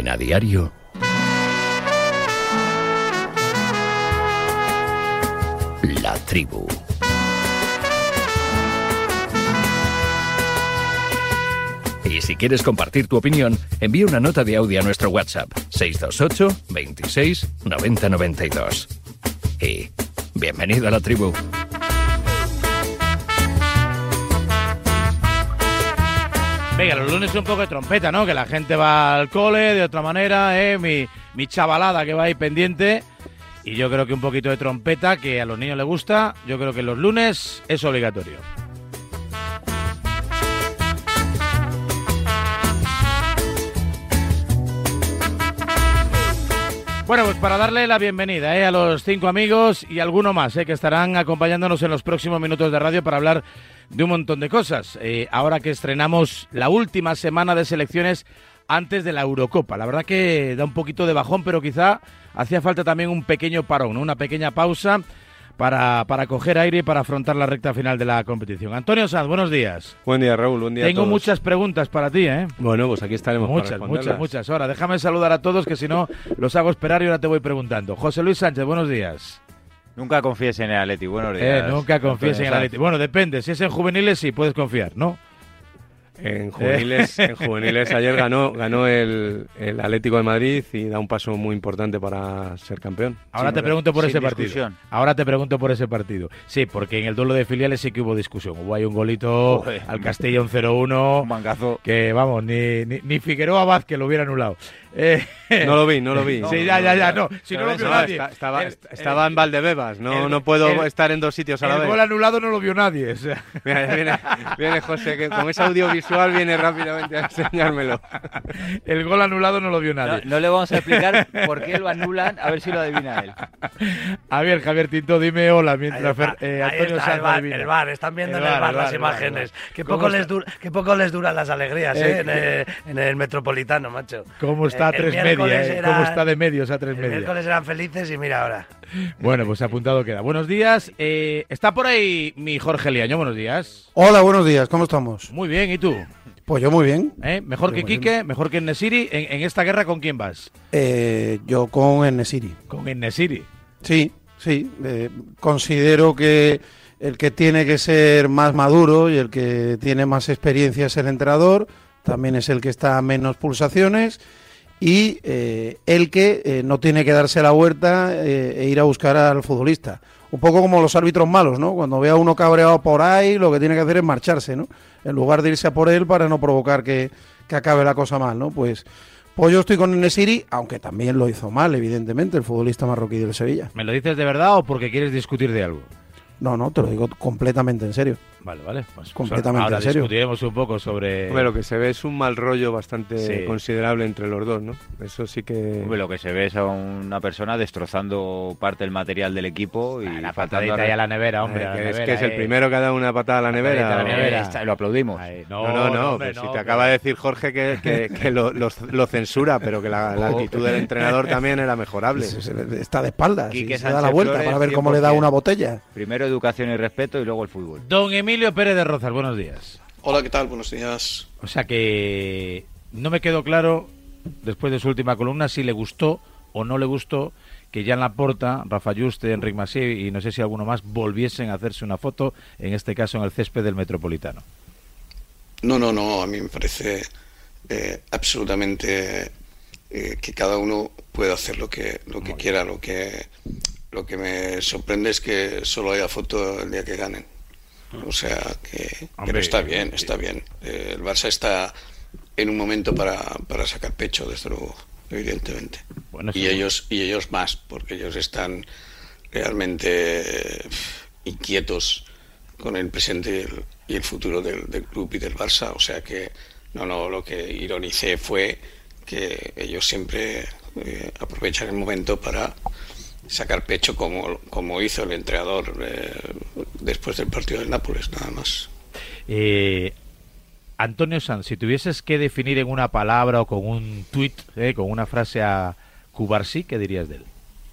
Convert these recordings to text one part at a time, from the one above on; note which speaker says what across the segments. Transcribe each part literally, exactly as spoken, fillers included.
Speaker 1: En A Diario, La Tribu. Y si quieres compartir tu opinión, envía una nota de audio a nuestro WhatsApp seis dos ocho, veintiséis, noventa noventa y dos. Y bienvenido a La Tribu.
Speaker 2: Venga, los lunes un poco de trompeta, ¿no? Que la gente va al cole de otra manera, ¿eh? Mi, mi chavalada que va ahí pendiente. Y yo creo que un poquito de trompeta, que a los niños les gusta, yo creo que los lunes es obligatorio. Bueno, pues para darle la bienvenida ¿eh? a los cinco amigos y alguno más ¿eh? que estarán acompañándonos en los próximos minutos de radio para hablar de un montón de cosas. Eh, ahora que estrenamos la última semana de selecciones antes de la Eurocopa. La verdad que da un poquito de bajón, pero quizá hacía falta también un pequeño parón, ¿no? Una pequeña pausa para, para coger aire y para afrontar la recta final de la competición. Antonio Sanz, buenos días.
Speaker 3: Buen día, Raúl, buen día
Speaker 2: Tengo
Speaker 3: a todos.
Speaker 2: muchas preguntas para ti, ¿eh?
Speaker 3: Bueno, pues aquí estaremos
Speaker 2: muchas,
Speaker 3: para responderlas.
Speaker 2: muchas, muchas. Ahora, déjame saludar a todos, que si no los hago esperar y ahora te voy preguntando. José Luis Sánchez, buenos días.
Speaker 4: Nunca confíes en el Atleti, buenos días.
Speaker 2: Eh, nunca confíes en el Atleti. Bueno, depende, si es en juveniles sí puedes confiar, ¿no?
Speaker 3: En juveniles, en juveniles ayer ganó ganó el, el Atlético de Madrid y da un paso muy importante para ser campeón.
Speaker 2: Ahora
Speaker 3: Sí,
Speaker 2: te
Speaker 3: ¿verdad?
Speaker 2: pregunto por
Speaker 4: Sin
Speaker 2: ese partido.
Speaker 4: discusión.
Speaker 2: Ahora te pregunto por ese partido. Sí, porque en el duelo de filiales sí que hubo discusión. Hubo ahí un golito
Speaker 4: Joder.
Speaker 2: al Castilla, un cero uno.
Speaker 4: Un mangazo.
Speaker 2: Que vamos, ni, ni, ni Figueroa Vázquez lo hubiera anulado. Eh,
Speaker 3: No lo vi, no lo vi.
Speaker 2: sí, ya, ya, ya, no. Si no lo
Speaker 3: Pero
Speaker 2: vio
Speaker 3: eso,
Speaker 2: nadie.
Speaker 3: está- estaba,
Speaker 2: El-
Speaker 3: estaba
Speaker 2: el-
Speaker 3: en Valdebebas, no,
Speaker 2: el-
Speaker 3: no puedo
Speaker 2: el-
Speaker 3: estar en dos sitios a la
Speaker 2: El
Speaker 3: vez.
Speaker 2: gol anulado no lo vio nadie. O sea.
Speaker 3: Mira, viene, viene José, que con ese audiovisual viene rápidamente a enseñármelo.
Speaker 2: El gol anulado no lo vio
Speaker 4: No,
Speaker 2: nadie.
Speaker 4: no le vamos a explicar por qué lo anulan, a ver si lo adivina él.
Speaker 2: A ver, Javier Tinto, dime hola mientras
Speaker 5: Ahí está,
Speaker 2: Fer- eh,
Speaker 5: ahí
Speaker 2: Antonio
Speaker 5: está,
Speaker 2: Sanz
Speaker 5: el bar,
Speaker 2: adivina.
Speaker 5: el bar, están viendo
Speaker 2: El
Speaker 5: en el
Speaker 2: bar,
Speaker 5: bar
Speaker 2: el
Speaker 5: las
Speaker 2: bar, el bar,
Speaker 5: imágenes.
Speaker 2: el bar.
Speaker 5: Qué
Speaker 2: ¿Cómo
Speaker 5: poco,
Speaker 2: está?
Speaker 5: les dura, qué poco les duran las alegrías
Speaker 2: Eh,
Speaker 5: ¿eh? en, el, en el Metropolitano, macho.
Speaker 2: ¿Cómo está a
Speaker 5: Eh, el
Speaker 2: tres
Speaker 5: miércoles
Speaker 2: media? eh?
Speaker 5: era-
Speaker 2: ¿Cómo está de medios a tres
Speaker 5: El
Speaker 2: media?
Speaker 5: miércoles eran felices y mira ahora.
Speaker 2: Bueno, pues apuntado queda. Buenos días. Eh, está por ahí mi Jorge Liaño. Buenos días.
Speaker 6: Hola, buenos días, ¿cómo estamos?
Speaker 2: Muy bien, ¿y tú?
Speaker 6: Pues yo muy bien.
Speaker 2: ¿Eh? Mejor que
Speaker 6: Muy bien.
Speaker 2: Quique, mejor que Nesiri. En, en esta guerra, ¿con quién vas?
Speaker 6: Eh, yo con Enesiri.
Speaker 2: Con Nesiri.
Speaker 6: Sí, sí. eh, considero que el que tiene que ser más maduro y el que tiene más experiencia es el entrenador. También es el que está a menos pulsaciones. Y eh, el que eh, no tiene que darse la vuelta eh, e ir a buscar al futbolista. Un poco como los árbitros malos, ¿no? Cuando ve a uno cabreado por ahí, lo que tiene que hacer es marcharse, ¿no? En lugar de irse a por él para no provocar que, que acabe la cosa mal, ¿no? Pues, pues yo estoy con Enesiri, aunque también lo hizo mal, evidentemente, el futbolista marroquí del Sevilla.
Speaker 2: ¿Me lo dices de verdad o porque quieres discutir de algo?
Speaker 6: No, no, te lo digo completamente en serio.
Speaker 2: Vale, vale. Pues,
Speaker 6: Completamente
Speaker 2: ahora
Speaker 6: en serio.
Speaker 2: discutiremos un poco sobre...
Speaker 3: Hombre, lo que se ve es un mal rollo bastante
Speaker 2: Sí.
Speaker 3: considerable entre los dos, ¿no? Eso sí que...
Speaker 4: Hombre, lo que se ve es a una persona destrozando parte del material del equipo y
Speaker 2: Ah, la
Speaker 4: faltando
Speaker 2: patadita
Speaker 4: a-
Speaker 2: ahí a la nevera, hombre.
Speaker 3: Eh,
Speaker 2: a la
Speaker 3: que es
Speaker 2: nevera,
Speaker 3: que es el
Speaker 2: eh.
Speaker 3: primero que ha dado una patada a la
Speaker 2: Patadita
Speaker 3: nevera.
Speaker 2: a la
Speaker 3: ¿o?
Speaker 2: nevera.
Speaker 4: Eh, está- lo aplaudimos.
Speaker 2: Ahí,
Speaker 3: No, no, no,
Speaker 2: hombre,
Speaker 3: pues si
Speaker 2: no,
Speaker 3: te
Speaker 2: pero-
Speaker 3: acaba de decir Jorge que, que, que lo, los- lo censura, pero que la, la actitud del entrenador también era mejorable.
Speaker 6: Se- se- Está de espaldas y
Speaker 4: Quique
Speaker 6: se da la
Speaker 4: Sánchez
Speaker 6: vuelta
Speaker 4: Flores,
Speaker 6: para ver cómo le da
Speaker 4: cien por ciento.
Speaker 6: una botella.
Speaker 4: Primero educación y respeto y luego el fútbol.
Speaker 2: Don Emilio Pérez de Rozas, buenos días.
Speaker 7: Hola, ¿qué tal? Buenos días.
Speaker 2: O sea que no me quedó claro, después de su última columna, si le gustó o no le gustó que Jan Laporta, Rafa Juste, Enric Massé y no sé si alguno más volviesen a hacerse una foto, en este caso en el césped del Metropolitano.
Speaker 7: No, no, no, a mí me parece eh, absolutamente eh, que cada uno puede hacer lo que lo que quiera. Lo que lo que me sorprende es que solo haya foto el día que ganen. O sea que,
Speaker 2: Hombre,
Speaker 7: pero está bien,
Speaker 2: eh,
Speaker 7: está bien. Eh, el Barça está en un momento para, para sacar pecho, desde luego, evidentemente.
Speaker 2: Bueno,
Speaker 7: y
Speaker 2: sí.
Speaker 7: ellos y ellos más, porque ellos están realmente eh, inquietos con el presente y el, y el futuro del, del club y del Barça. O sea que no, no, lo que ironicé fue que ellos siempre eh, aprovechan el momento para sacar pecho, como, como hizo el entrenador eh, después del partido del Nápoles, nada más.
Speaker 2: Eh, Antonio Sanz, si tuvieses que definir en una palabra o con un tuit, eh, con una frase a Cubarsí, ¿qué dirías de él?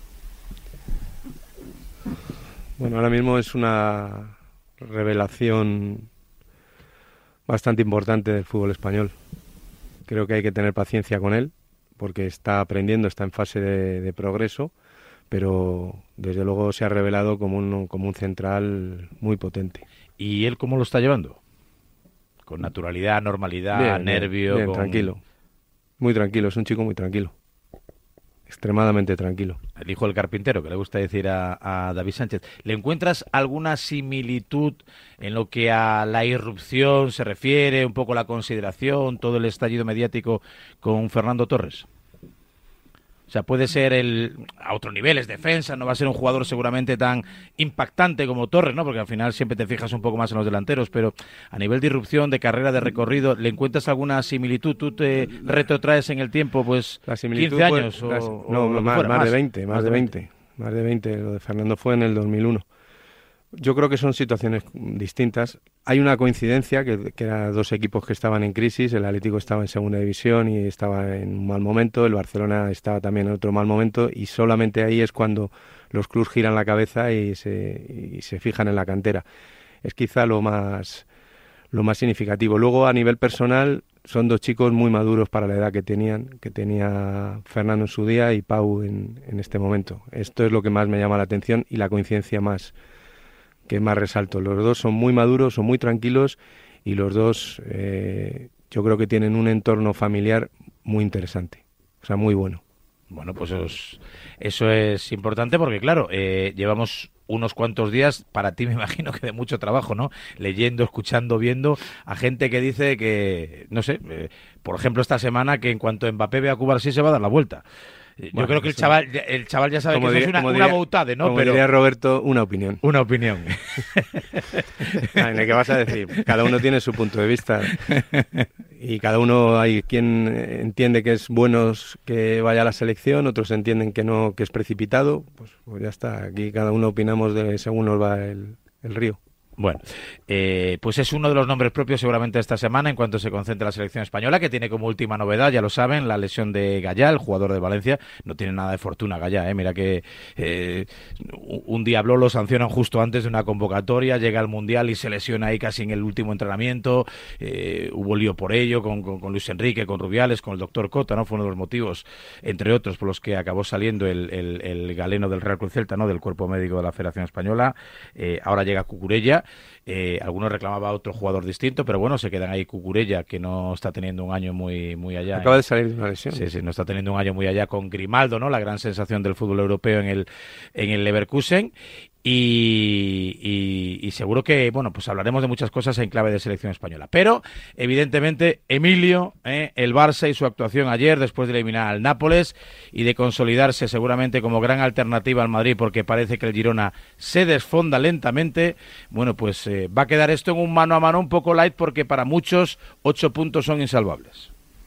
Speaker 3: Bueno, ahora mismo es una revelación bastante importante del fútbol español. Creo que hay que tener paciencia con él porque está aprendiendo, está en fase de, de progreso, pero desde luego se ha revelado como un, como un central muy potente.
Speaker 2: ¿Y él cómo lo está llevando? Con naturalidad, normalidad,
Speaker 3: bien,
Speaker 2: nervio.
Speaker 3: Bien, bien,
Speaker 2: con...
Speaker 3: tranquilo. Muy tranquilo, es un chico muy tranquilo. Extremadamente tranquilo.
Speaker 2: El hijo del carpintero, que le gusta decir a, a David Sánchez. ¿Le encuentras alguna similitud en lo que a la irrupción se refiere, un poco la consideración, todo el estallido mediático con Fernando Torres? O sea, puede ser el a otro nivel, es defensa, no va a ser un jugador seguramente tan impactante como Torres, ¿no? Porque al final siempre te fijas un poco más en los delanteros, pero a nivel de irrupción, de carrera, de recorrido, ¿le encuentras alguna similitud? ¿Tú te retrotraes en el tiempo, pues,
Speaker 3: la similitud
Speaker 2: quince años?
Speaker 3: Fue, las,
Speaker 2: o,
Speaker 3: no,
Speaker 2: o
Speaker 3: más,
Speaker 2: fuera,
Speaker 3: más,
Speaker 2: más
Speaker 3: de veinte, más, más de veinte, veinte, más de veinte. Lo de Fernando fue en el dos mil uno. Yo creo que son situaciones distintas. Hay una coincidencia, que, que eran dos equipos que estaban en crisis. El Atlético estaba en segunda división y estaba en un mal momento. El Barcelona estaba también en otro mal momento. Y solamente ahí es cuando los clubes giran la cabeza y se, y se fijan en la cantera. Es quizá lo más, lo más significativo. Luego, a nivel personal, son dos chicos muy maduros para la edad que tenían, que tenía Fernando en su día y Pau en, en este momento. Esto es lo que más me llama la atención y la coincidencia más... que más resalto. Los dos son muy maduros, son muy tranquilos y los dos eh, yo creo que tienen un entorno familiar muy interesante, o sea, muy bueno.
Speaker 2: Bueno, pues eso es, eso es importante porque, claro, eh, llevamos unos cuantos días, para ti me imagino que de mucho trabajo, ¿no? Leyendo, escuchando, viendo a gente que dice que, no sé, eh, por ejemplo, esta semana que en cuanto Mbappé vea a Cubarsí se va a dar la vuelta. Yo bueno, creo que el chaval, el chaval ya sabe que diría, eso es una,
Speaker 3: diría,
Speaker 2: una boutade, ¿no?
Speaker 3: Como
Speaker 2: Pero
Speaker 3: diría Roberto, una opinión.
Speaker 2: Una opinión.
Speaker 3: Ay, ¿qué vas a decir? Cada uno tiene su punto de vista. Y cada uno, hay quien entiende que es bueno que vaya a la selección, otros entienden que no, que es precipitado. Pues, pues ya está, aquí cada uno opinamos de según nos va el, el río.
Speaker 2: Bueno, eh, pues es uno de los nombres propios seguramente esta semana en cuanto se concentre la selección española, que tiene como última novedad, ya lo saben, la lesión de Gallá, el jugador de Valencia. No tiene nada de fortuna Gallá, ¿eh? Mira que eh, un diablo lo sancionan justo antes de una convocatoria, llega al Mundial y se lesiona ahí casi en el último entrenamiento. Eh, hubo lío por ello con, con, con Luis Enrique, con Rubiales, con el doctor Cota, ¿no? Fue uno de los motivos, entre otros, por los que acabó saliendo el, el, el galeno del Real Cruz Celta, ¿no? Del cuerpo médico de la Federación Española. Eh, ahora llega Cucurella. Eh, algunos reclamaban a otro jugador distinto, pero bueno, se quedan ahí Cucurella, que no está teniendo un año muy muy allá.
Speaker 3: Acaba
Speaker 2: en...
Speaker 3: de salir de una lesión.
Speaker 2: Sí, sí, no está teniendo un año muy allá con Grimaldo, ¿no? La gran sensación del fútbol europeo en el en el Leverkusen. Y, y, y seguro que, bueno, pues hablaremos de muchas cosas en clave de selección española. Pero, evidentemente, Emilio, eh, el Barça y su actuación ayer después de eliminar al Nápoles y de consolidarse seguramente como gran alternativa al Madrid, porque parece que el Girona se desfonda lentamente, bueno, pues eh, va a quedar esto en un mano a mano un poco light, porque para muchos ocho puntos son insalvables.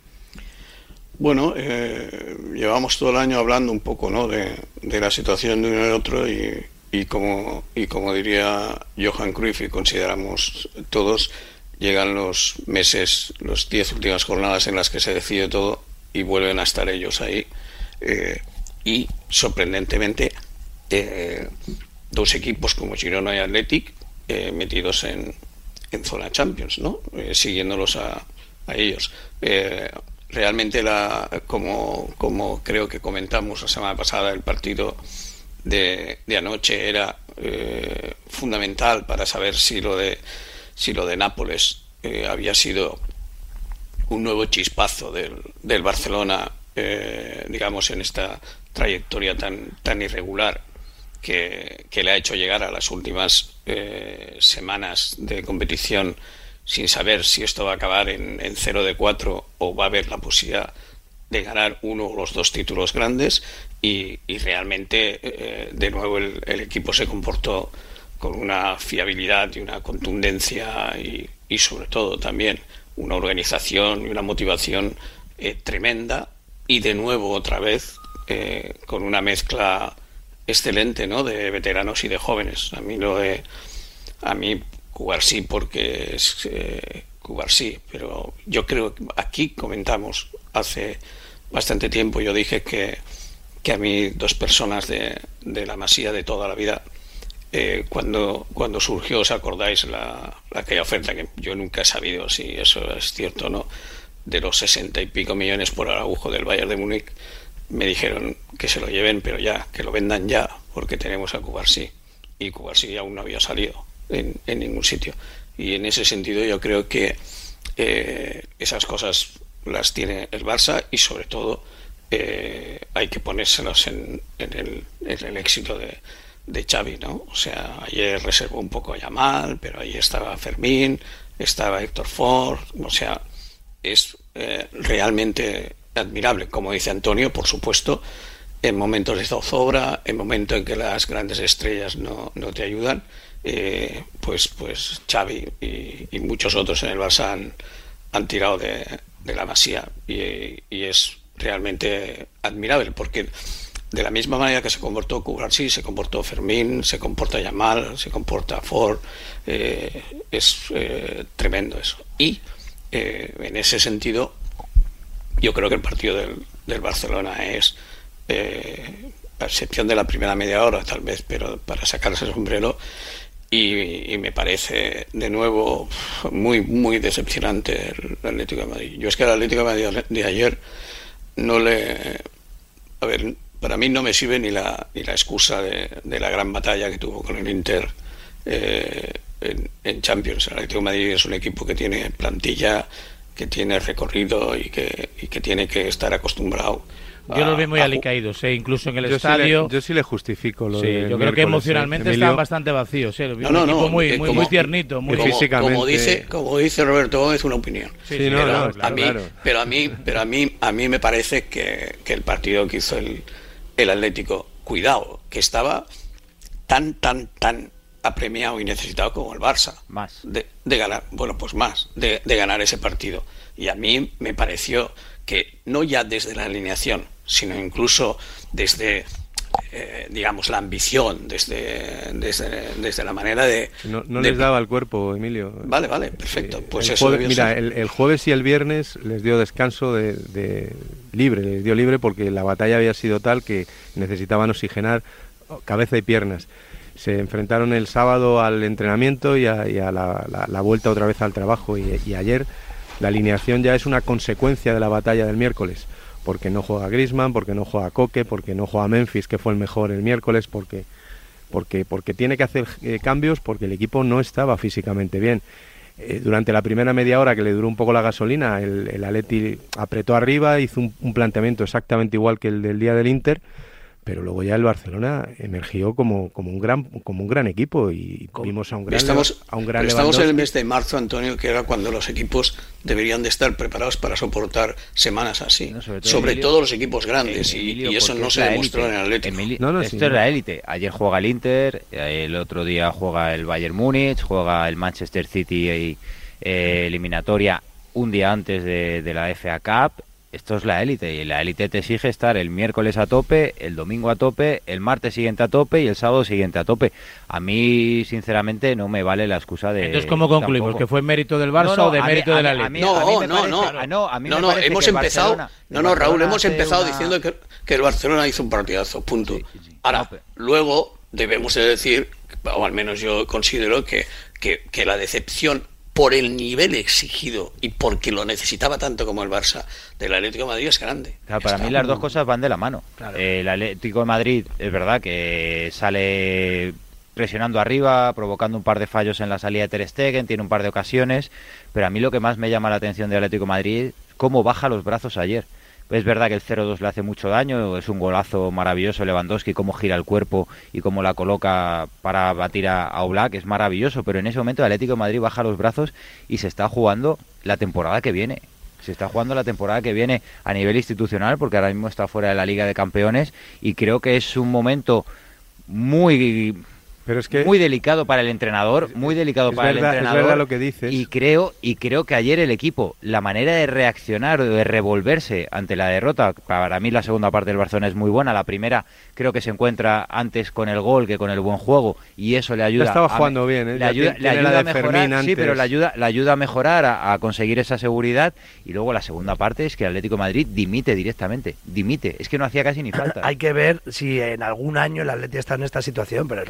Speaker 7: Bueno, eh, llevamos todo el año hablando un poco, ¿no?, de, de la situación de uno y otro y... Y como, y como diría Johan Cruyff, y consideramos todos, llegan los meses, los diez últimas jornadas en las que se decide todo y vuelven a estar ellos ahí. Eh, y, sorprendentemente, eh, dos equipos como Girona y Athletic eh, metidos en, en zona Champions, ¿no? Eh, siguiéndolos a, a ellos. Eh, realmente, la, como, como creo que comentamos la semana pasada, el partido De, de anoche era eh, fundamental para saber si lo de si lo de Nápoles eh, había sido un nuevo chispazo del, del Barcelona, eh, digamos, en esta trayectoria tan tan irregular que, que le ha hecho llegar a las últimas eh, semanas de competición sin saber si esto va a acabar en, en cero de cuatro o va a haber la posibilidad de ganar uno o los dos títulos grandes. Y, y realmente eh, de nuevo el, el equipo se comportó con una fiabilidad y una contundencia y, y sobre todo también una organización y una motivación eh, tremenda, y de nuevo otra vez eh, con una mezcla excelente, ¿no?, de veteranos y de jóvenes. A mí lo de a mí Cubarsí porque es eh, Cubarsí, pero yo creo que aquí comentamos hace bastante tiempo, yo dije que que a mí dos personas de, de la Masía de toda la vida, eh, cuando, cuando surgió, ¿os acordáis? La, la aquella oferta, que yo nunca he sabido si eso es cierto o no, de los sesenta y pico millones por Araujo del Bayern de Múnich, me dijeron que se lo lleven, pero ya, que lo vendan ya, porque tenemos a Cubarsí. Y Cubarsí aún no había salido en, en ningún sitio. Y en ese sentido yo creo que eh, esas cosas las tiene el Barça y sobre todo eh, hay que ponérselos en, en, el, en el éxito de, de Xavi, ¿no? O sea, ayer reservó un poco a Yamal, pero ahí estaba Fermín, estaba Héctor Ford, o sea, es eh, realmente admirable, como dice Antonio, por supuesto, en momentos de zozobra, en momentos en que las grandes estrellas no, no te ayudan, eh, pues pues Xavi y, y muchos otros en el Barça han, han tirado de, de la masía y, y es realmente admirable, porque de la misma manera que se comportó Cubarsí, se comportó Fermín, se comporta Yamal, se comporta Ford, eh, es eh, tremendo eso. Y eh, en ese sentido, yo creo que el partido del, del Barcelona es, eh, a excepción de la primera media hora tal vez, pero para sacarse el sombrero, y, y me parece de nuevo muy muy decepcionante el Atlético de Madrid. Yo es que el Atlético de Madrid de ayer no le... A ver, para mí no me sirve ni la, ni la excusa de, de la gran batalla que tuvo con el Inter eh, en, en Champions. El Atlético de Madrid es un equipo que tiene plantilla, que tiene recorrido y que, y que tiene que estar acostumbrado.
Speaker 2: Yo los vi muy alicaídos, ¿eh? Incluso en el
Speaker 3: yo
Speaker 2: estadio.
Speaker 3: Sí le, yo sí le justifico lo
Speaker 2: sí,
Speaker 3: de
Speaker 2: yo creo que emocionalmente ¿eh? estaban bastante vacíos, ¿eh?
Speaker 7: No, no,
Speaker 2: un equipo
Speaker 7: no,
Speaker 2: muy,
Speaker 7: eh,
Speaker 2: muy,
Speaker 7: como,
Speaker 2: muy tiernito, muy
Speaker 7: como,
Speaker 3: físicamente.
Speaker 7: Como dice, como dice Roberto Gómez, una opinión.
Speaker 3: Sí, sí, no,
Speaker 7: pero,
Speaker 3: no, claro,
Speaker 7: a mí,
Speaker 3: claro.
Speaker 7: pero a mí, pero a mí, a mí me parece que, que el partido que hizo el, el Atlético, cuidado, que estaba tan, tan, tan apremiado y necesitado como el Barça.
Speaker 4: Más.
Speaker 7: De, de ganar, bueno, pues más, de, de ganar ese partido. Y a mí me pareció que no ya desde la alineación, sino incluso desde, eh, digamos, la ambición, desde, desde, desde la manera de...
Speaker 3: No, no
Speaker 7: de...
Speaker 3: les daba el cuerpo, Emilio.
Speaker 7: Vale, vale, perfecto.
Speaker 3: Sí,
Speaker 7: pues
Speaker 3: el
Speaker 7: eso
Speaker 3: jueves, mira,
Speaker 7: ser.
Speaker 3: el, el jueves y el viernes les dio descanso de, de libre, les dio libre porque la batalla había sido tal que necesitaban oxigenar cabeza y piernas. Se enfrentaron el sábado al entrenamiento y a, y a la, la, la vuelta otra vez al trabajo y, y ayer la alineación ya es una consecuencia de la batalla del miércoles, porque no juega Griezmann, porque no juega Coque, porque no juega Memphis, que fue el mejor el miércoles, porque porque porque tiene que hacer eh, cambios, porque el equipo no estaba físicamente bien. Eh, durante la primera media hora que le duró un poco la gasolina, el, el Atleti apretó arriba, hizo un, un planteamiento exactamente igual que el del día del Inter, pero luego ya el Barcelona emergió como, como un gran como un gran equipo y vimos a un gran
Speaker 7: estamos,
Speaker 3: a un gran
Speaker 7: estamos en el mes de marzo, Antonio, que era cuando los equipos deberían de estar preparados para soportar semanas así, no, sobre todo, sobre Emilio, todo los equipos grandes, eh, Emilio, y, y eso no se demostró élite. En el Atlético.
Speaker 4: Emilio,
Speaker 3: no, no,
Speaker 4: esto
Speaker 3: sí,
Speaker 4: es la élite. Ayer juega el Inter, el otro día juega el Bayern Múnich, juega el Manchester City y, eh, eliminatoria un día antes de, de la F A Cup. Esto es la élite y la élite te exige estar el miércoles a tope, el domingo a tope, el martes siguiente a tope y el sábado siguiente a tope. A mí, sinceramente, no me vale la excusa de...
Speaker 2: Entonces, ¿cómo concluimos?
Speaker 4: Tampoco.
Speaker 2: ¿Que fue mérito del Barça no, no, o de mérito
Speaker 4: mí,
Speaker 2: de la
Speaker 4: Liga?
Speaker 7: No, no, no.
Speaker 4: A, no, a mí
Speaker 7: no,
Speaker 4: me
Speaker 7: no,
Speaker 4: parece
Speaker 7: hemos
Speaker 4: que
Speaker 7: empezado...
Speaker 4: Barcelona,
Speaker 7: no, no, Raúl, hemos empezado
Speaker 4: una...
Speaker 7: diciendo que, que el Barcelona hizo un partidazo, punto.
Speaker 4: Sí, sí, sí.
Speaker 7: Ahora,
Speaker 4: no, pero...
Speaker 7: luego debemos de decir, o al menos yo considero que, que, que la decepción por el nivel exigido y porque lo necesitaba tanto como el Barça del Atlético de Madrid es grande.
Speaker 4: Claro, para Está mí las dos cosas van de la mano. Claro. Eh, el Atlético de Madrid es verdad que sale presionando arriba, provocando un par de fallos en la salida de Ter Stegen, tiene un par de ocasiones, pero a mí lo que más me llama la atención del Atlético de Madrid es cómo baja los brazos ayer. Es verdad que el cero dos le hace mucho daño, es un golazo maravilloso Lewandowski, cómo gira el cuerpo y cómo la coloca para batir a, a Oblak, es maravilloso, pero en ese momento el Atlético de Madrid baja los brazos y se está jugando la temporada que viene. Se está jugando la temporada que viene a nivel institucional, porque ahora mismo está fuera de la Liga de Campeones, y creo que es un momento muy...
Speaker 3: Pero es que
Speaker 4: muy delicado para el entrenador, muy delicado para
Speaker 3: verdad,
Speaker 4: el entrenador.
Speaker 3: Es verdad lo que dices.
Speaker 4: Y creo, y creo que ayer el equipo, la manera de reaccionar, de revolverse ante la derrota, para mí la segunda parte del Barcelona es muy buena. La primera creo que se encuentra antes con el gol que con el buen juego, y eso le ayuda.
Speaker 3: Ya estaba
Speaker 4: a,
Speaker 3: jugando bien, ¿eh?
Speaker 4: Le ayuda,
Speaker 3: tiene
Speaker 4: le ayuda
Speaker 3: la
Speaker 4: a
Speaker 3: de
Speaker 4: mejorar, sí, pero le
Speaker 3: antes.
Speaker 4: ayuda, le ayuda a mejorar, a, a conseguir esa seguridad. Y luego la segunda parte es que el Atlético de Madrid dimite directamente, dimite. Es que no hacía casi ni falta.
Speaker 5: Hay que ver si en algún año el Atlético está en esta situación, pero es la realidad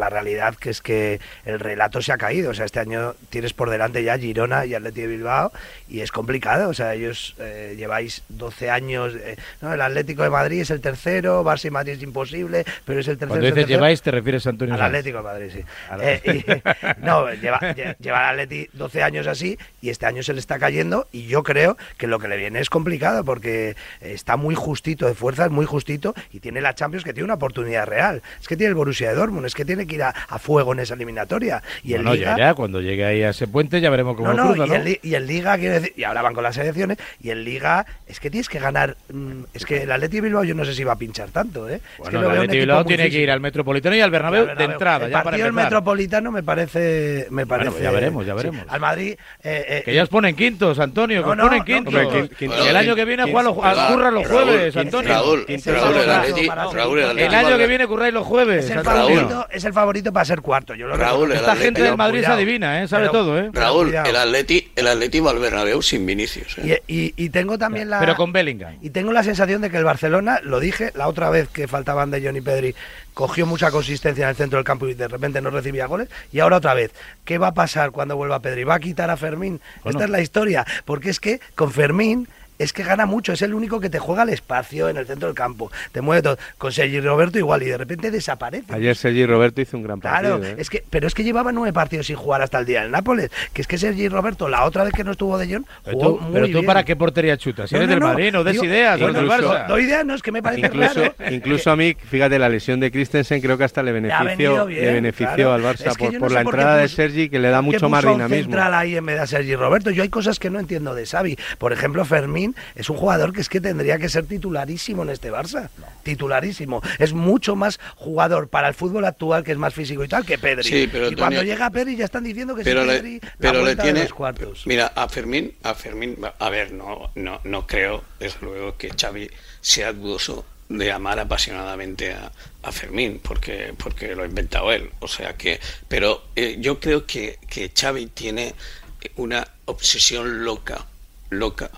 Speaker 5: realidad que es que el relato se ha caído. O sea, este año tienes por delante ya Girona y Atleti de Bilbao y es complicado. O sea, ellos eh, lleváis doce años. Eh, no, el Atlético de Madrid es el tercero, Barça y Madrid es imposible, pero es el tercero.
Speaker 2: Cuando dices lleváis, te refieres a Antonio
Speaker 5: Al
Speaker 2: Sanz.
Speaker 5: Atlético de Madrid, sí. Eh, y, no, lleva, lleva al Atleti doce años así y este año se le está cayendo y yo creo que lo que le viene es complicado porque está muy justito de fuerzas, muy justito y tiene la Champions que tiene una oportunidad real. Es que tiene el Borussia de Dortmund, es que tiene que ir a, a fuego en esa eliminatoria. Y el
Speaker 2: no,
Speaker 5: Liga,
Speaker 2: ya, ya, cuando llegue ahí a ese puente ya veremos cómo
Speaker 5: no, no,
Speaker 2: cruza,
Speaker 5: y,
Speaker 2: ¿no?
Speaker 5: el, y el Liga, quiero decir, y ahora van con las selecciones, y el Liga, es que tienes que ganar, mmm, es que el Atleti de Bilbao yo no sé si va a pinchar tanto, ¿eh?
Speaker 2: Bueno,
Speaker 5: es que lo
Speaker 2: el
Speaker 5: veo
Speaker 2: Atleti de Bilbao tiene
Speaker 5: físico.
Speaker 2: que ir al Metropolitano y al Bernabéu,
Speaker 5: al Bernabéu.
Speaker 2: de entrada,
Speaker 5: el
Speaker 2: ya para
Speaker 5: partido del
Speaker 2: empezar.
Speaker 5: Metropolitano me parece, me parece.
Speaker 2: Bueno, ya veremos, ya veremos.
Speaker 5: Sí, al Madrid, eh, eh,
Speaker 2: que ya os ponen quintos, Antonio, que
Speaker 5: no,
Speaker 2: os ponen
Speaker 5: no,
Speaker 2: quintos.
Speaker 5: no,
Speaker 3: Hombre, quin-
Speaker 2: Y el año que viene juegan los, curran los
Speaker 7: Raúl,
Speaker 2: jueves,
Speaker 7: Raúl,
Speaker 2: Antonio.
Speaker 7: Raúl,
Speaker 5: Ese es
Speaker 7: Raúl,
Speaker 5: el
Speaker 7: el Atleti,
Speaker 5: para
Speaker 7: Raúl, el
Speaker 5: ser-
Speaker 7: Atleti
Speaker 2: El año
Speaker 7: va-
Speaker 2: que viene curráis los jueves,
Speaker 5: es el
Speaker 2: Antonio.
Speaker 5: favorito, es el favorito para ser cuarto. Yo lo
Speaker 7: Raúl,
Speaker 5: reconozco.
Speaker 7: el
Speaker 2: Esta
Speaker 7: Atleti-
Speaker 2: gente del
Speaker 5: Pero
Speaker 2: Madrid se
Speaker 5: cuidado.
Speaker 2: adivina, ¿eh? Sabe
Speaker 5: Pero-
Speaker 2: todo, ¿eh?
Speaker 7: Raúl,
Speaker 5: Cuidado.
Speaker 7: el Atleti, el Atleti va al Bernabéu sin Vinicius. ¿eh?
Speaker 5: Y, y, y tengo también la...
Speaker 2: Pero con Bellingham.
Speaker 5: Y tengo la sensación de que el Barcelona, lo dije la otra vez que faltaban de John y Pedri, cogió mucha consistencia en el centro del campo y de repente no recibía goles. Y ahora otra vez, ¿qué va a pasar cuando vuelva Pedri? ¿Va a quitar a Fermín?
Speaker 2: Bueno.
Speaker 5: Esta es la historia. Porque es que con Fermín es que gana mucho, es el único que te juega el espacio en el centro del campo, te mueve todo. Con Sergi Roberto igual y de repente desaparece.
Speaker 3: Ayer Sergi Roberto hizo un gran partido.
Speaker 5: Claro,
Speaker 3: ¿eh?
Speaker 5: es que, pero es que llevaba nueve partidos sin jugar hasta el día del Nápoles. Que es que Sergi Roberto, la otra vez que no estuvo de Jong,
Speaker 2: Pero
Speaker 5: jugó
Speaker 2: tú,
Speaker 5: muy
Speaker 2: pero tú
Speaker 5: bien.
Speaker 2: ¿para qué portería chutas? Si
Speaker 5: No,
Speaker 2: eres
Speaker 5: no,
Speaker 2: del
Speaker 5: no.
Speaker 2: Madrid, no des
Speaker 5: Digo,
Speaker 2: ideas, eres del
Speaker 3: incluso-
Speaker 2: Barça.
Speaker 5: Doy ideas, no, es que me parece
Speaker 3: Incluso,
Speaker 5: raro.
Speaker 3: incluso a mí, fíjate, la lesión de Christensen creo que hasta le
Speaker 5: ha
Speaker 3: benefició,
Speaker 5: venido bien,
Speaker 3: le benefició
Speaker 5: claro.
Speaker 3: al Barça
Speaker 5: Es que
Speaker 3: por,
Speaker 5: yo no
Speaker 3: por
Speaker 5: sé
Speaker 3: la
Speaker 5: por qué
Speaker 3: entrada de
Speaker 5: puso-
Speaker 3: Sergi, que le da
Speaker 5: ¿por qué
Speaker 3: mucho más
Speaker 5: puso a un
Speaker 3: dinamismo.
Speaker 5: central ahí en vez de a Sergi Roberto? Yo hay cosas que no entiendo de Xavi. Por ejemplo, Fermín es un jugador que es que tendría que ser titularísimo en este Barça. Titularísimo. Es mucho más jugador para el fútbol actual, que es más físico y tal, que Pedri.
Speaker 7: Sí, pero
Speaker 5: y
Speaker 7: Antonio-
Speaker 5: cuando llega Pedri ya están diciendo que
Speaker 7: pero
Speaker 5: si
Speaker 7: le,
Speaker 5: Pedri la
Speaker 7: pero le
Speaker 5: vuelta de
Speaker 7: tiene
Speaker 5: los cuartos.
Speaker 7: Mira, a Fermín, a Fermín, a ver, no, no, no creo, desde luego, que Xavi sea dudoso de amar apasionadamente a, a Fermín, porque, porque lo ha inventado él. O sea que, pero eh, yo creo que, que Xavi tiene una obsesión loca, loca,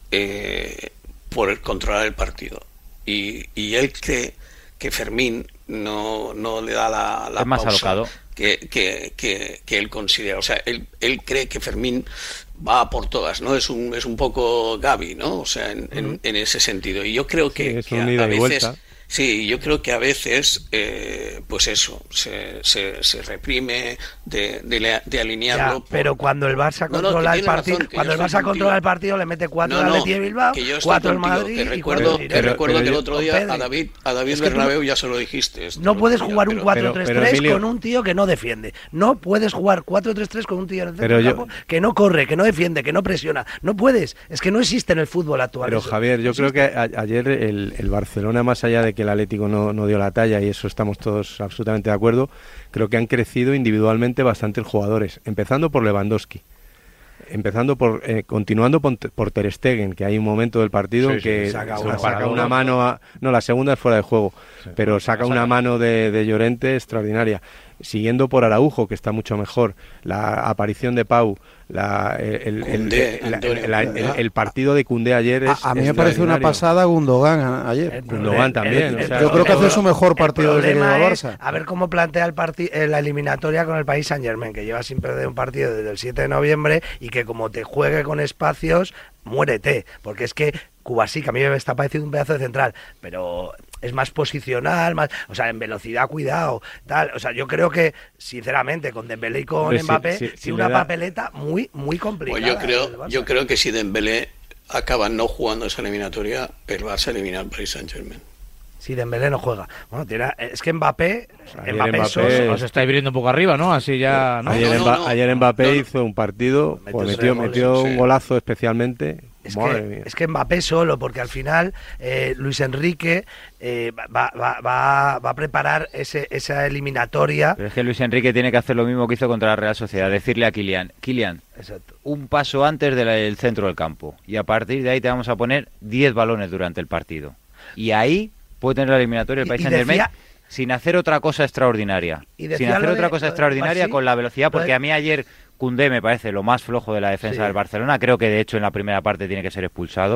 Speaker 7: eh, por controlar el partido. Y, y él cree que Fermín no, no le da la, la
Speaker 4: Es más
Speaker 7: pausa
Speaker 4: alocado.
Speaker 7: que, que, que, que él considera. O sea, él, él cree que Fermín va a por todas, ¿no? Es un, es un poco Gavi, ¿no? O sea, en, en, en ese sentido. Y yo creo que,
Speaker 3: Sí, es
Speaker 7: que
Speaker 3: un
Speaker 7: a,
Speaker 3: ida
Speaker 7: a
Speaker 3: y
Speaker 7: veces...
Speaker 3: vuelta.
Speaker 7: Sí, yo creo que a veces, eh, pues eso, se, se, se reprime de, de, le- de alinearlo.
Speaker 5: Ya,
Speaker 7: por-
Speaker 5: pero cuando el Barça
Speaker 7: No, no,
Speaker 5: controla
Speaker 7: que
Speaker 5: el
Speaker 7: tiene
Speaker 5: partido,
Speaker 7: razón, que
Speaker 5: cuando
Speaker 7: yo
Speaker 5: el
Speaker 7: estoy
Speaker 5: Barça controla
Speaker 7: contigo.
Speaker 5: el partido le mete cuatro
Speaker 7: No,
Speaker 5: al
Speaker 7: no,
Speaker 5: Atleti de Bilbao,
Speaker 7: que yo estoy
Speaker 5: cuatro al
Speaker 7: contigo,
Speaker 5: Madrid
Speaker 7: que
Speaker 5: y
Speaker 7: recuerdo,
Speaker 5: cuatro
Speaker 7: que
Speaker 3: pero-
Speaker 7: recuerdo
Speaker 3: pero
Speaker 7: que el
Speaker 3: yo-
Speaker 7: otro
Speaker 5: con
Speaker 7: día
Speaker 5: Pedri.
Speaker 7: a David, a David
Speaker 5: Es que tú no-
Speaker 7: Bernabéu ya se lo dijiste. esto
Speaker 5: No
Speaker 7: el
Speaker 5: puedes
Speaker 7: otro día,
Speaker 5: jugar un
Speaker 7: pero-
Speaker 5: cuatro
Speaker 3: pero-
Speaker 5: tres
Speaker 3: pero,
Speaker 5: tres
Speaker 3: Emilio-
Speaker 5: con un tío que no defiende. No puedes jugar cuatro tres tres con un tío en el centro
Speaker 3: Pero
Speaker 5: del
Speaker 3: yo-
Speaker 5: campo que no corre, que no defiende, que no presiona. No puedes. Es que no existe en el fútbol actual.
Speaker 3: Pero
Speaker 5: eso.
Speaker 3: Javier, yo
Speaker 5: No
Speaker 3: creo que
Speaker 5: existe.
Speaker 3: a- ayer el, el Barcelona, más allá de que el Atlético no, no dio la talla, y eso estamos todos absolutamente de acuerdo, creo que han crecido individualmente bastante los jugadores, empezando por Lewandowski. Empezando por, eh, continuando por, por Ter Stegen, que hay un momento del partido
Speaker 2: Sí,
Speaker 3: en que
Speaker 2: sí,
Speaker 5: saca
Speaker 3: saca,
Speaker 5: una
Speaker 3: saca
Speaker 2: paradora.
Speaker 3: una mano, a- no, la segunda es fuera de juego,
Speaker 2: Sí,
Speaker 3: pero
Speaker 2: la
Speaker 3: saca
Speaker 2: saca.
Speaker 3: una mano de, de Llorente extraordinaria. Siguiendo por Araujo, que está mucho mejor, la aparición de Pau, la, el, el-
Speaker 7: Koundé,
Speaker 3: el-
Speaker 7: Antonio.
Speaker 3: la- el- el partido de Koundé ayer es
Speaker 6: A, a mí me parece una
Speaker 3: extraordinario.
Speaker 6: pasada Gundogan a- ayer.
Speaker 5: El
Speaker 3: Gundogan
Speaker 5: problema-
Speaker 3: también,
Speaker 5: el-
Speaker 3: o sea,
Speaker 5: el
Speaker 6: Yo creo que
Speaker 5: problema-
Speaker 6: hace su mejor
Speaker 5: el
Speaker 6: partido desde que
Speaker 5: problema
Speaker 6: llegó al
Speaker 5: es
Speaker 6: Barça.
Speaker 5: a ver cómo plantea el parti- eh, la eliminatoria con el Paris Saint-Germain, que lleva sin perder un partido desde el siete de noviembre y que como te juegue con espacios, muérete. Porque es que Cuba sí, que a mí me está pareciendo un pedazo de central, pero es más posicional, más, o sea, en velocidad, cuidado, tal. O sea, yo creo que, sinceramente, con Dembélé y con
Speaker 3: Hombre, sí,
Speaker 5: Mbappé,
Speaker 3: sí,
Speaker 5: tiene
Speaker 3: sí
Speaker 5: una
Speaker 3: le da-
Speaker 5: papeleta muy, muy complicada.
Speaker 7: Pues yo
Speaker 5: el
Speaker 7: creo,
Speaker 5: Barça.
Speaker 7: yo creo que si Dembélé acaba no jugando esa eliminatoria, el Barça elimina al Paris Saint-Germain.
Speaker 5: Si Dembélé no juega. Bueno, tiene, es que Mbappé,
Speaker 3: Ayer
Speaker 5: Mbappé,
Speaker 3: Mbappé-
Speaker 5: solo-
Speaker 2: Os estáis viniendo un poco arriba, ¿no? Así ya, ¿no?
Speaker 3: Ayer,
Speaker 7: No, no,
Speaker 3: Mba-
Speaker 7: no.
Speaker 3: ayer Mbappé
Speaker 7: No, no.
Speaker 3: hizo un partido,
Speaker 5: Metió
Speaker 3: pues
Speaker 5: tres
Speaker 3: metió,
Speaker 5: goles,
Speaker 3: metió
Speaker 7: sí.
Speaker 3: un golazo especialmente.
Speaker 5: Es
Speaker 3: Madre
Speaker 5: que,
Speaker 3: mía.
Speaker 5: es que Mbappé solo, porque al final eh, Luis Enrique eh, va, va, va, va a preparar ese, esa eliminatoria.
Speaker 4: Pero es que Luis Enrique tiene que hacer lo mismo que hizo contra la Real Sociedad, decirle a Kylian, Kylian,
Speaker 5: Exacto.
Speaker 4: un paso antes del del centro del campo y a partir de ahí te vamos a poner diez balones durante el partido. Y ahí puede tener la eliminatoria el
Speaker 5: Y-
Speaker 4: Paris
Speaker 5: y
Speaker 4: Saint-Germain
Speaker 5: decía-
Speaker 4: sin hacer otra cosa extraordinaria.
Speaker 5: Y
Speaker 4: Sin
Speaker 5: decía
Speaker 4: hacer
Speaker 5: lo
Speaker 4: otra
Speaker 5: de-
Speaker 4: cosa
Speaker 5: lo de-
Speaker 4: extraordinaria
Speaker 5: sí,
Speaker 4: con la velocidad,
Speaker 5: lo
Speaker 4: porque
Speaker 5: de-
Speaker 4: a mí ayer Koundé me parece lo más flojo de la defensa
Speaker 5: Sí.
Speaker 4: del Barcelona. Creo que de hecho en la primera parte tiene que ser expulsado.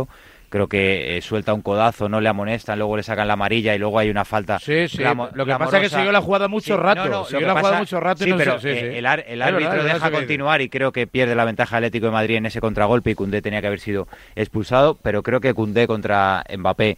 Speaker 4: creo que eh, suelta un codazo, no le amonestan, luego le sacan la amarilla y luego hay una falta.
Speaker 2: Sí, sí.
Speaker 4: Glamo-
Speaker 2: Lo que
Speaker 4: glamorosa.
Speaker 2: pasa es que siguió la jugada mucho
Speaker 4: Sí,
Speaker 2: rato.
Speaker 4: no, no,
Speaker 2: siguió
Speaker 4: lo
Speaker 2: la
Speaker 4: que
Speaker 2: jugada
Speaker 4: pasa-
Speaker 2: mucho rato.
Speaker 4: sí,
Speaker 2: y no
Speaker 4: pero
Speaker 2: sé, sí,
Speaker 4: eh,
Speaker 2: sí.
Speaker 4: el, ar- el
Speaker 2: Es
Speaker 4: árbitro
Speaker 2: verdad, es
Speaker 4: deja
Speaker 2: verdad que
Speaker 4: continuar y creo que pierde la ventaja Atlético de Madrid en ese contragolpe y Koundé tenía que haber sido expulsado, pero creo que Koundé contra Mbappé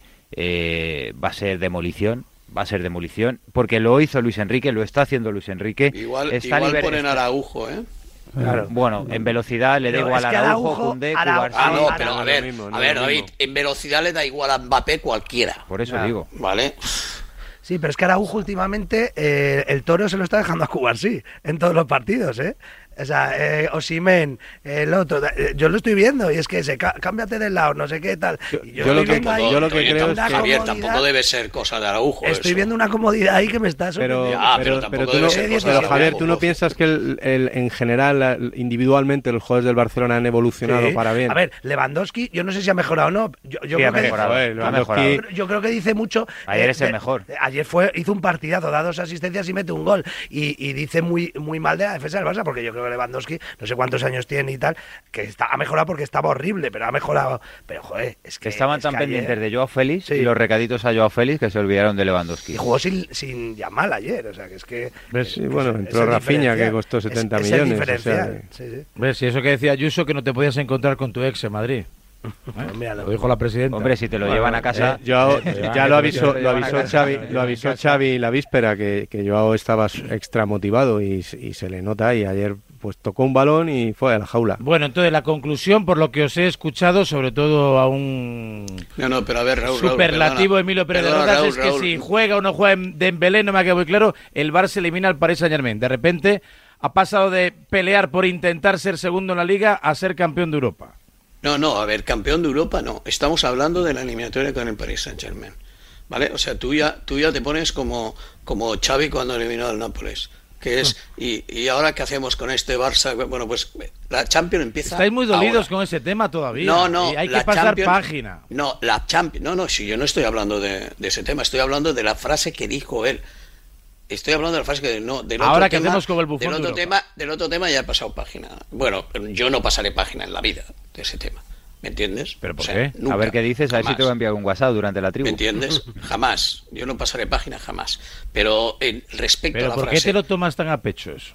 Speaker 4: eh, va a ser demolición. Va a ser demolición, porque lo hizo Luis Enrique, lo está haciendo Luis Enrique.
Speaker 7: Igual,
Speaker 4: está
Speaker 7: igual
Speaker 4: liber-
Speaker 7: ponen a Araujo, ¿eh?
Speaker 4: Claro. Bueno, en velocidad le da
Speaker 5: Pero
Speaker 4: igual
Speaker 5: es
Speaker 4: a
Speaker 5: que
Speaker 4: Araujo,
Speaker 5: Araujo-
Speaker 4: Koundé,
Speaker 5: Arau-
Speaker 4: Cubarsí.
Speaker 7: Ah, no,
Speaker 5: Ahora-
Speaker 7: pero a
Speaker 3: no es
Speaker 7: ver,
Speaker 3: lo mismo, no
Speaker 7: a
Speaker 3: es
Speaker 7: ver,
Speaker 3: lo
Speaker 7: David,
Speaker 3: mismo.
Speaker 7: en velocidad le da igual a Mbappé cualquiera,
Speaker 4: Por eso
Speaker 5: Ya.
Speaker 4: digo.
Speaker 7: ¿vale?
Speaker 5: Sí, pero es que Araujo últimamente eh, el Toro se lo está dejando a Cubarsí en todos los partidos, ¿eh? O sea, eh, Osimhen, el otro, eh, yo lo estoy viendo y es que se ca- cámbiate del lado, no sé qué tal. Y
Speaker 3: yo lo
Speaker 5: estoy
Speaker 3: que-
Speaker 5: viendo ahí
Speaker 3: yo lo que
Speaker 7: Oye,
Speaker 3: creo es
Speaker 5: una
Speaker 3: que-
Speaker 7: Javier,
Speaker 5: comodidad.
Speaker 7: tampoco debe ser cosa de Araujo.
Speaker 5: Estoy
Speaker 7: eso.
Speaker 5: viendo una comodidad ahí que me está
Speaker 3: Pero,
Speaker 5: sorprendiendo.
Speaker 7: Ya, pero
Speaker 3: pero,
Speaker 7: tampoco
Speaker 3: pero tú
Speaker 7: debe
Speaker 3: no-
Speaker 5: ser cosa
Speaker 3: pero
Speaker 5: de
Speaker 3: Javier,
Speaker 7: Araujo.
Speaker 3: ¿tú no piensas que el, el- en general, la- individualmente, los jugadores del Barcelona han evolucionado
Speaker 5: Sí.
Speaker 3: para bien?
Speaker 5: A ver, Lewandowski, yo no sé si ha mejorado o no. Yo, yo
Speaker 4: Sí,
Speaker 5: creo
Speaker 4: ha
Speaker 5: que
Speaker 4: mejorado.
Speaker 3: Joder,
Speaker 4: ha
Speaker 3: Lewandowski-
Speaker 4: mejorado.
Speaker 5: yo creo que dice mucho.
Speaker 4: Ayer es el
Speaker 5: de-
Speaker 4: mejor.
Speaker 5: Ayer fue hizo un partidazo, da dos asistencias y mete un gol. Y, y dice muy muy mal de la defensa del Barça, porque yo creo que Lewandowski, no sé cuántos años tiene y tal, que está, ha mejorado porque estaba horrible, pero ha mejorado. Pero joder, es que.
Speaker 4: Que estaban
Speaker 5: es
Speaker 4: tan
Speaker 5: que
Speaker 4: pendientes
Speaker 5: ayer-
Speaker 4: de Joao Félix
Speaker 5: Sí.
Speaker 4: y los recaditos a Joao Félix que se olvidaron de Lewandowski.
Speaker 5: Y jugó sin, sin Yamal ayer, o sea que es que.
Speaker 3: ¿Ves? Sí,
Speaker 5: es-
Speaker 3: bueno,
Speaker 5: es
Speaker 3: entró
Speaker 5: el
Speaker 3: Rafinha, que
Speaker 5: diferencial.
Speaker 3: costó setenta
Speaker 5: Es- es el
Speaker 3: millones, o sea
Speaker 5: diferencial, sí, sí.
Speaker 2: ¿Ves? Y eso que decía Ayuso, que no te podías encontrar con tu ex en Madrid. ¿Eh?
Speaker 5: Pues míralo.
Speaker 2: Lo dijo la presidenta.
Speaker 4: Hombre, si te lo
Speaker 3: Bueno,
Speaker 4: llevan a casa...
Speaker 3: eh, Joao-
Speaker 4: te llevan-
Speaker 3: ya
Speaker 4: te
Speaker 3: lo avisó,
Speaker 4: te
Speaker 3: lo
Speaker 4: llevan a
Speaker 3: avisó
Speaker 4: casa.
Speaker 3: Xavi, lo avisó Xavi la víspera que, que Joao estaba extra motivado y, y se le nota, y ayer pues tocó un balón y fue a la jaula.
Speaker 2: Bueno, entonces la conclusión, por lo que os he escuchado, sobre todo a un
Speaker 7: No, no, pero a ver, Raúl, Raúl,
Speaker 2: superlativo
Speaker 7: perdona.
Speaker 2: Emilio Pérez de
Speaker 7: Perdona,
Speaker 2: Rodas,
Speaker 7: Raúl,
Speaker 2: es que
Speaker 7: Raúl.
Speaker 2: si juega o no juega en Dembélé, no me ha quedado muy claro, el Barça elimina al Paris Saint-Germain. De repente ha pasado de pelear por intentar ser segundo en la Liga a ser campeón de Europa.
Speaker 7: No, no, a ver, campeón de Europa no. Estamos hablando de la eliminatoria con el Paris Saint-Germain. ¿Vale? O sea, tú ya, tú ya te pones como, como Xavi cuando eliminó al Nápoles. Que es, y, y ahora qué hacemos con este Barça. Bueno, pues la Champions empieza.
Speaker 2: Estáis muy dolidos
Speaker 7: ahora.
Speaker 2: con ese tema todavía.
Speaker 7: No, no,
Speaker 2: Y hay
Speaker 7: la
Speaker 2: que pasar
Speaker 7: Champions-
Speaker 2: página.
Speaker 7: No, la Champions. No, no, si yo no estoy hablando de, de ese tema, estoy hablando de la frase que dijo él. Estoy hablando de la frase que no, del
Speaker 2: Ahora
Speaker 7: otro
Speaker 2: que
Speaker 7: tema,
Speaker 2: hacemos como el bufón
Speaker 7: del
Speaker 2: de
Speaker 7: otro
Speaker 2: Europa.
Speaker 7: tema, del otro tema ya he pasado página. Bueno, yo no pasaré página en la vida de ese tema. ¿Me entiendes?
Speaker 2: ¿Pero por
Speaker 7: O sea,
Speaker 2: qué?
Speaker 7: nunca,
Speaker 4: a ver qué dices, a ver si
Speaker 7: jamás.
Speaker 4: te voy a enviar un WhatsApp durante la tribu.
Speaker 7: ¿Me entiendes? Jamás. Yo no pasaré página jamás. Pero en respecto a
Speaker 2: Pero
Speaker 7: la
Speaker 2: ¿por
Speaker 7: frase,
Speaker 2: qué te lo tomas tan a pecho eso?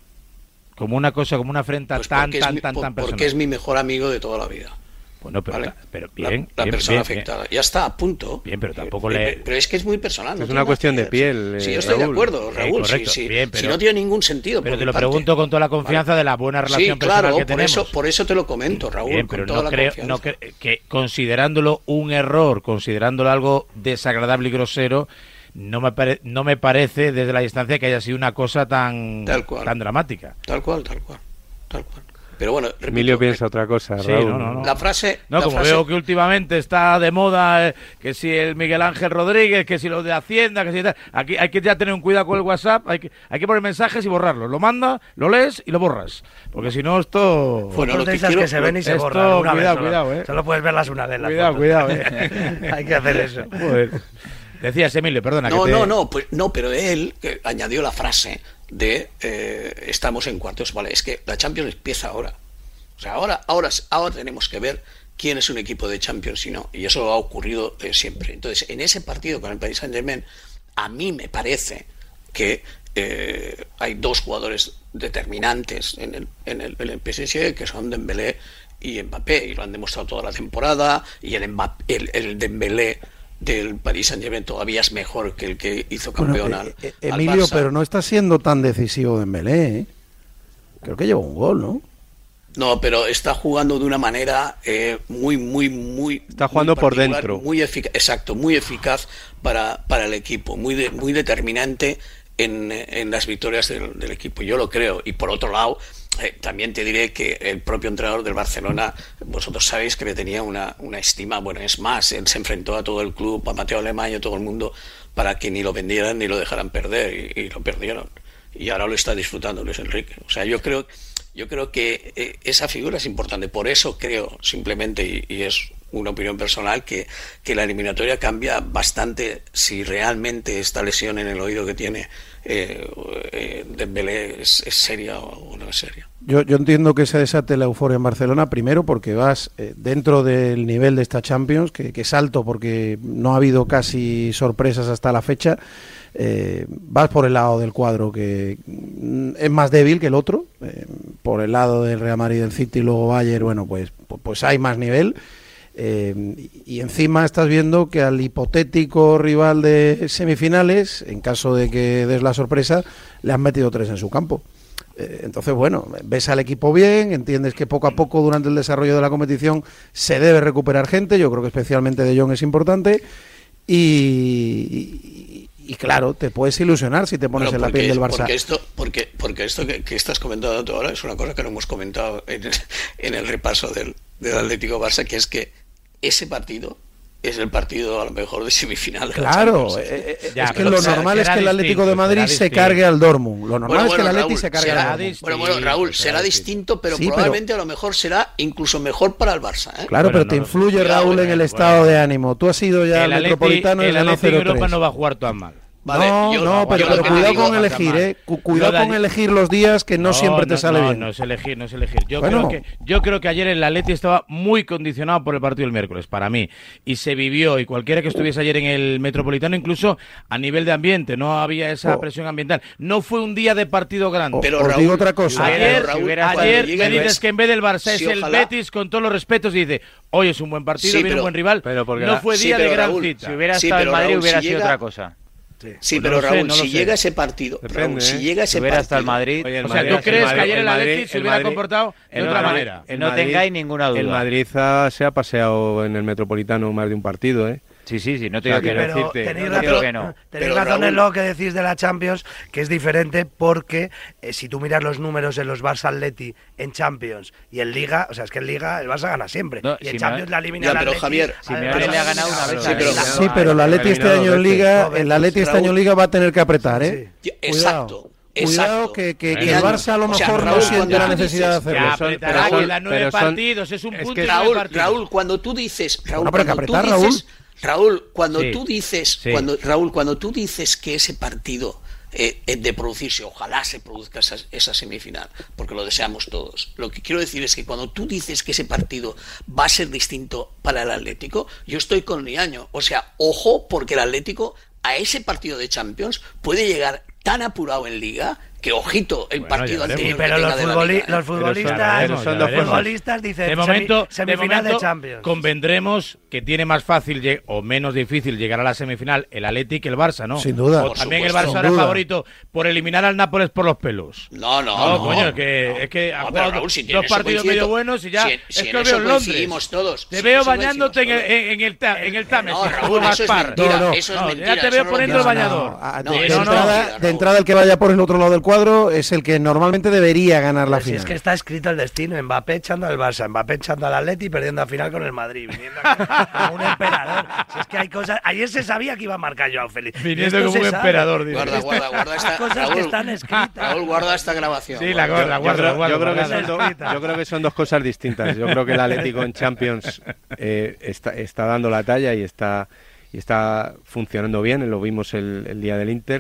Speaker 2: Como una cosa, como una afrenta
Speaker 7: pues
Speaker 2: tan,
Speaker 7: porque, es
Speaker 2: tan,
Speaker 7: mi,
Speaker 2: tan,
Speaker 7: por-
Speaker 2: tan
Speaker 7: porque
Speaker 2: personal.
Speaker 7: es mi mejor amigo de toda la vida.
Speaker 2: Bueno, pero,
Speaker 7: ¿Vale?
Speaker 2: pero
Speaker 7: La-
Speaker 2: bien.
Speaker 7: la,
Speaker 2: bien,
Speaker 7: persona
Speaker 2: bien, bien.
Speaker 7: afectada. Ya está, a punto.
Speaker 2: Bien, pero tampoco
Speaker 7: Eh,
Speaker 2: le-
Speaker 7: eh, Pero es que es muy personal. no
Speaker 3: Es
Speaker 7: tiene
Speaker 3: una
Speaker 7: nada
Speaker 3: cuestión
Speaker 7: que
Speaker 3: de
Speaker 7: ver.
Speaker 3: piel,
Speaker 7: Sí,
Speaker 3: eh,
Speaker 7: yo estoy
Speaker 3: Raúl.
Speaker 7: de acuerdo,
Speaker 2: Eh,
Speaker 7: Raúl. sí,
Speaker 2: correcto,
Speaker 7: sí.
Speaker 2: bien,
Speaker 7: Si
Speaker 2: pero-
Speaker 7: no tiene ningún sentido.
Speaker 2: Pero
Speaker 7: por
Speaker 2: te
Speaker 7: mi
Speaker 2: lo
Speaker 7: parte.
Speaker 2: pregunto con toda la confianza
Speaker 7: Vale.
Speaker 2: de la buena relación
Speaker 7: Sí,
Speaker 2: personal
Speaker 7: claro,
Speaker 2: que
Speaker 7: por
Speaker 2: tenemos.
Speaker 7: eso, por eso te lo comento, Raúl,
Speaker 2: Bien,
Speaker 7: con
Speaker 2: pero
Speaker 7: toda
Speaker 2: no
Speaker 7: la
Speaker 2: creo
Speaker 7: confianza.
Speaker 2: no cre- que considerándolo un error, considerándolo algo desagradable y grosero, no me pare- no me parece desde la distancia que haya sido una cosa tan
Speaker 7: Tal cual.
Speaker 2: tan dramática.
Speaker 7: Tal cual, tal cual, tal cual. Pero bueno, repito,
Speaker 3: Emilio piensa otra cosa,
Speaker 2: Sí,
Speaker 3: Raúl.
Speaker 2: no, no, no.
Speaker 7: la frase...
Speaker 2: No,
Speaker 7: la
Speaker 2: como
Speaker 7: frase-
Speaker 2: veo que últimamente está de moda, eh, que si el Miguel Ángel Rodríguez, que si lo de Hacienda, que si tal. Aquí hay que ya tener un cuidado con el WhatsApp, hay que, hay que poner mensajes y borrarlos. Lo manda, lo lees y lo borras. Porque si no, esto...
Speaker 7: Bueno,
Speaker 5: Son
Speaker 7: lo
Speaker 5: de
Speaker 7: que
Speaker 5: esas
Speaker 7: quiero-
Speaker 5: que se ven y se
Speaker 2: esto,
Speaker 5: borran. una vez
Speaker 2: cuidado,
Speaker 5: solo.
Speaker 2: cuidado, eh.
Speaker 5: Solo puedes verlas una vez. las
Speaker 2: Cuidado,
Speaker 5: fotos.
Speaker 2: cuidado, eh.
Speaker 5: Hay que hacer eso.
Speaker 2: Joder. Decías, Emilio, perdona.
Speaker 7: No,
Speaker 2: que te-
Speaker 7: no, no, pues no, pero él que añadió la frase de eh, estamos en cuartos. Vale, es que la Champions empieza ahora. O sea, ahora, ahora, ahora tenemos que ver quién es un equipo de Champions y no. Y eso ha ocurrido eh, siempre. Entonces, en ese partido con el Paris Saint-Germain, a mí me parece que eh, hay dos jugadores determinantes en el, en el, en el P S G, que son Dembélé y Mbappé, y lo han demostrado toda la temporada, y el, Mbappé, el, el Dembélé del Paris Saint-Germain todavía es mejor que el que hizo campeón
Speaker 6: Bueno,
Speaker 7: al,
Speaker 6: eh, eh,
Speaker 7: al
Speaker 6: Emilio,
Speaker 7: Barça.
Speaker 6: pero no está siendo tan decisivo Dembélé, ¿eh? Creo que lleva un gol, ¿no?
Speaker 7: No, pero está jugando de una manera eh, muy, muy, muy...
Speaker 3: Está jugando
Speaker 7: muy
Speaker 3: por
Speaker 7: particular,
Speaker 3: dentro.
Speaker 7: Muy eficaz, exacto, muy eficaz para, para el equipo, muy, de- muy determinante en, en las victorias del, del equipo. Yo lo creo. Y por otro lado, eh, también te diré que el propio entrenador del Barcelona, vosotros sabéis que le tenía una, una estima, bueno, es más, él se enfrentó a todo el club, a Mateo Alemán y a todo el mundo, para que ni lo vendieran ni lo dejaran perder, y, y lo perdieron. Y ahora lo está disfrutando Luis Enrique. O sea, yo creo... Yo creo que eh, esa figura es importante, por eso creo simplemente, y, y es una opinión personal, que, que la eliminatoria cambia bastante si realmente esta lesión en el oído que tiene eh, eh, Dembélé es, es seria o no es seria.
Speaker 6: Yo, yo entiendo que se desate la euforia en Barcelona, primero porque vas eh, dentro del nivel de esta Champions, que, que es alto porque no ha habido casi sorpresas hasta la fecha. Eh, vas por el lado del cuadro que es más débil que el otro, eh, por el lado del Real Madrid, del City y luego Bayern, bueno, pues, pues hay más nivel. Eh, y encima estás viendo que al hipotético rival de semifinales, en caso de que des la sorpresa, le han metido tres en su campo. Eh, entonces, bueno, ves al equipo bien, entiendes que poco a poco durante el desarrollo de la competición se debe recuperar gente, yo creo que especialmente De Jong es importante, y, y, y claro, te puedes ilusionar si te pones
Speaker 7: bueno,
Speaker 6: porque, en la piel del Barça.
Speaker 7: Porque esto, porque, porque esto que, que estás comentando tú ahora es una cosa que no hemos comentado en el, en el repaso del, del Atlético Barça, que es que ese partido es el partido a lo mejor de semifinal.
Speaker 6: Claro, de eh, eh, ya, es que lo normal es que el Atlético de Madrid se cargue al Dortmund. Lo normal bueno, bueno, es que el Atlético
Speaker 7: Raúl,
Speaker 6: se cargue
Speaker 7: será,
Speaker 6: al Dortmund.
Speaker 7: Bueno, bueno, Raúl, será, será distinto, pero sí, probablemente pero... a lo mejor será incluso mejor para el Barça. ¿eh?
Speaker 6: Claro,
Speaker 2: bueno,
Speaker 6: pero te
Speaker 2: no,
Speaker 6: influye,
Speaker 2: no,
Speaker 6: Raúl,
Speaker 2: bueno,
Speaker 6: en el
Speaker 2: bueno,
Speaker 6: estado
Speaker 2: bueno.
Speaker 6: de ánimo. Tú has ido ya
Speaker 2: el
Speaker 6: al Metropolitano
Speaker 2: y
Speaker 6: el Atlético
Speaker 2: en Europa no va a jugar tan mal.
Speaker 7: Vale,
Speaker 6: no,
Speaker 7: yo,
Speaker 6: no, pero, pero cuidado con elegir, ¿eh? Cuidado con elegir los días que no, no siempre te
Speaker 2: no,
Speaker 6: sale
Speaker 2: no,
Speaker 6: bien.
Speaker 2: No, no es elegir, no es elegir. Yo,
Speaker 6: bueno.
Speaker 2: creo que, yo creo que ayer el Atleti estaba muy condicionado por el partido del miércoles, para mí. Y se vivió, y cualquiera que estuviese ayer en el Metropolitano, incluso a nivel de ambiente, no había esa oh. presión ambiental. No fue un día de partido grande.
Speaker 6: Oh,
Speaker 2: pero
Speaker 6: os
Speaker 2: Raúl,
Speaker 6: digo otra cosa.
Speaker 2: Ayer,
Speaker 7: Raúl,
Speaker 2: ayer me dices es, que en vez del Barça
Speaker 7: sí,
Speaker 2: es el
Speaker 7: ojalá.
Speaker 2: Betis, con todos los respetos, y dice, hoy es un buen partido,
Speaker 7: sí,
Speaker 2: viene
Speaker 7: pero,
Speaker 2: un buen rival.
Speaker 4: Pero
Speaker 2: no
Speaker 4: la...
Speaker 2: fue día
Speaker 7: sí,
Speaker 2: de gran
Speaker 7: Raúl,
Speaker 2: cita.
Speaker 4: Si hubiera
Speaker 7: sí,
Speaker 4: estado en Madrid
Speaker 7: Raúl,
Speaker 4: hubiera
Speaker 7: si
Speaker 4: sido
Speaker 7: llega...
Speaker 4: otra cosa.
Speaker 7: Sí, sí
Speaker 2: pues
Speaker 7: pero
Speaker 2: no
Speaker 7: Raúl,
Speaker 2: sé, no
Speaker 7: si
Speaker 2: sé.
Speaker 7: llega ese partido,
Speaker 3: Depende,
Speaker 7: Raúl, si
Speaker 3: ¿eh?
Speaker 7: llega ese
Speaker 4: si hubiera
Speaker 7: partido,
Speaker 4: hasta el Madrid,
Speaker 3: Oye, el
Speaker 2: o sea,
Speaker 3: Madrid,
Speaker 2: ¿tú crees
Speaker 3: el Madrid,
Speaker 2: que ayer el,
Speaker 3: el
Speaker 2: Atleti
Speaker 3: Madrid,
Speaker 2: se hubiera
Speaker 3: Madrid,
Speaker 2: comportado de
Speaker 3: el
Speaker 2: otra
Speaker 3: Madrid,
Speaker 2: manera?
Speaker 3: el
Speaker 4: no
Speaker 3: Madrid,
Speaker 4: tengáis ninguna duda.
Speaker 3: El Madrid se ha paseado en el Metropolitano más de un partido, ¿eh?
Speaker 4: Sí, sí, sí, no te digo que
Speaker 5: pero
Speaker 4: no.
Speaker 5: tenéis
Speaker 4: no
Speaker 5: razón,
Speaker 4: que no.
Speaker 5: tenéis razón en lo que decís de la Champions, que es diferente porque eh, si tú miras los números en los Barça Atleti en Champions y en Liga, o sea, es que en Liga el Barça gana siempre.
Speaker 4: No,
Speaker 5: y en
Speaker 4: si
Speaker 5: Champions
Speaker 4: me...
Speaker 5: la elimina
Speaker 7: ya,
Speaker 5: el
Speaker 7: pero
Speaker 5: Atleti.
Speaker 7: Javier,
Speaker 4: si me le ha ganado una vez.
Speaker 7: Sí, pero,
Speaker 6: sí, pero el Atleti este año en Liga, el Atleti este año en Liga va a tener que apretar, ¿eh?
Speaker 7: Sí. Exacto.
Speaker 6: Cuidado que, que, que el
Speaker 7: Cuidado.
Speaker 6: Barça a lo mejor
Speaker 7: O sea, Raúl,
Speaker 6: no siente la necesidad
Speaker 7: dices,
Speaker 6: de hacerlo.
Speaker 2: Ya,
Speaker 3: son-
Speaker 2: apretará,
Speaker 3: pero son-
Speaker 2: quedan nueve
Speaker 3: pero son-
Speaker 2: partidos, es un
Speaker 3: es
Speaker 2: punto
Speaker 3: que
Speaker 2: y nueve
Speaker 7: Raúl,
Speaker 2: partidos.
Speaker 7: Raúl, cuando tú dices, Raúl,
Speaker 6: Bueno, pero que
Speaker 7: cuando tú
Speaker 6: apretar,
Speaker 7: dices, Raúl, cuando
Speaker 2: Sí.
Speaker 7: tú dices,
Speaker 2: Sí.
Speaker 7: cuando Raúl, cuando tú dices que ese partido eh, eh, de producirse, ojalá se produzca esa, esa semifinal, porque lo deseamos todos. Lo que quiero decir es que cuando tú dices que ese partido va a ser distinto para el Atlético, yo estoy con Liaño. O sea, ojo, porque el Atlético a ese partido de Champions puede llegar tan apurado en Liga que, ojito, el
Speaker 2: Bueno,
Speaker 7: partido
Speaker 2: ya veremos.
Speaker 7: anterior
Speaker 5: Sí, pero
Speaker 7: que
Speaker 5: los,
Speaker 7: tenga de la
Speaker 5: futboli-
Speaker 7: Liga, ¿eh?
Speaker 5: los futbolistas,
Speaker 2: Pero son dos
Speaker 5: los
Speaker 2: cosas.
Speaker 5: futbolistas dicen
Speaker 2: De momento,
Speaker 5: semi- semifinal
Speaker 2: de, momento
Speaker 5: de Champions.
Speaker 2: convendremos que tiene más fácil lleg- o menos difícil llegar a la semifinal el Atleti que el Barça, ¿no?
Speaker 6: Sin duda.
Speaker 2: O
Speaker 7: Por
Speaker 2: también
Speaker 7: supuesto.
Speaker 2: el Barça
Speaker 6: Sin
Speaker 2: era
Speaker 6: duda.
Speaker 2: favorito por eliminar al Nápoles por los pelos.
Speaker 7: No, no,
Speaker 2: No,
Speaker 7: no.
Speaker 2: coño, es que,
Speaker 7: no.
Speaker 2: es que ha
Speaker 7: No,
Speaker 2: jugado
Speaker 7: pero, Raúl, si
Speaker 2: dos
Speaker 7: en eso
Speaker 2: partidos
Speaker 7: coincido-
Speaker 2: medio buenos y ya
Speaker 7: si-
Speaker 2: es
Speaker 7: si
Speaker 2: que
Speaker 7: en
Speaker 2: lo
Speaker 7: eso
Speaker 2: veo en Londres.
Speaker 7: coincidimos todos.
Speaker 2: Te
Speaker 7: Si
Speaker 2: veo
Speaker 7: eso
Speaker 2: bañándote en el,
Speaker 7: coincidimos
Speaker 2: en, en el, ta- en el Támesis.
Speaker 7: No, Raúl,
Speaker 2: como
Speaker 7: eso es
Speaker 2: Gaspar.
Speaker 7: mentira,
Speaker 6: No, no.
Speaker 7: eso es
Speaker 2: No,
Speaker 7: mentira.
Speaker 2: ya te
Speaker 7: eso
Speaker 2: veo
Speaker 7: no
Speaker 2: poniendo
Speaker 7: lo
Speaker 2: el
Speaker 7: pienso.
Speaker 2: bañador.
Speaker 6: Ah,
Speaker 7: No,
Speaker 6: de,
Speaker 7: eso
Speaker 6: de
Speaker 7: no,
Speaker 6: entrada,
Speaker 7: Raúl.
Speaker 6: de entrada el que vaya por el otro lado del cuadro es el que normalmente debería ganar la
Speaker 5: Pero si
Speaker 6: final.
Speaker 5: es que está escrito el destino, Mbappé echando al Barça, Mbappé echando al Atleti y perdiendo a final con el Madrid, viniendo aquí como un emperador. Si es que hay cosas, ayer se sabía que iba a marcar Joao Félix.
Speaker 2: Viniendo
Speaker 5: Esto
Speaker 2: como un
Speaker 5: se sabe.
Speaker 2: emperador, dice.
Speaker 7: Guarda, guarda, guarda
Speaker 5: Hay
Speaker 7: esta.
Speaker 5: cosas
Speaker 7: Raúl,
Speaker 5: que están escritas.
Speaker 7: Raúl, guarda esta grabación.
Speaker 2: Sí, la
Speaker 7: guarda.
Speaker 2: guarda,
Speaker 3: Yo
Speaker 2: guarda,
Speaker 3: creo,
Speaker 2: guarda.
Speaker 3: yo creo que
Speaker 2: guarda.
Speaker 3: son do- yo creo que son dos cosas distintas. Yo creo que el Atlético en Champions eh, está, está dando la talla y está y está funcionando bien. Lo vimos el, el día del Inter.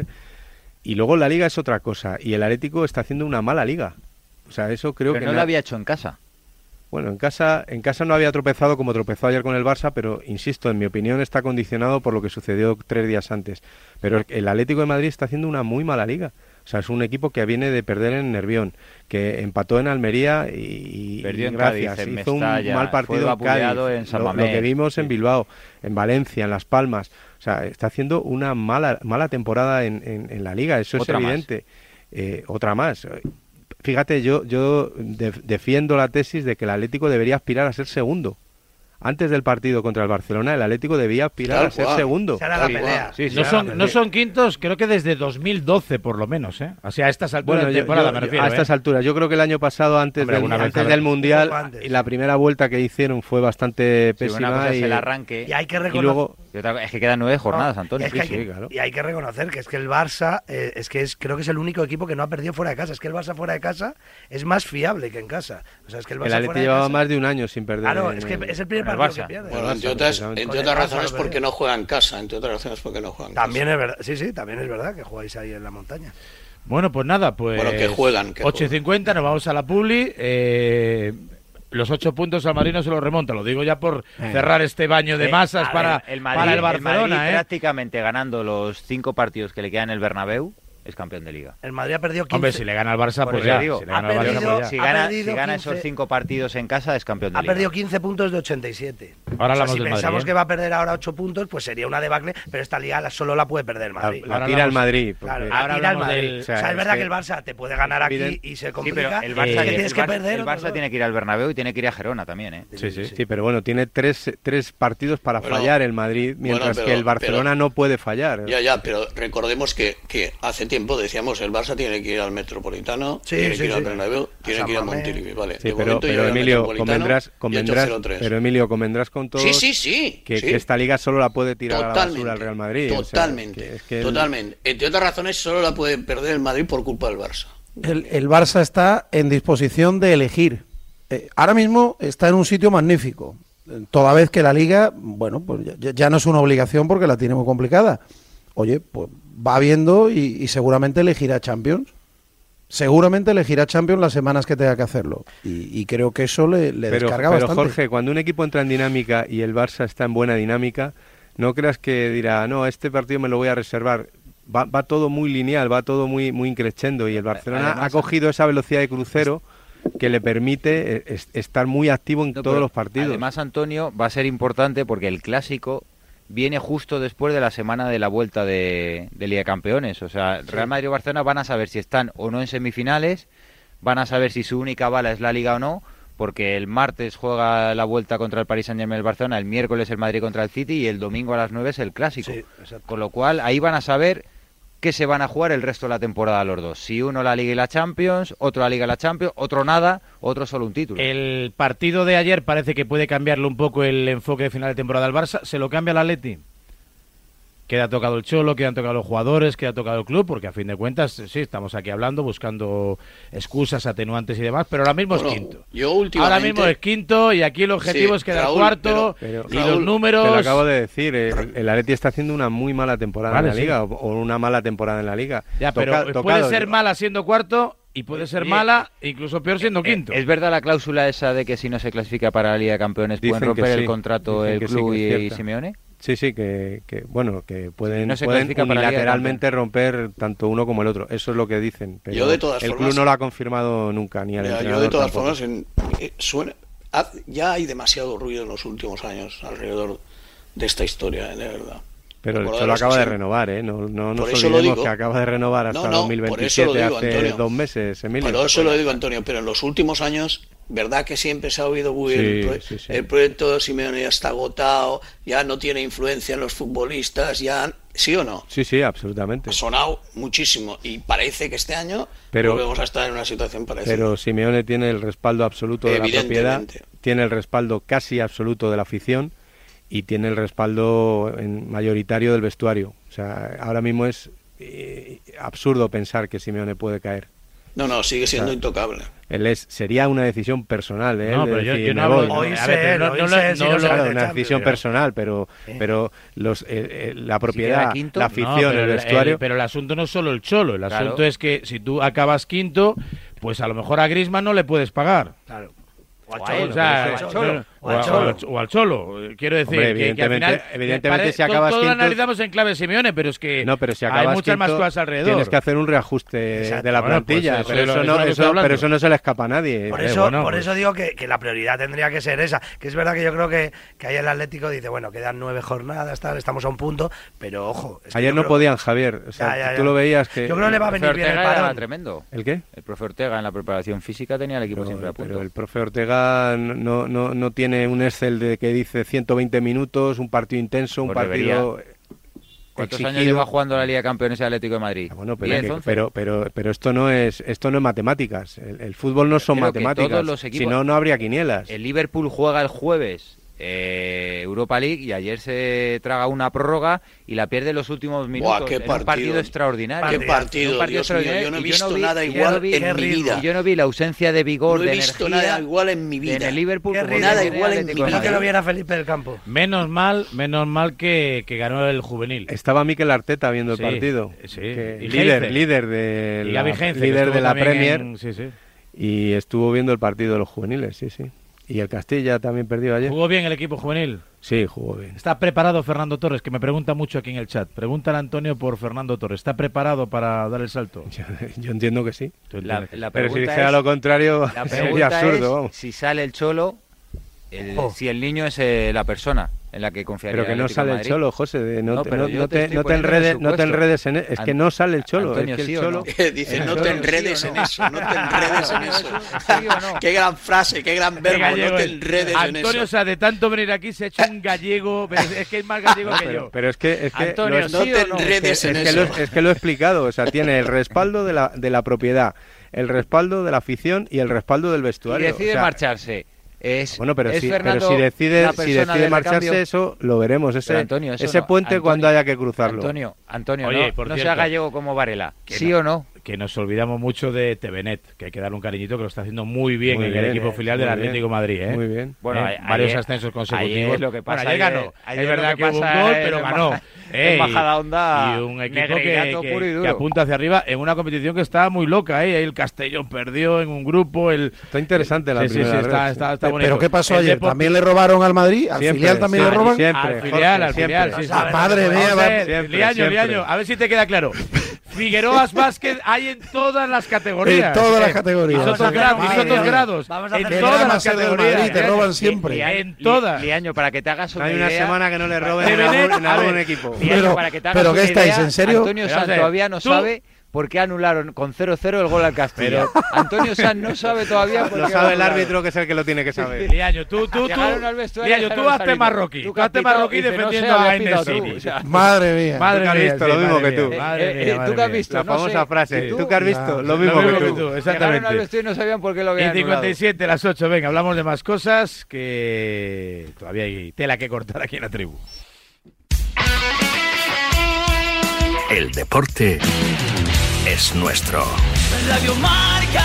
Speaker 3: Y luego la Liga es otra cosa. Y el Atlético está haciendo una mala Liga. O sea, eso creo
Speaker 4: Pero
Speaker 3: que
Speaker 4: no
Speaker 3: na-
Speaker 4: lo había hecho en casa.
Speaker 3: Bueno, en casa, en casa no había tropezado como tropezó ayer con el Barça, pero insisto, en mi opinión está condicionado por lo que sucedió tres días antes. Pero el Atlético de Madrid está haciendo una muy mala liga. O sea, es un equipo que viene de perder en Nervión, que empató en Almería y,
Speaker 4: Perdió
Speaker 3: y
Speaker 4: en
Speaker 3: gracias,
Speaker 4: Cádiz, en
Speaker 3: hizo
Speaker 4: Mestalla,
Speaker 3: un mal
Speaker 4: fue
Speaker 3: partido en
Speaker 4: vapuleado
Speaker 3: Cádiz,
Speaker 4: en San
Speaker 3: lo, lo
Speaker 4: Mamés.
Speaker 3: que vimos en
Speaker 4: Sí.
Speaker 3: Bilbao, en Valencia, en Las Palmas. O sea, está haciendo una mala mala temporada en, en, en la liga, eso
Speaker 4: Otra
Speaker 3: es
Speaker 4: más.
Speaker 3: evidente. Eh, otra más. Fíjate, yo, yo de- defiendo la tesis de que el Atlético debería aspirar a ser segundo. Antes del partido contra el Barcelona, el Atlético debía aspirar
Speaker 7: Tal
Speaker 3: a ser
Speaker 7: cual.
Speaker 3: segundo.
Speaker 5: Esa era la
Speaker 7: Sí,
Speaker 5: pelea.
Speaker 2: Sí,
Speaker 5: Esa
Speaker 2: no
Speaker 5: era
Speaker 2: son,
Speaker 5: la
Speaker 2: no
Speaker 5: pelea.
Speaker 2: son quintos, creo que desde dos mil doce por lo menos, ¿eh? O sea, a estas alturas
Speaker 3: Bueno,
Speaker 2: de
Speaker 3: yo-
Speaker 2: temporada
Speaker 3: yo-
Speaker 2: me
Speaker 3: yo-
Speaker 2: refiero,
Speaker 3: a estas
Speaker 2: ¿eh?
Speaker 3: alturas. Yo creo que el año pasado, antes,
Speaker 2: Hombre,
Speaker 3: del,
Speaker 2: alguna vez
Speaker 3: antes
Speaker 2: habrá-
Speaker 3: del Mundial,
Speaker 5: Un poco antes.
Speaker 3: y la primera vuelta que hicieron fue bastante
Speaker 4: Sí, una
Speaker 3: pésima.
Speaker 4: cosa es
Speaker 3: y,
Speaker 4: el arranque.
Speaker 5: Y hay que
Speaker 3: y
Speaker 5: reconocer.
Speaker 3: luego,
Speaker 4: Es que quedan nueve jornadas, no, Antonio.
Speaker 5: Es que
Speaker 4: sí,
Speaker 5: hay,
Speaker 4: sí, claro.
Speaker 5: Y hay que reconocer que es que el Barça, eh, es que es, creo que es el único equipo que no ha perdido fuera de casa. Es que el Barça fuera de casa es más fiable que en casa. O sea, es que el Barça
Speaker 3: el Atleti llevaba casa... más de un año sin perder.
Speaker 5: Claro, es que
Speaker 3: el...
Speaker 5: es el primer partido que pierde.
Speaker 7: Bueno, entre otras, entre otras razones porque no juega en casa, entre otras razones porque no juega en
Speaker 5: también
Speaker 7: casa.
Speaker 5: Es verdad, sí, sí, también es verdad que jugáis ahí en la montaña.
Speaker 2: Bueno, pues nada, pues...
Speaker 7: Bueno, que juegan. Que
Speaker 2: ocho y cincuenta, nos vamos a la publi. Eh... Los ocho puntos al Madrid no se los remonta, lo digo ya por eh. cerrar este baño de masas eh, para,
Speaker 4: ver, el Madrid,
Speaker 2: para el Barcelona.
Speaker 4: El Madrid
Speaker 2: ¿eh?
Speaker 4: prácticamente ganando los cinco partidos que le quedan en el Bernabéu, es campeón de Liga.
Speaker 5: El Madrid ha perdido quince.
Speaker 2: Hombre, si le gana al Barça, pues ya.
Speaker 4: Digo,
Speaker 2: si le gana
Speaker 4: ha
Speaker 2: al Barça,
Speaker 4: perdido,
Speaker 2: pues ya.
Speaker 4: Si gana, si gana esos cinco partidos en casa, es campeón de
Speaker 5: ha
Speaker 4: Liga.
Speaker 5: Ha perdido quince puntos de ochenta y siete.
Speaker 2: Ahora
Speaker 5: o sea,
Speaker 2: hablamos
Speaker 5: si
Speaker 2: del
Speaker 5: pensamos
Speaker 2: Madrid, ¿eh?
Speaker 5: que va a perder ahora ocho puntos, pues sería una debacle, pero esta Liga solo la puede perder el Madrid.
Speaker 3: La, la tira el Madrid.
Speaker 5: Claro, ahora tira el Madrid. Del... O sea, o sea, es verdad que... que el Barça te puede ganar aquí y se complica.
Speaker 4: Sí, el Barça,
Speaker 5: eh, que tienes
Speaker 4: el
Speaker 5: que
Speaker 4: Barça,
Speaker 5: perder.
Speaker 4: El Barça tiene que ir al Bernabéu y tiene que ir a Gerona también, ¿eh?
Speaker 3: Sí, sí, sí, sí pero bueno, tiene tres, tres partidos para bueno, fallar el Madrid, mientras bueno, pero, que el Barcelona pero, no puede fallar.
Speaker 7: Ya, ya, pero recordemos que, que hace tiempo decíamos el Barça tiene que ir al Metropolitano, sí, tiene sí, que ir sí. al Bernabéu, tiene que ir a Montilivi, vale.
Speaker 3: Sí, pero, pero Emilio, convendrás, convendrás, pero Emilio, convendrás con todos
Speaker 7: sí, sí, sí,
Speaker 3: que,
Speaker 7: sí.
Speaker 3: que esta liga solo la puede tirar totalmente, a la basura al Real Madrid.
Speaker 7: Totalmente, o sea, que, es que el... totalmente. Entre otras razones, solo la puede perder el Madrid por culpa del Barça.
Speaker 6: El, el Barça está en disposición de elegir. Eh, ahora mismo está en un sitio magnífico. Toda vez que la liga, bueno, pues ya, ya no es una obligación porque la tiene muy complicada. Oye, pues va viendo y, y seguramente elegirá Champions. Seguramente elegirá Champions las semanas que tenga que hacerlo. Y, y creo que eso le, le
Speaker 3: pero,
Speaker 6: descarga
Speaker 3: pero
Speaker 6: bastante.
Speaker 3: Pero Jorge, cuando un equipo entra en dinámica y el Barça está en buena dinámica, no creas que dirá, no, este partido me lo voy a reservar. Va, va todo muy lineal, va todo muy, muy increchendo. Y el Barcelona Además, ha cogido esa velocidad de crucero que le permite es, estar muy activo en no, todos los partidos.
Speaker 4: Además, Antonio, va a ser importante porque el Clásico viene justo después de la semana de la vuelta de, de Liga de Campeones. O sea, sí. Real Madrid y Barcelona van a saber si están o no en semifinales, van a saber si su única bala es la Liga o no, porque el martes juega la vuelta contra el Paris Saint-Germain el Barcelona, el miércoles el Madrid contra el City y el domingo a las nueve es el Clásico. Sí, con lo cual, ahí van a saber qué se van a jugar el resto de la temporada los dos. Si uno la Liga y la Champions, otro la Liga y la Champions, otro nada, otro solo un título.
Speaker 2: El partido de ayer parece que puede cambiarle un poco el enfoque de final de temporada al Barça. ¿Se lo cambia el Atleti? Queda tocado el Cholo, quedan tocados los jugadores, queda tocado el club, porque a fin de cuentas, sí, estamos aquí hablando, buscando excusas, atenuantes y demás, pero ahora mismo bueno, es quinto.
Speaker 7: Yo últimamente...
Speaker 2: Ahora mismo es quinto y aquí el objetivo sí, es quedar Raúl, cuarto pero, pero, y Raúl, los números...
Speaker 3: Te lo acabo de decir, el, el Atleti está haciendo una muy mala temporada vale, en la sí. Liga, o, o una mala temporada en la Liga.
Speaker 2: Ya, Toca, pero tocado, puede ser mala siendo cuarto y puede ser mala, incluso peor siendo quinto.
Speaker 4: ¿Es verdad la cláusula esa de que si no se clasifica para la Liga de Campeones Dicen pueden romper sí. el contrato Dicen el club sí, y, y Simeone?
Speaker 3: Sí, sí, que, que bueno, que pueden, no pueden unilateralmente romper tanto uno como el otro. Eso es lo que dicen. Pero
Speaker 7: yo de todas
Speaker 3: el
Speaker 7: formas,
Speaker 3: club no lo ha confirmado nunca, ni el
Speaker 7: ya,
Speaker 3: entrenador
Speaker 7: Yo de todas
Speaker 3: tampoco.
Speaker 7: formas, en, eh, suena, ya hay demasiado ruido en los últimos años alrededor de esta historia, de verdad.
Speaker 3: Pero el Cholo acaba de renovar, ¿eh? No, no nos olvidemos digo, que acaba de renovar hasta
Speaker 7: no, no,
Speaker 3: dos mil veintisiete,
Speaker 7: digo,
Speaker 3: hace
Speaker 7: Antonio,
Speaker 3: dos meses, Emilio.
Speaker 7: Pero eso lo digo, Antonio, pero en los últimos años, ¿verdad que siempre se ha oído uy, sí, el, pro sí, sí. el proyecto de Simeone ya está agotado, ya no tiene influencia en los futbolistas, ya... ¿Sí o no?
Speaker 3: Sí, sí, absolutamente.
Speaker 7: Ha sonado muchísimo y parece que este año
Speaker 3: pero,
Speaker 7: volvemos a estar en una situación parecida.
Speaker 3: Pero Simeone tiene el respaldo absoluto de la propiedad, tiene el respaldo casi absoluto de la afición y tiene el respaldo en mayoritario del vestuario. O sea, ahora mismo es eh, absurdo pensar que Simeone puede caer.
Speaker 7: No, no, sigue siendo o sea, intocable.
Speaker 3: Él es, sería una decisión personal, ¿eh?
Speaker 2: No, pero yo, yo no hablo...
Speaker 3: Una decisión personal, pero, ¿Eh? pero los, eh, eh, la propiedad, si quinto, la afición, no, el vestuario...
Speaker 2: El, pero el asunto no es solo el Cholo, el claro. asunto es que si tú acabas quinto, pues a lo mejor a Griezmann no le puedes pagar.
Speaker 5: Claro.
Speaker 2: O al Cholo, o, sea, o, Cholo, o, al Cholo. O al Cholo. Quiero decir
Speaker 3: Hombre,
Speaker 2: que, que al final
Speaker 3: evidentemente si acabas
Speaker 2: todo, todo
Speaker 3: quinto,
Speaker 2: lo analizamos en clave Simeone, pero es que
Speaker 3: no, pero si
Speaker 2: hay muchas
Speaker 3: quinto,
Speaker 2: más cosas alrededor.
Speaker 3: Tienes que hacer un reajuste Exacto. de la
Speaker 2: bueno,
Speaker 3: plantilla,
Speaker 2: pues
Speaker 3: pero, eso, eso, no, eso, pero eso no se le escapa a nadie.
Speaker 5: Por eso, bueno, por pues. eso digo que, que la prioridad tendría que ser esa. Que es verdad que yo creo que, que ahí el Atlético dice, bueno, quedan nueve jornadas, tal, estamos a un punto, pero ojo. Es que
Speaker 3: Ayer no
Speaker 5: creo...
Speaker 3: podían, Javier. O sea, ya, ya, ya. Tú lo veías que...
Speaker 5: Yo creo que le va a venir bien el parón.
Speaker 4: Tremendo.
Speaker 3: ¿El qué?
Speaker 4: El profe Ortega en la preparación física tenía el equipo
Speaker 3: pero,
Speaker 4: siempre a punto.
Speaker 3: Pero el profe Ortega no, no, no tiene un Excel de que dice ciento veinte minutos, un partido intenso, un pues partido
Speaker 4: ¿Cuántos
Speaker 3: exigido?
Speaker 4: años lleva jugando la Liga de Campeones el Atlético de Madrid?
Speaker 3: Ah, bueno, pero, diez, que, pero, pero, pero esto no es esto no es matemáticas. El, el fútbol no son
Speaker 4: pero
Speaker 3: matemáticas.
Speaker 4: Todos los equipos,
Speaker 3: si no, no habría quinielas.
Speaker 4: El Liverpool juega el jueves eh, Europa League y ayer se traga una prórroga y la pierde en los últimos minutos.
Speaker 7: Buah, qué
Speaker 4: en
Speaker 7: partido.
Speaker 4: un partido extraordinario.
Speaker 7: Qué partido,
Speaker 4: un partido
Speaker 7: Dios mío,
Speaker 4: extraordinario.
Speaker 7: yo no he
Speaker 4: Y
Speaker 7: visto
Speaker 4: vi-
Speaker 7: nada
Speaker 4: y yo
Speaker 7: igual
Speaker 4: no vi-
Speaker 7: en mi vida.
Speaker 4: Y yo no vi la ausencia de vigor,
Speaker 7: No he
Speaker 4: de
Speaker 7: visto
Speaker 4: energía,
Speaker 7: nada igual en mi
Speaker 4: en
Speaker 7: vida.
Speaker 4: el Liverpool,
Speaker 5: Qué
Speaker 4: como
Speaker 5: ridículo.
Speaker 7: Nada
Speaker 4: tiene
Speaker 7: igual en
Speaker 4: Atlético
Speaker 7: mi
Speaker 4: de
Speaker 5: Espero que
Speaker 7: vida.
Speaker 5: lo viera Felipe del Campo.
Speaker 2: Menos mal, menos mal que, que ganó el juvenil.
Speaker 3: Estaba Mikel Arteta viendo el
Speaker 2: Sí,
Speaker 3: partido.
Speaker 2: sí.
Speaker 3: que-
Speaker 2: Y
Speaker 3: líder,
Speaker 2: Heinze.
Speaker 3: líder de
Speaker 2: Y
Speaker 3: la,
Speaker 2: Gaby Heinze, que
Speaker 3: líder
Speaker 2: estuvo
Speaker 3: de la
Speaker 2: también
Speaker 3: Premier
Speaker 2: en- sí, sí.
Speaker 3: y estuvo viendo el partido de los juveniles, sí, sí. Y el Castilla también perdió ayer.
Speaker 2: ¿Jugó bien el equipo juvenil?
Speaker 3: Sí, jugó bien.
Speaker 2: ¿Está preparado Fernando Torres? Que me pregunta mucho aquí en el chat. Pregúntale a Antonio por Fernando Torres. ¿Está preparado para dar el salto?
Speaker 3: Yo, yo entiendo que sí.
Speaker 2: ¿Tú
Speaker 4: La,
Speaker 2: entiendes?
Speaker 4: la
Speaker 3: Pero si
Speaker 4: pregunta
Speaker 3: dijera
Speaker 4: es-
Speaker 3: lo contrario,
Speaker 4: la
Speaker 3: sería
Speaker 4: pregunta
Speaker 3: absurdo.
Speaker 4: es
Speaker 3: Vamos.
Speaker 4: si sale el Cholo, el-
Speaker 5: Oh.
Speaker 4: si el niño es eh, la persona en la que confiaría.
Speaker 3: Pero que
Speaker 4: el
Speaker 3: no
Speaker 4: Atlético de
Speaker 3: sale el
Speaker 4: Madrid.
Speaker 3: cholo, José. de- no,
Speaker 4: No,
Speaker 3: te-
Speaker 4: pero
Speaker 3: no-
Speaker 4: yo
Speaker 3: no
Speaker 4: te
Speaker 3: te,
Speaker 4: estoy
Speaker 3: no te
Speaker 4: poniendo en el
Speaker 3: enredes, no te
Speaker 4: supuesto.
Speaker 3: enredes en e- Es que
Speaker 4: An-
Speaker 3: no sale el cholo.
Speaker 4: Antonio,
Speaker 3: es que el
Speaker 4: ¿sí o
Speaker 3: cholo.
Speaker 4: no?
Speaker 7: Dice, no
Speaker 4: Antonio,
Speaker 7: te
Speaker 4: ¿sí
Speaker 7: enredes
Speaker 4: o
Speaker 7: en
Speaker 4: no?
Speaker 7: eso, no te enredes en eso.
Speaker 4: ¿Sí o no?
Speaker 7: Qué gran frase, qué gran
Speaker 2: Qué
Speaker 7: verbo,
Speaker 2: gallego
Speaker 7: no te
Speaker 2: es.
Speaker 7: enredes en
Speaker 2: Antonio,
Speaker 7: eso.
Speaker 2: o sea, de tanto venir aquí se ha hecho un gallego. pero es que es más gallego que
Speaker 3: Pero,
Speaker 2: yo.
Speaker 3: pero es que, es que
Speaker 4: Antonio,
Speaker 3: lo,
Speaker 7: No
Speaker 4: ¿sí
Speaker 7: te
Speaker 4: o no?
Speaker 7: enredes
Speaker 3: es
Speaker 7: en
Speaker 3: que lo,
Speaker 7: eso.
Speaker 3: es que lo he explicado. O sea, tiene el respaldo de la, de la propiedad, el respaldo de la afición y el respaldo del
Speaker 4: Y
Speaker 3: vestuario.
Speaker 4: decide
Speaker 3: O sea,
Speaker 4: marcharse. Es,
Speaker 3: Bueno, pero
Speaker 4: es
Speaker 3: si, pero
Speaker 4: Fernando
Speaker 3: si decide,
Speaker 4: la
Speaker 3: si
Speaker 4: persona
Speaker 3: decide
Speaker 4: del
Speaker 3: marcharse,
Speaker 4: recambio.
Speaker 3: eso lo veremos. Ese,
Speaker 4: Pero, Antonio, eso
Speaker 3: ese
Speaker 4: no.
Speaker 3: puente
Speaker 4: Antonio,
Speaker 3: cuando haya que cruzarlo.
Speaker 4: Antonio, Antonio,
Speaker 2: Oye,
Speaker 4: no,
Speaker 2: por
Speaker 4: no sea
Speaker 2: cierto,
Speaker 4: gallego como Varela.
Speaker 2: que
Speaker 4: ¿Sí
Speaker 2: no-
Speaker 4: o no?
Speaker 2: Que nos olvidamos mucho de T V Net, que hay que darle un cariñito, que lo está haciendo muy bien
Speaker 3: Muy
Speaker 2: en
Speaker 3: bien,
Speaker 2: el equipo
Speaker 3: eh,
Speaker 2: filial
Speaker 3: muy
Speaker 2: del
Speaker 3: bien,
Speaker 2: Atlético de Madrid. ¿eh?
Speaker 3: Muy bien.
Speaker 4: Bueno,
Speaker 2: ¿Eh?
Speaker 4: a-
Speaker 2: Varios
Speaker 4: ayer-
Speaker 2: ascensos consecutivos.
Speaker 4: ayer lo que pasa
Speaker 2: Bueno, ayer
Speaker 4: ayer-
Speaker 2: ganó.
Speaker 4: ayer
Speaker 2: es
Speaker 4: lo
Speaker 2: verdad
Speaker 4: que
Speaker 2: que hubo un
Speaker 4: pasa
Speaker 2: gol,
Speaker 4: es
Speaker 2: pero
Speaker 4: en
Speaker 2: ganó.
Speaker 4: Baja-
Speaker 2: Eh,
Speaker 4: en Bajada Onda,
Speaker 2: y un equipo que,
Speaker 4: Negreirato
Speaker 2: que-
Speaker 4: puro y duro.
Speaker 2: que apunta hacia arriba en una competición que está muy loca. ¿eh? Ahí el Castellón perdió en un grupo. El...
Speaker 3: Está interesante la
Speaker 2: Sí, sí, sí,
Speaker 3: primera
Speaker 2: está,
Speaker 3: red,
Speaker 2: está,
Speaker 3: sí.
Speaker 2: está bonito.
Speaker 6: ¿Pero qué pasó
Speaker 2: El
Speaker 6: ayer?
Speaker 2: Depor-
Speaker 6: ¿También le robaron al Madrid? ¿Al
Speaker 3: Siempre,
Speaker 6: filial también
Speaker 3: sí,
Speaker 6: le roban?
Speaker 3: siempre.
Speaker 2: Al
Speaker 3: Jorge,
Speaker 2: filial, al
Speaker 3: siempre.
Speaker 2: filial, sí, sí.
Speaker 6: Ah, madre mía,
Speaker 2: Vamos a ver,
Speaker 3: siempre,
Speaker 2: Liaño,
Speaker 3: siempre.
Speaker 2: Liaño, a ver si te queda claro. Figueroas Vázquez hay en todas las categorías.
Speaker 6: En todas las
Speaker 2: Eh,
Speaker 6: categorías.
Speaker 2: Y otros
Speaker 5: Vamos a
Speaker 2: grados,
Speaker 5: hacer-
Speaker 2: y otros
Speaker 5: madre
Speaker 2: grados.
Speaker 5: Vamos a
Speaker 2: En
Speaker 5: hacer-
Speaker 6: Qué
Speaker 2: todas
Speaker 6: drama
Speaker 2: las
Speaker 6: ser del
Speaker 2: categorías.
Speaker 6: Madrid, te
Speaker 2: ¿eh?
Speaker 6: roban siempre.
Speaker 4: Li-
Speaker 2: En
Speaker 4: Li-
Speaker 2: todas.
Speaker 4: Liaño, para que te hagas
Speaker 3: No
Speaker 4: una
Speaker 3: hay una
Speaker 4: idea.
Speaker 3: semana que no le roben
Speaker 2: De
Speaker 3: en
Speaker 2: Benet,
Speaker 3: algún, en
Speaker 2: a
Speaker 3: algún
Speaker 2: ver,
Speaker 3: equipo.
Speaker 4: Liaño,
Speaker 6: Pero-
Speaker 4: para que te hagas
Speaker 6: pero
Speaker 4: una
Speaker 6: ¿qué estáis,
Speaker 4: idea,
Speaker 6: en serio?
Speaker 4: Antonio
Speaker 2: Pero,
Speaker 4: Sanz
Speaker 2: o sea,
Speaker 4: todavía no
Speaker 2: tú-
Speaker 4: sabe por qué anularon con cero cero el gol al Castilla. Antonio Sanz no sabe todavía por
Speaker 3: Lo
Speaker 4: qué
Speaker 3: sabe el
Speaker 4: anularon.
Speaker 3: árbitro, que es el que lo tiene que saber.
Speaker 2: Liaño, tú, tú, tú.
Speaker 4: Llegaron al vestuario y
Speaker 2: Liaño, tú
Speaker 4: dejaron
Speaker 2: hazte
Speaker 4: salir.
Speaker 2: marroquí.
Speaker 4: Tú
Speaker 2: Tú hazte
Speaker 4: capitán,
Speaker 2: marroquí
Speaker 4: dice, no
Speaker 2: defendiendo
Speaker 4: sé,
Speaker 2: a
Speaker 4: había pitado
Speaker 2: Enesiri.
Speaker 4: tú, o sea.
Speaker 6: Madre mía.
Speaker 2: Madre
Speaker 3: Tú que has
Speaker 2: mía,
Speaker 3: visto
Speaker 2: sí,
Speaker 3: lo mismo
Speaker 2: madre
Speaker 3: que tú.
Speaker 2: mía,
Speaker 4: Eh,
Speaker 2: madre
Speaker 4: eh,
Speaker 2: mía,
Speaker 4: ¿tú
Speaker 2: madre
Speaker 4: qué has
Speaker 2: mía.
Speaker 4: visto?
Speaker 3: La
Speaker 4: No
Speaker 3: famosa
Speaker 4: sé.
Speaker 3: frase.
Speaker 4: ¿Y tú?
Speaker 3: Tú que has visto
Speaker 6: Ya.
Speaker 3: lo mismo
Speaker 2: Lo
Speaker 3: que
Speaker 2: mismo
Speaker 3: tú.
Speaker 2: que tú,
Speaker 4: Llegaron al
Speaker 2: exactamente.
Speaker 4: vestuario y no sabían por qué lo
Speaker 2: Y
Speaker 4: habían anulado.
Speaker 2: cincuenta y siete, las ocho. Venga, hablamos de más cosas que todavía hay tela que cortar aquí en la tribu.
Speaker 1: El deporte es nuestro.
Speaker 8: Radio Marca.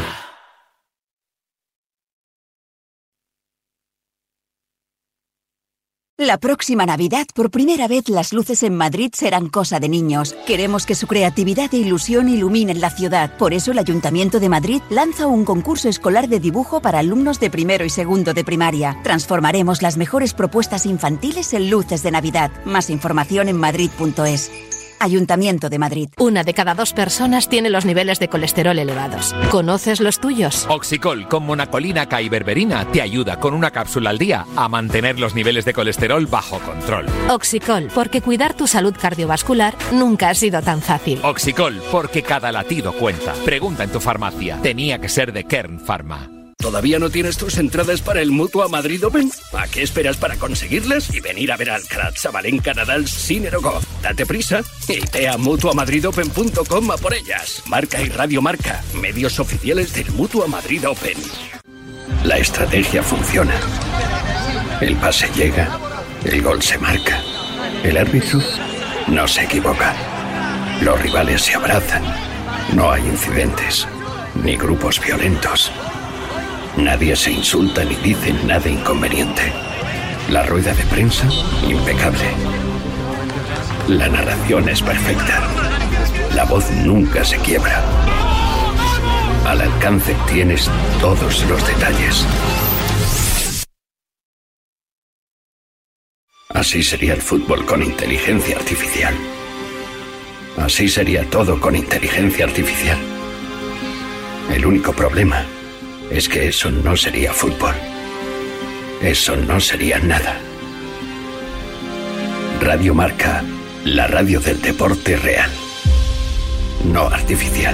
Speaker 9: La próxima Navidad, por primera vez, las luces en Madrid serán cosa de niños. Queremos que su creatividad e ilusión iluminen la ciudad. Por eso el Ayuntamiento de Madrid lanza un concurso escolar de dibujo para alumnos de primero y segundo de primaria. Transformaremos las mejores propuestas infantiles en luces de Navidad. Más información en madrid punto es. Ayuntamiento de Madrid.
Speaker 10: Una de cada dos personas tiene los niveles de colesterol elevados. ¿Conoces los tuyos?
Speaker 11: Oxicol con monacolina K y berberina te ayuda con una cápsula al día a mantener los niveles de colesterol bajo control.
Speaker 10: Oxicol, porque cuidar tu salud cardiovascular nunca ha sido tan fácil.
Speaker 11: Oxicol, porque cada latido cuenta. Pregunta en tu farmacia. Tenía que ser de Kern Pharma.
Speaker 1: ¿Todavía no tienes tus entradas para el Mutua Madrid Open? ¿A qué esperas para conseguirlas y venir a ver al Alcaraz, Sabalenka, Nadal, Sinner o Goff? Date prisa y ve a mutua madrid open punto com a por ellas. Marca y Radio Marca, medios oficiales del Mutua Madrid Open. La estrategia funciona. El pase llega, el gol se marca. El árbitro no se equivoca. Los rivales se abrazan. No hay incidentes, ni grupos violentos. Nadie se insulta ni dice nada inconveniente. La rueda de prensa, impecable. La narración es perfecta. La voz nunca se quiebra. Al alcance tienes todos los detalles. Así sería el fútbol con inteligencia artificial. Así sería todo con inteligencia artificial. El único problema es que eso no sería fútbol. Eso no sería nada. Radio Marca, la radio del deporte real, no artificial.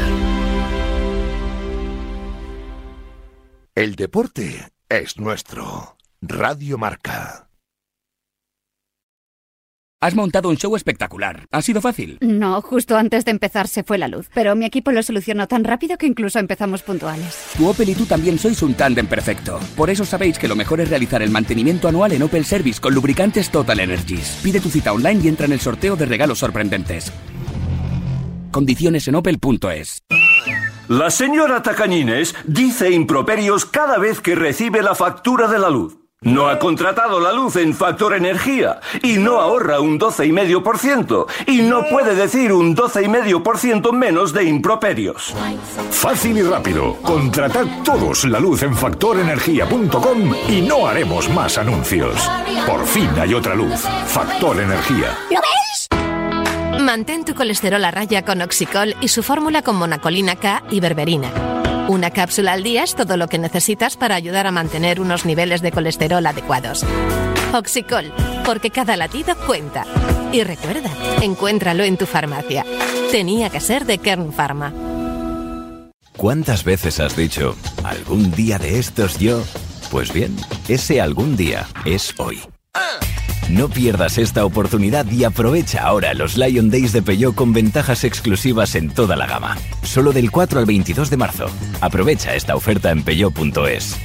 Speaker 12: El deporte es nuestro. Radio Marca.
Speaker 1: Has montado un show espectacular. ¿Ha sido fácil?
Speaker 13: No, justo antes de empezar se fue la luz, pero mi equipo lo solucionó tan rápido que incluso empezamos puntuales.
Speaker 1: Tu Opel y tú también sois un tándem perfecto. Por eso sabéis que lo mejor es realizar el mantenimiento anual en Opel Service con lubricantes Total Energies. Pide tu cita online y entra en el sorteo de regalos sorprendentes. Condiciones en opel punto es.
Speaker 14: La señora Tacañines dice improperios cada vez que recibe la factura de la luz. No ha contratado la luz en Factor Energía y no ahorra un doce coma cinco por ciento y no puede decir un doce coma cinco por ciento menos de improperios.
Speaker 15: Fácil y rápido. Contratad todos la luz en factor energía punto com y no haremos más anuncios. Por fin hay otra luz. Factor Energía.
Speaker 10: ¿Lo ves? Mantén tu colesterol a raya con Oxicol y su fórmula con monacolina K y berberina. Una cápsula al día es todo lo que necesitas para ayudar a mantener unos niveles de colesterol adecuados. Oxicol, porque cada latido cuenta. Y recuerda, encuéntralo en tu farmacia. Tenía que ser de Kern Pharma.
Speaker 16: ¿Cuántas veces has dicho, algún día de estos yo? Pues bien, ese algún día es hoy. No pierdas esta oportunidad y aprovecha ahora los Lion Days de Peugeot con ventajas exclusivas en toda la gama. Solo del cuatro al veintidós de marzo. Aprovecha esta oferta en peugeot punto es.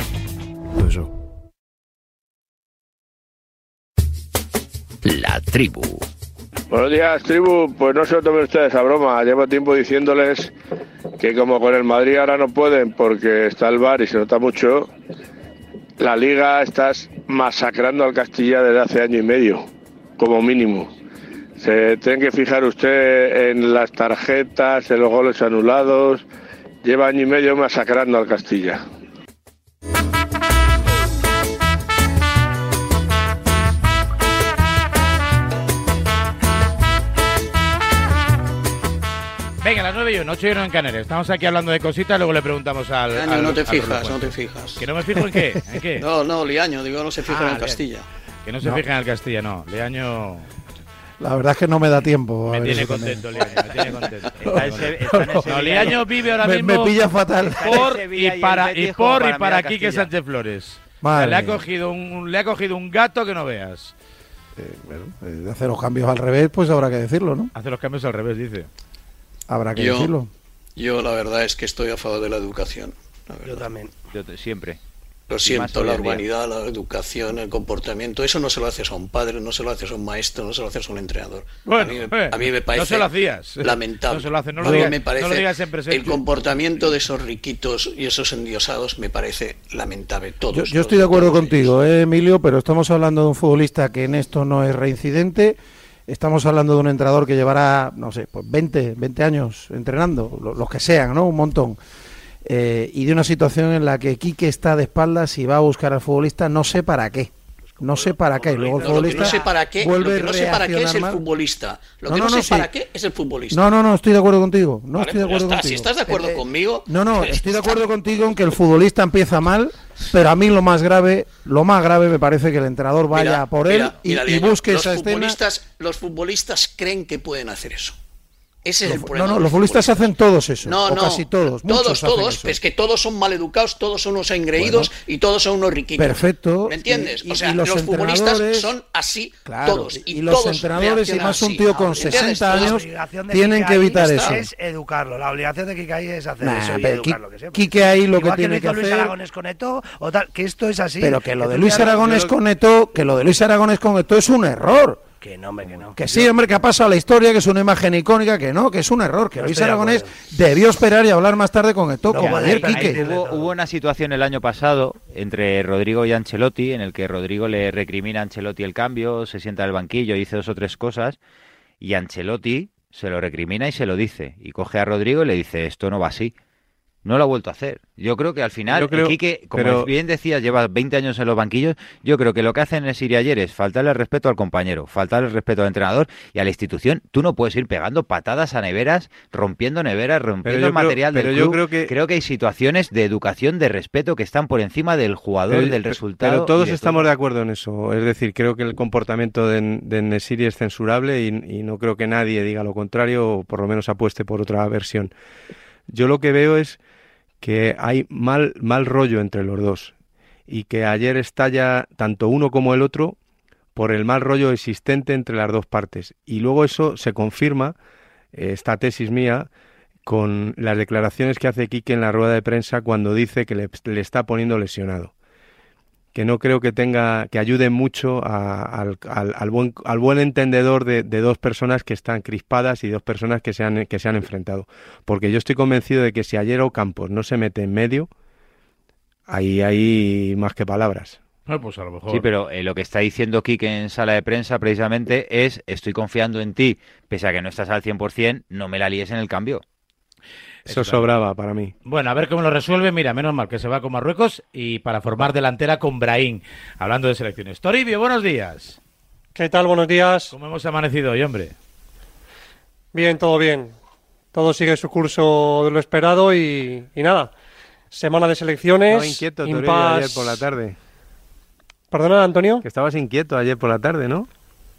Speaker 1: La tribu.
Speaker 17: Buenos días, tribu. Pues no se lo tomen ustedes a broma. Llevo tiempo diciéndoles que como con el Madrid ahora no pueden porque está el V A R y se nota mucho, la Liga estás masacrando al Castilla desde hace año y medio, como mínimo. Se tienen que fijar usted en las tarjetas, en los goles anulados. Lleva año y medio masacrando al Castilla.
Speaker 2: Venga, las nueve y uno, ocho y uno en Canarias. Estamos aquí hablando de cositas, luego le preguntamos al...
Speaker 7: Liaño,
Speaker 2: al
Speaker 7: no te
Speaker 2: al
Speaker 7: fijas, no te fijas.
Speaker 2: ¿Que no me fijo en qué? ¿En qué?
Speaker 7: No, no, Liaño, digo, no se fija
Speaker 2: Ah,
Speaker 7: en el Castilla.
Speaker 2: Que no se
Speaker 6: No.
Speaker 2: fija en el Castilla, no. Liaño...
Speaker 6: La verdad es que no me da tiempo. a
Speaker 2: Me
Speaker 6: ver
Speaker 2: tiene
Speaker 6: eso con
Speaker 2: contento,
Speaker 6: él.
Speaker 2: Liaño, me tiene contento.
Speaker 4: Está en Se- está en el
Speaker 2: No,
Speaker 4: Sevilla.
Speaker 2: Liaño vive ahora
Speaker 6: Me-
Speaker 2: mismo...
Speaker 6: me pilla fatal.
Speaker 4: Está en
Speaker 2: Por
Speaker 4: Sevilla
Speaker 2: y
Speaker 4: y
Speaker 2: para,
Speaker 4: el
Speaker 2: y
Speaker 4: Betis
Speaker 2: por
Speaker 4: juega
Speaker 2: y
Speaker 4: para
Speaker 2: para
Speaker 4: mirar
Speaker 2: Quique
Speaker 4: Castilla.
Speaker 2: Sánchez Flores.
Speaker 6: Madre
Speaker 2: O sea, le ha
Speaker 6: mía.
Speaker 2: cogido un, le ha cogido un gato que no veas.
Speaker 6: Eh, bueno, eh, de hacer los cambios al revés, pues habrá que decirlo, ¿no?
Speaker 2: Hace los cambios al revés, dice.
Speaker 6: Habrá que
Speaker 7: Yo-
Speaker 6: decirlo.
Speaker 7: Yo la verdad es que estoy a favor de la educación. La verdad.
Speaker 5: Yo también.
Speaker 4: Yo te- siempre.
Speaker 7: Lo
Speaker 4: más
Speaker 7: siento,
Speaker 4: hoy
Speaker 7: la
Speaker 4: en día.
Speaker 7: urbanidad, la educación, el comportamiento, eso no se lo haces a un padre, no se lo haces a un maestro, no se lo haces a un entrenador.
Speaker 2: Bueno,
Speaker 7: a, mí, me-
Speaker 2: eh,
Speaker 7: a mí me parece
Speaker 2: no se lo hacías.
Speaker 7: lamentable.
Speaker 2: No se lo hace, no lo
Speaker 7: a mí
Speaker 2: digas-
Speaker 7: me parece
Speaker 2: no lo digas en presente.
Speaker 7: el comportamiento de esos riquitos y esos endiosados me parece lamentable. Todos.
Speaker 6: Yo, yo
Speaker 7: todos,
Speaker 6: estoy de acuerdo
Speaker 7: todos
Speaker 6: contigo, eh, Emilio, pero estamos hablando de un futbolista que en esto no es reincidente. Estamos hablando de un entrenador que llevará, no sé, pues veinte, veinte años entrenando, lo- los que sean, ¿no? Un montón. Eh, y de una situación en la que Quique está de espaldas y va a buscar al futbolista, no sé para qué. No sé para qué. Luego el
Speaker 7: No, lo que
Speaker 6: futbolista
Speaker 7: no sé para qué, lo
Speaker 6: vuelve
Speaker 7: que no sé para qué es
Speaker 6: reaccionar
Speaker 7: el
Speaker 6: mal.
Speaker 7: futbolista. Lo
Speaker 6: No,
Speaker 7: que no,
Speaker 6: no,
Speaker 7: sé
Speaker 6: no, sí.
Speaker 7: para qué es el futbolista.
Speaker 6: No, no, no, estoy de acuerdo contigo. No
Speaker 7: Vale,
Speaker 6: estoy de
Speaker 7: pues ya
Speaker 6: acuerdo
Speaker 7: está.
Speaker 6: contigo.
Speaker 7: Si estás de acuerdo
Speaker 6: Eh, eh,
Speaker 7: conmigo.
Speaker 6: No, no, estoy de acuerdo contigo en que el futbolista empieza mal, pero a mí lo más grave, lo más grave me parece que el entrenador vaya
Speaker 7: Mira,
Speaker 6: por
Speaker 7: mira,
Speaker 6: él y,
Speaker 7: mira,
Speaker 6: y
Speaker 7: Leño,
Speaker 6: busque
Speaker 7: los
Speaker 6: esa escena.
Speaker 7: futbolistas, los futbolistas creen que pueden hacer eso. Ese es el
Speaker 6: No,
Speaker 7: problema.
Speaker 6: no,
Speaker 7: de
Speaker 6: los futbolistas hacen todos eso,
Speaker 7: No,
Speaker 6: o
Speaker 7: no,
Speaker 6: casi todos, muchos
Speaker 7: todos,
Speaker 6: hacen
Speaker 7: todos,
Speaker 6: eso.
Speaker 7: es que todos son maleducados, todos son unos engreídos y todos son unos riquitos.
Speaker 6: Perfecto.
Speaker 7: ¿Me entiendes?
Speaker 6: Y- y-
Speaker 7: o sea,
Speaker 6: y los
Speaker 7: los, futbolistas
Speaker 6: entrenadores-
Speaker 7: son así
Speaker 6: Claro,
Speaker 7: todos. Y,
Speaker 6: y los
Speaker 7: todos
Speaker 6: entrenadores, y
Speaker 7: reaccionan
Speaker 6: más un
Speaker 7: así.
Speaker 6: tío con
Speaker 7: ¿Entiendes?
Speaker 6: sesenta
Speaker 7: Todos-
Speaker 6: años,
Speaker 5: La obligación de
Speaker 6: tienen
Speaker 5: Quique
Speaker 6: que
Speaker 5: ahí
Speaker 6: evitar
Speaker 5: es-
Speaker 6: eso.
Speaker 5: Es educarlo. La obligación de Quique ahí es hacer
Speaker 6: Nah,
Speaker 5: eso y
Speaker 6: pero
Speaker 5: educarlo.
Speaker 6: Qui-
Speaker 5: Que sepa.
Speaker 6: Quique ahí lo que
Speaker 5: Igual
Speaker 6: tiene
Speaker 5: lo
Speaker 6: que
Speaker 5: hizo Luis
Speaker 6: hacer-
Speaker 5: Aragonés con Eto'o, o tal, que esto es así.
Speaker 6: Pero que lo
Speaker 5: tú
Speaker 6: de Luis
Speaker 5: ya-
Speaker 6: Aragonés
Speaker 5: yo-
Speaker 6: con Eto'o, que lo de Luis Aragonés con Eto'o es un error.
Speaker 5: Que no, hombre, que no.
Speaker 6: Que sí, hombre, que ha pasado a la historia, que es una imagen icónica, que no, que es un error, que
Speaker 5: No
Speaker 6: Luis
Speaker 5: estoy de
Speaker 6: Aragonés
Speaker 5: acuerdo.
Speaker 6: debió esperar y hablar más tarde con Eto'o,
Speaker 5: No
Speaker 6: como
Speaker 5: puede
Speaker 6: ayer
Speaker 5: estar ahí,
Speaker 6: Quique.
Speaker 5: tiene-
Speaker 4: Hubo, hubo una situación el año pasado entre Rodrigo y Ancelotti en el que Rodrigo le recrimina a Ancelotti el cambio, se sienta en el banquillo, dice dos o tres cosas y Ancelotti se lo recrimina y se lo dice. Y coge a Rodrigo y le dice, esto no va así. No lo ha vuelto a hacer. Yo creo que al final,
Speaker 3: Yo creo-
Speaker 4: Quique, como
Speaker 3: pero-
Speaker 4: bien decía, lleva veinte años en los banquillos, yo creo que lo que hacen es ir ayer es faltarle el respeto al compañero, faltarle el respeto al entrenador y a la institución. Tú no puedes ir pegando patadas a neveras, rompiendo neveras, rompiendo
Speaker 3: yo
Speaker 4: el
Speaker 3: creo-
Speaker 4: material del
Speaker 3: pero yo
Speaker 4: club.
Speaker 3: creo que-
Speaker 4: Creo que hay situaciones de educación, de respeto que están por encima del jugador,
Speaker 3: Pero-
Speaker 4: del
Speaker 3: pero-
Speaker 4: resultado.
Speaker 3: Pero todos
Speaker 4: y de
Speaker 3: estamos
Speaker 4: todo.
Speaker 3: de acuerdo en eso. Es decir, creo que el comportamiento de, de Nesiri es censurable y, y no creo que nadie diga lo contrario o por lo menos apueste por otra versión. Yo lo que veo es que hay mal, mal rollo entre los dos y que ayer estalla tanto uno como el otro por el mal rollo existente entre las dos partes. Y luego eso se confirma, eh, esta tesis mía, con las declaraciones que hace Quique en la rueda de prensa cuando dice que le, le está poniendo lesionado. Que no creo que tenga, que ayude mucho a, al, al, al, buen, al buen entendedor de, de dos personas que están crispadas y dos personas que se, han, que se han enfrentado. Porque yo estoy convencido de que si ayer Ocampos no se mete en medio, ahí hay más que palabras.
Speaker 2: No, pues a lo mejor.
Speaker 4: Sí, pero eh, lo que está diciendo Quique en sala de prensa precisamente es: estoy confiando en ti, pese a que no estás al cien por ciento, no me la líes en el cambio.
Speaker 3: Eso sobraba para mí.
Speaker 2: Bueno, a ver cómo lo resuelve. Mira, menos mal que se va con Marruecos y para formar delantera con Brahim. Hablando de selecciones. Toribio, buenos días.
Speaker 18: ¿Qué tal? Buenos días.
Speaker 2: ¿Cómo hemos amanecido hoy, hombre?
Speaker 18: Bien, todo bien. Todo sigue su curso de lo esperado y, y nada. Semana de selecciones.
Speaker 3: Estaba inquieto, Toribio,
Speaker 18: impas...
Speaker 3: ayer por la tarde.
Speaker 18: ¿Perdona, Antonio?
Speaker 3: Que estabas inquieto ayer por la tarde, ¿no?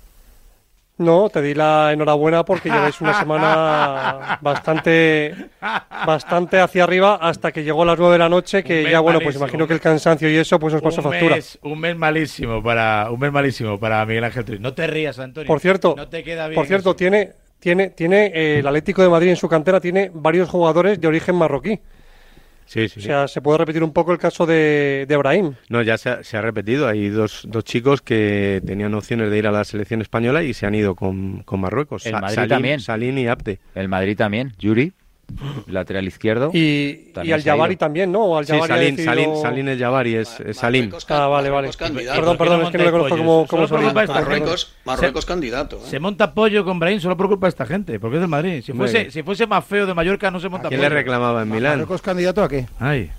Speaker 18: No, te di la enhorabuena porque lleváis una semana bastante bastante hacia arriba hasta que llegó a las nueve de la noche, que ya, bueno, pues imagino que el cansancio y eso pues os pasó factura.
Speaker 2: Mes, un mes malísimo para un mes malísimo para Miguel Ángel Trull. No te rías, Antonio.
Speaker 18: Por cierto,
Speaker 2: no te queda bien
Speaker 18: por cierto,
Speaker 2: eso.
Speaker 18: tiene tiene tiene eh, el Atlético de Madrid en su cantera tiene varios jugadores de origen marroquí.
Speaker 3: Sí, sí.
Speaker 18: O sea, se puede repetir un poco el caso de, de Brahim.
Speaker 3: No, ya se ha, se ha repetido. Hay dos, dos chicos que tenían opciones de ir a la selección española y se han ido con, con Marruecos.
Speaker 4: El
Speaker 3: Sa-
Speaker 4: Madrid
Speaker 3: Salim,
Speaker 4: también.
Speaker 3: Salim y Abde.
Speaker 4: El Madrid también. Yuri, lateral izquierdo.
Speaker 18: Y, y al Jabari también, ¿no? Al
Speaker 3: Sí,
Speaker 18: Jabari
Speaker 3: Salim,
Speaker 18: decidido...
Speaker 3: Salim, Salim el Jabari, es, es Salim.
Speaker 18: Ah, vale, vale.
Speaker 7: Candidato.
Speaker 18: Perdón, perdón, es que no le conozco como, como Salim.
Speaker 7: Marruecos, Marruecos
Speaker 2: se,
Speaker 7: candidato. ¿eh?
Speaker 2: Se monta pollo con Brahim solo por culpa de esta gente, porque es del Madrid. Si
Speaker 3: Muy
Speaker 2: fuese,
Speaker 3: bien.
Speaker 2: si fuese más feo de Mallorca, no se monta
Speaker 3: ¿Quién
Speaker 2: pollo.
Speaker 3: le reclamaba en Milán?
Speaker 19: ¿Marruecos candidato a qué?
Speaker 2: Ay.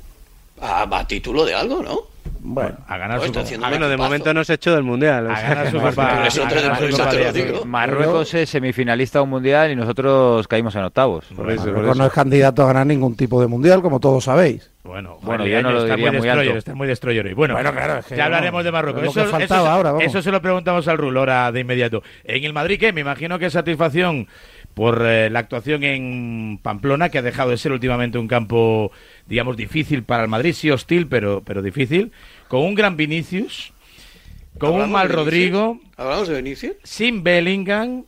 Speaker 7: A, a título de algo, ¿no?
Speaker 2: Bueno, a ganar
Speaker 7: Pues
Speaker 2: su
Speaker 7: está haciendo
Speaker 3: Ah,
Speaker 7: un
Speaker 3: bueno, de
Speaker 7: equipazo.
Speaker 3: momento no se echó del Mundial.
Speaker 2: A
Speaker 3: o sea,
Speaker 2: ganar su
Speaker 3: que-
Speaker 2: copa.
Speaker 7: Por eso
Speaker 2: a
Speaker 7: te-
Speaker 2: ganar
Speaker 7: por
Speaker 2: su
Speaker 7: eso
Speaker 2: copa
Speaker 7: te lo
Speaker 2: de-
Speaker 7: digo.
Speaker 4: Marruecos es semifinalista de un mundial y nosotros caímos en octavos.
Speaker 3: Por eso, por
Speaker 19: Marruecos
Speaker 3: eso.
Speaker 19: no es candidato a ganar ningún tipo de mundial, como todos sabéis.
Speaker 2: Bueno,
Speaker 4: Bueno,
Speaker 2: Juan
Speaker 4: yo no
Speaker 2: Leaño
Speaker 4: lo
Speaker 2: está
Speaker 4: diría
Speaker 2: muy
Speaker 4: muy
Speaker 2: destroyer,
Speaker 4: alto.
Speaker 2: está muy destroyer hoy. Bueno,
Speaker 19: Bueno, claro, es que
Speaker 2: ya
Speaker 19: no,
Speaker 2: hablaremos de Marruecos.
Speaker 19: es lo que
Speaker 2: Eso,
Speaker 19: faltaba
Speaker 2: eso,
Speaker 19: ahora, vamos.
Speaker 2: eso se lo preguntamos al Rulo ahora de inmediato. En el Madrid, ¿qué? Me imagino que satisfacción por eh, la actuación en Pamplona, que ha dejado de ser últimamente un campo, digamos, difícil para el Madrid, sí hostil, pero, pero difícil, con un gran Vinicius, con un
Speaker 7: ¿Hablamos
Speaker 2: mal
Speaker 7: de Vinicius?
Speaker 2: Rodrigo,
Speaker 7: ¿Hablamos de Vinicius?
Speaker 2: sin Bellingham.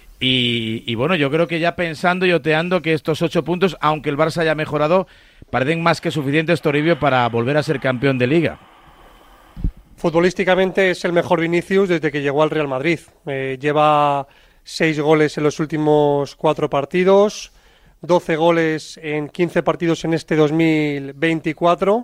Speaker 2: Y, y bueno, yo creo que ya pensando y oteando que estos ocho puntos, aunque el Barça haya mejorado, parecen más que suficientes, Toribio, para volver a ser campeón de Liga.
Speaker 18: Futbolísticamente es el mejor Vinicius desde que llegó al Real Madrid. Eh, lleva seis goles en los últimos cuatro partidos, doce goles en quince partidos en este dos mil veinticuatro.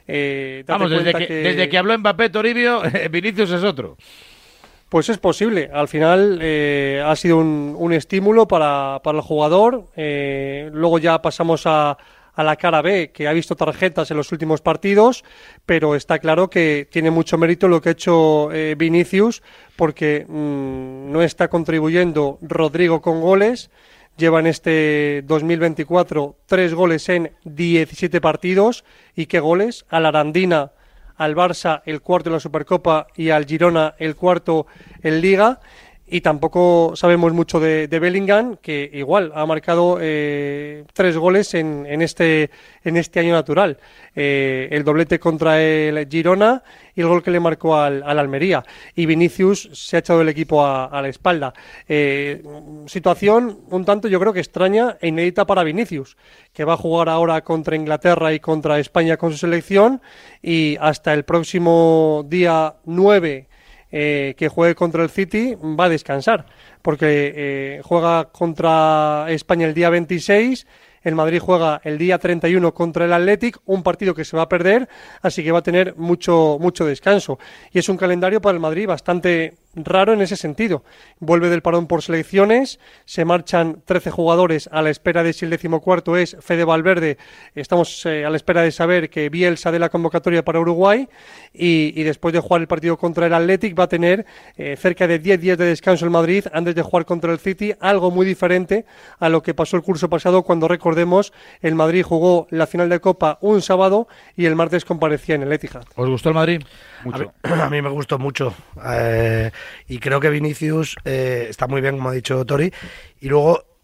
Speaker 18: Eh, date
Speaker 2: Vamos, desde
Speaker 18: cuenta
Speaker 2: que, desde que habló Mbappé, Toribio, Vinicius es otro.
Speaker 18: Pues es posible. Al final eh, ha sido un, un estímulo para, para el jugador. Eh, luego ya pasamos a, a la cara B, que ha visto tarjetas en los últimos partidos, pero está claro que tiene mucho mérito lo que ha hecho eh, Vinicius, porque mmm, no está contribuyendo Rodrigo con goles. Lleva en este dos mil veinticuatro tres goles en diecisiete partidos. ¿Y qué goles? A la Arandina, al Barça el cuarto en la Supercopa y al Girona el cuarto en Liga. Y tampoco sabemos mucho de, de Bellingham, que igual ha marcado eh, tres goles en, en, este, en este año natural. Eh, el doblete contra el Girona y el gol que le marcó al, al Almería. Y Vinicius se ha echado el equipo a, a la espalda. Eh, situación un tanto, yo creo que extraña e inédita para Vinicius, que va a jugar ahora contra Inglaterra y contra España con su selección, y hasta el próximo día nueve, Eh, que juegue contra el City, va a descansar, porque eh, juega contra España el día veintiséis, el Madrid juega el día treinta y uno contra el Athletic, un partido que se va a perder, así que va a tener mucho, mucho descanso. Y es un calendario para el Madrid bastante raro en ese sentido. Vuelve del parón por selecciones, se marchan trece jugadores a la espera de si el decimocuarto es Fede Valverde. Estamos eh, a la espera de saber que Bielsa dé la convocatoria para Uruguay, y, y después de jugar el partido contra el Athletic va a tener eh, cerca de diez días de descanso el Madrid antes de jugar contra el City, algo muy diferente a lo que pasó el curso pasado, cuando, recordemos, el Madrid jugó la final de Copa un sábado y el martes comparecía en el Etihad.
Speaker 2: ¿Os gustó el Madrid?
Speaker 5: Mucho. A mí, a mí me gustó mucho. Eh, y creo que Vinicius eh, está muy bien, como ha dicho Tori. Y luego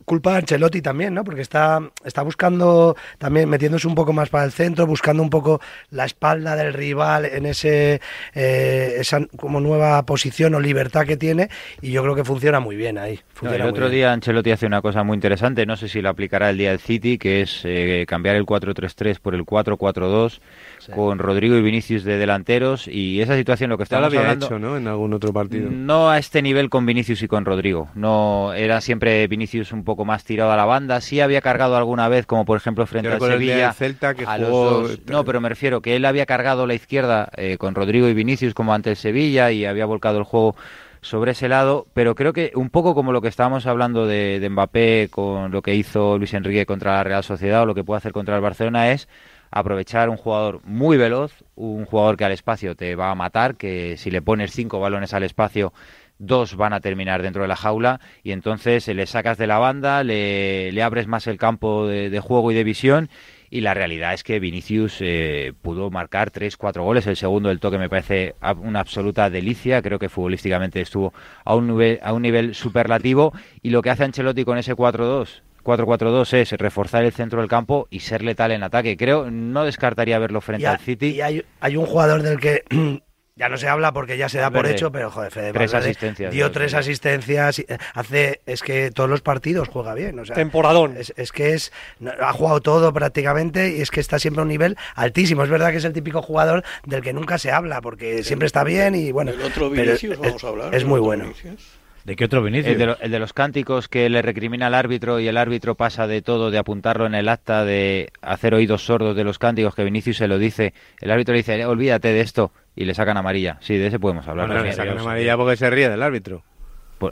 Speaker 5: culpa de Ancelotti también, ¿no? Porque está, está buscando, también metiéndose un poco más para el centro, buscando un poco la espalda del rival en ese eh, esa como nueva posición o libertad que tiene, y yo creo que funciona muy bien ahí.
Speaker 4: No, el otro día Ancelotti hace una cosa muy interesante, no sé si lo aplicará el día del City, que es eh, cambiar el cuatro tres tres por el cuatro cuatro dos, sí, con Rodrigo y Vinicius de delanteros, y esa situación lo que estamos
Speaker 3: ya lo había
Speaker 4: hablando,
Speaker 3: hecho, ¿no? En algún otro partido.
Speaker 4: No a este nivel con Vinicius y con Rodrigo, no era siempre Vinicius un poco más tirado a la banda, sí había cargado alguna vez, como por ejemplo frente al Sevilla,
Speaker 3: Celta, que
Speaker 4: a
Speaker 3: jugó...
Speaker 4: los dos. No, pero me refiero que él había cargado la izquierda eh, con Rodrigo y Vinicius como ante el Sevilla y había volcado el juego sobre ese lado, pero creo que un poco como lo que estábamos hablando de, de Mbappé con lo que hizo Luis Enrique contra la Real Sociedad o lo que puede hacer contra el Barcelona, es aprovechar un jugador muy veloz, un jugador que al espacio te va a matar, que si le pones cinco balones al espacio, dos van a terminar dentro de la jaula, y entonces le sacas de la banda, le, le abres más el campo de, de juego y de visión. Y la realidad es que Vinicius eh, pudo marcar tres, cuatro goles. El segundo del toque me parece una absoluta delicia. Creo que futbolísticamente estuvo a un nivel, a un nivel superlativo. Y lo que hace Ancelotti con ese cuatro dos, cuatro cuatro dos es reforzar el centro del campo y ser letal en ataque. Creo, no descartaría verlo frente
Speaker 5: a,
Speaker 4: al City.
Speaker 5: Y hay, hay un jugador del que... Ya no se habla porque ya se da por hecho, pero joder, Fede
Speaker 4: tres
Speaker 5: Valverde
Speaker 4: asistencias,
Speaker 5: dio
Speaker 4: dos,
Speaker 5: tres
Speaker 4: sí.
Speaker 5: asistencias, hace, es que todos los partidos juega bien, o sea,
Speaker 18: temporadón.
Speaker 5: Es, es que es, ha jugado todo prácticamente y es que está siempre a un nivel altísimo. Es verdad que es el típico jugador del que nunca se habla porque siempre está bien y bueno.
Speaker 7: El otro Vinicius, vamos a hablar.
Speaker 5: Es muy bueno.
Speaker 7: Vinicius.
Speaker 2: ¿De qué otro Vinicius?
Speaker 4: El de, lo, el de los cánticos que le recrimina al árbitro y el árbitro pasa de todo, de apuntarlo en el acta, de hacer oídos sordos de los cánticos, que Vinicius se lo dice. El árbitro le dice, olvídate de esto, y le sacan amarilla. Sí, de ese podemos hablar.
Speaker 3: Bueno, le sacan amarilla porque se ríe del árbitro.
Speaker 4: Pues,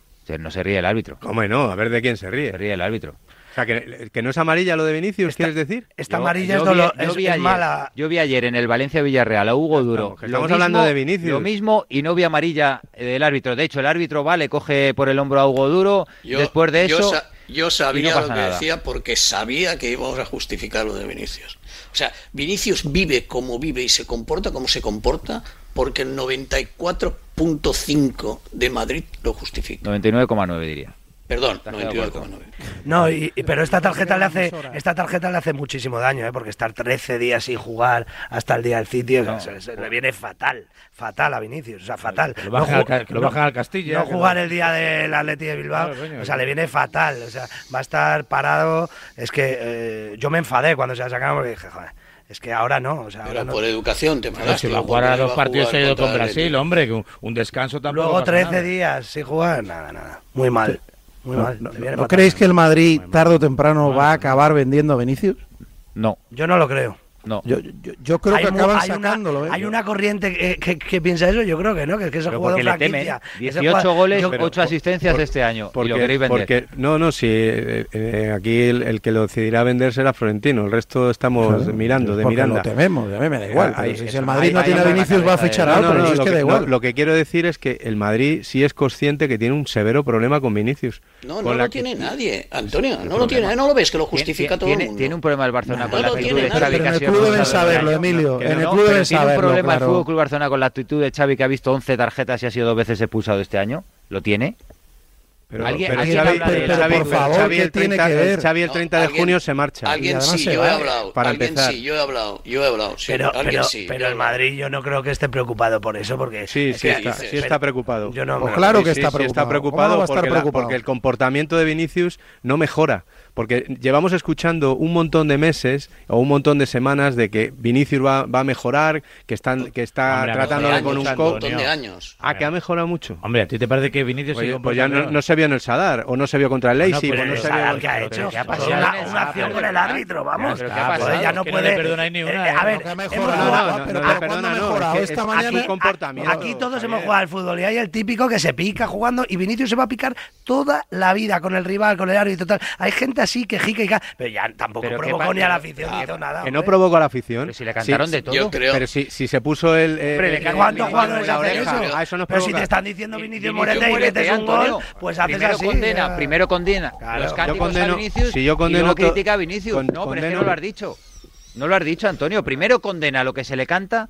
Speaker 4: no se ríe el árbitro.
Speaker 3: ¿Cómo no? A ver de quién se ríe.
Speaker 4: Se ríe el árbitro.
Speaker 3: O sea, que, que no es amarilla lo de Vinicius,
Speaker 5: esta,
Speaker 3: ¿quieres decir?
Speaker 5: Esta
Speaker 4: yo,
Speaker 5: amarilla
Speaker 4: yo
Speaker 5: es, dolo,
Speaker 4: vi,
Speaker 5: es,
Speaker 4: vi
Speaker 5: es
Speaker 4: ayer,
Speaker 5: mala.
Speaker 4: Yo vi ayer en el Valencia-Villarreal a Hugo Duro.
Speaker 3: Estamos, estamos hablando
Speaker 4: mismo,
Speaker 3: de Vinicius.
Speaker 4: Lo mismo, y no vi amarilla del árbitro. De hecho, el árbitro va, le coge por el hombro a Hugo Duro.
Speaker 7: Yo,
Speaker 4: después de eso.
Speaker 7: Yo, sa yo sabía
Speaker 4: no
Speaker 7: lo que
Speaker 4: nada.
Speaker 7: decía porque sabía que íbamos a justificar lo de Vinicius. O sea, Vinicius vive como vive y se comporta como se comporta porque el noventa y cuatro punto cinco de Madrid lo justifica.
Speaker 4: noventa y nueve coma nueve diría.
Speaker 7: Perdón, noventa y nueve coma nueve.
Speaker 5: No, y, y, pero esta tarjeta le hace esta tarjeta le hace muchísimo daño, ¿eh? Porque estar trece días sin jugar hasta el día del sitio, no, se, se le viene fatal, fatal a Vinicius, o sea, fatal.
Speaker 2: Que lo bajan, no, al, que lo bajan al Castilla.
Speaker 5: No jugar el día del Atleti de Bilbao, claro, coño, o sea, le viene fatal, o sea, va a estar parado. Es que eh, yo me enfadé cuando se la sacaron porque dije, joder. Es que ahora no, o sea,
Speaker 7: pero
Speaker 5: ahora
Speaker 7: por
Speaker 5: no.
Speaker 7: educación te enfadaste.
Speaker 2: Si va a jugar a dos partidos seguidos con Brasil, hombre, que un, un descanso tampoco.
Speaker 5: Luego trece
Speaker 2: nada.
Speaker 5: días sin jugar, nada, nada, muy mal. Muy
Speaker 19: no,
Speaker 5: mal.
Speaker 19: ¿No, ¿no creéis que el Madrid tarde o temprano va a acabar vendiendo a Vinicius?
Speaker 4: No.
Speaker 5: Yo no lo creo.
Speaker 4: No.
Speaker 19: Yo, yo, yo creo
Speaker 5: hay
Speaker 19: que acaban
Speaker 5: hay
Speaker 19: sacándolo.
Speaker 5: Una,
Speaker 19: ¿eh?
Speaker 5: hay una corriente que, que, que piensa eso, yo creo que no, que es que ese jugador franquicia.
Speaker 4: dieciocho jugador, goles, yo, ocho asistencias por, este año,
Speaker 3: porque,
Speaker 4: y lo queréis vender.
Speaker 3: Porque, no, no, si eh, eh, aquí el, el que lo decidirá vender será Florentino, el resto estamos claro, mirando, de
Speaker 19: porque
Speaker 3: Miranda.
Speaker 19: Lo tememos, a mí me da igual.
Speaker 3: Hay,
Speaker 19: si,
Speaker 3: eso,
Speaker 19: si el Madrid hay, no tiene a Vinicius va a fichar
Speaker 3: no,
Speaker 19: a otro,
Speaker 3: no, no,
Speaker 19: si es
Speaker 3: lo
Speaker 19: que,
Speaker 3: que
Speaker 19: da igual.
Speaker 3: Lo, lo que quiero decir es que el Madrid sí es consciente que tiene un severo problema con Vinicius.
Speaker 7: No, no lo tiene nadie, Antonio, no lo tiene, no lo ves que lo justifica todo el mundo.
Speaker 4: Tiene un problema el Barcelona con la actitud de
Speaker 19: Xavi. Pero en el club deben saberlo, Emilio, en el club deben
Speaker 4: ¿Tiene
Speaker 19: saberlo,
Speaker 4: un problema
Speaker 19: claro.
Speaker 4: el Fútbol Club Barcelona con la actitud de Xavi, que ha visto once tarjetas y ha sido dos veces expulsado este año? ¿Lo tiene?
Speaker 3: Pero,
Speaker 4: ¿Alguien,
Speaker 3: pero
Speaker 4: ¿alguien
Speaker 3: Xavi,
Speaker 4: habla de
Speaker 3: pero,
Speaker 4: Xavi,
Speaker 3: por favor,
Speaker 19: Xavi
Speaker 3: ¿qué
Speaker 19: el tiene
Speaker 3: treinta,
Speaker 19: que ver?
Speaker 3: Xavi el treinta de
Speaker 7: alguien,
Speaker 3: junio se marcha.
Speaker 7: Alguien sí,
Speaker 19: se
Speaker 7: yo
Speaker 19: va,
Speaker 7: he hablado.
Speaker 3: Para
Speaker 7: alguien
Speaker 3: empezar.
Speaker 7: sí, yo he hablado. Yo he hablado. Sí,
Speaker 5: pero pero,
Speaker 7: sí,
Speaker 5: pero el Madrid yo no creo que esté preocupado por eso, porque
Speaker 3: sí, sí,
Speaker 5: que,
Speaker 3: está, sí está preocupado.
Speaker 5: Yo no,
Speaker 19: pues claro que
Speaker 3: sí,
Speaker 19: está
Speaker 3: sí,
Speaker 19: preocupado.
Speaker 3: está preocupado,
Speaker 19: ¿Cómo no va a estar
Speaker 3: porque,
Speaker 19: preocupado?
Speaker 3: La, porque el comportamiento de Vinicius no mejora. Porque llevamos escuchando un montón de meses o un montón de semanas de que Vinicius va, va a mejorar, que están que está
Speaker 2: Hombre,
Speaker 3: tratándole con un
Speaker 7: coach. Un montón de años.
Speaker 3: Ah, que ha mejorado mucho.
Speaker 2: Hombre, ¿a ti te parece que Vinicius
Speaker 3: Oye,
Speaker 2: se
Speaker 3: pues ya no, no se vio en el Sadar, o no se vio contra el Leipzig,
Speaker 5: bueno,
Speaker 3: o no
Speaker 5: el
Speaker 3: se
Speaker 5: Sadar
Speaker 3: vio...
Speaker 5: que ha hecho,
Speaker 4: ¿qué ha pasado?
Speaker 5: una, una acción con el árbitro, vamos.
Speaker 4: Ya, ¿qué ha pasado?
Speaker 5: Ya no
Speaker 2: que
Speaker 5: puede.
Speaker 2: No le perdonáis ni una.
Speaker 5: Eh, a ver,
Speaker 19: no, que
Speaker 5: hemos
Speaker 19: mejora,
Speaker 5: jugado,
Speaker 19: no, no,
Speaker 5: pero,
Speaker 19: no,
Speaker 5: pero
Speaker 19: perdona,
Speaker 5: ¿cuándo
Speaker 19: no,
Speaker 5: mejorado?
Speaker 19: es que
Speaker 5: Esta
Speaker 19: es
Speaker 5: mañana
Speaker 3: aquí comportamiento.
Speaker 5: Aquí todos hemos jugado al fútbol y hay el típico que se pica jugando y Vinicius se va a picar toda la vida con el rival, con el árbitro y tal. Hay gente así que jica y ca, pero ya tampoco
Speaker 4: pero
Speaker 5: provocó ni a la afición ni hizo nada.
Speaker 3: Que no provocó a la afición.
Speaker 4: Pero si le cantaron
Speaker 3: sí,
Speaker 4: de todo.
Speaker 7: Yo creo.
Speaker 3: Pero si, si se puso el... Eh,
Speaker 5: Hombre,
Speaker 3: eh,
Speaker 5: ¿cuántos
Speaker 3: eh,
Speaker 5: jugadores
Speaker 3: la
Speaker 5: hacen
Speaker 3: oreja?
Speaker 5: eso?
Speaker 3: Ah, eso no es
Speaker 5: pero si
Speaker 3: provocar.
Speaker 5: te están diciendo Vinicius
Speaker 4: Vinicius
Speaker 5: muérete y
Speaker 4: muérete,
Speaker 5: metes un
Speaker 4: Antonio.
Speaker 5: gol, pues haces
Speaker 4: primero
Speaker 5: así.
Speaker 4: Condena,
Speaker 5: ya.
Speaker 4: primero condena
Speaker 5: Claro.
Speaker 4: los
Speaker 5: Yo
Speaker 4: cánticos
Speaker 3: condeno-
Speaker 4: a Vinicius
Speaker 3: si yo condeno
Speaker 4: y luego
Speaker 3: to-
Speaker 4: critica a Vinicius.
Speaker 3: con-
Speaker 4: no, pero es que
Speaker 3: condeno-
Speaker 4: no lo has dicho. No lo has dicho, Antonio. Primero condena lo que se le canta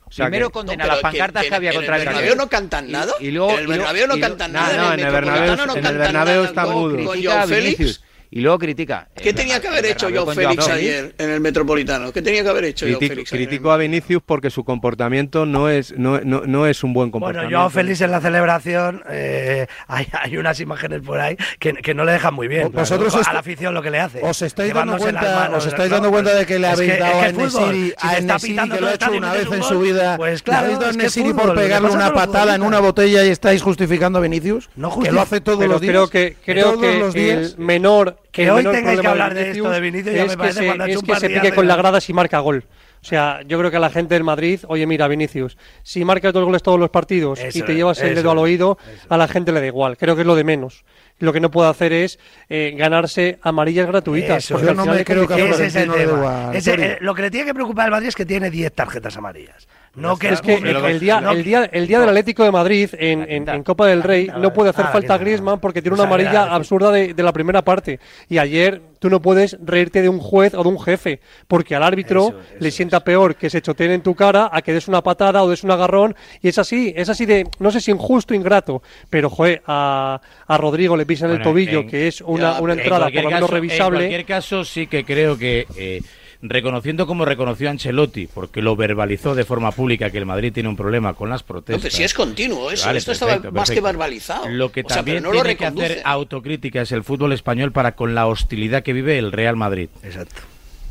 Speaker 4: O sea Primero que... condena no, las pancartas que, que había contra el
Speaker 20: Bernabéu. ¿En el Bernabéu no cantan nada?
Speaker 4: Y, y luego,
Speaker 20: ¿En el Bernabéu no
Speaker 4: y,
Speaker 20: cantan
Speaker 4: y,
Speaker 20: nada?
Speaker 3: No, en el Bernabéu no
Speaker 20: cantan
Speaker 3: Bernabéu está mudo.
Speaker 20: ¿Con Joao Félix?
Speaker 4: Y luego critica.
Speaker 20: ¿Qué tenía que haber hecho Joao Félix ayer en el Metropolitano? ¿Qué tenía que haber hecho Joao Félix?
Speaker 3: Criticó a Vinicius porque su comportamiento no es no, no, no es un buen comportamiento.
Speaker 5: Bueno, Joao Félix en la celebración, eh, hay, hay unas imágenes por ahí que, que no le dejan muy bien.
Speaker 6: Vosotros
Speaker 5: claro, a la afición lo que le hace.
Speaker 6: Os estáis dando cuenta, os estáis dando cuenta de que le habéis
Speaker 5: es que,
Speaker 6: dado
Speaker 5: es que
Speaker 6: a Enesiri,
Speaker 5: si
Speaker 6: a Enesiri que lo ha hecho una vez en su vida.
Speaker 5: Pues claro,
Speaker 6: le habéis dado a
Speaker 5: es
Speaker 6: Enesiri
Speaker 5: fútbol,
Speaker 6: por pegarle una patada en una botella y estáis justificando a Vinicius,
Speaker 5: no
Speaker 6: que lo hace todos
Speaker 18: pero
Speaker 6: los días.
Speaker 18: Creo que creo que el menor
Speaker 5: que hoy tengáis que hablar de esto de Vinicius ya me parece cuando ha hecho un
Speaker 18: partidazo. Es que se pique con la grada si marca gol. O sea, yo creo que a la gente del Madrid, oye, mira, Vinicius, si marcas dos goles todos los partidos eso y te llevas el dedo al oído, eso. a la gente le da igual. Creo que es lo de menos. Lo que no puede hacer es eh, ganarse amarillas gratuitas.
Speaker 5: Eso, yo no me creo que ese es el tema. Ese, eh, lo que le tiene que preocupar al Madrid es que tiene diez tarjetas amarillas. No que
Speaker 18: es que el, el día, no, el día, el día del Atlético de Madrid en, en, en Copa del Rey no puede hacer falta a Griezmann porque tiene una amarilla absurda de, de la primera parte. Y ayer tú no puedes reírte de un juez o de un jefe porque al árbitro eso, eso, le sienta eso. peor que se choteen en tu cara a que des una patada o des un agarrón. Y es así, es así de, no sé si injusto o ingrato, pero joder, a, a Rodrigo le pisan bueno, el tobillo, en, que es una, ya, una entrada por lo menos revisable.
Speaker 2: En cualquier caso, sí que creo que... Eh, reconociendo como reconoció Ancelotti, porque lo verbalizó de forma pública que el Madrid tiene un problema con las protestas.
Speaker 20: No, si es continuo eso, vale, esto perfecto, estaba más perfecto. que verbalizado.
Speaker 2: Lo que
Speaker 20: o
Speaker 2: también
Speaker 20: sea, no
Speaker 2: tiene que hacer autocrítica es el fútbol español para con la hostilidad que vive el Real Madrid.
Speaker 5: Exacto.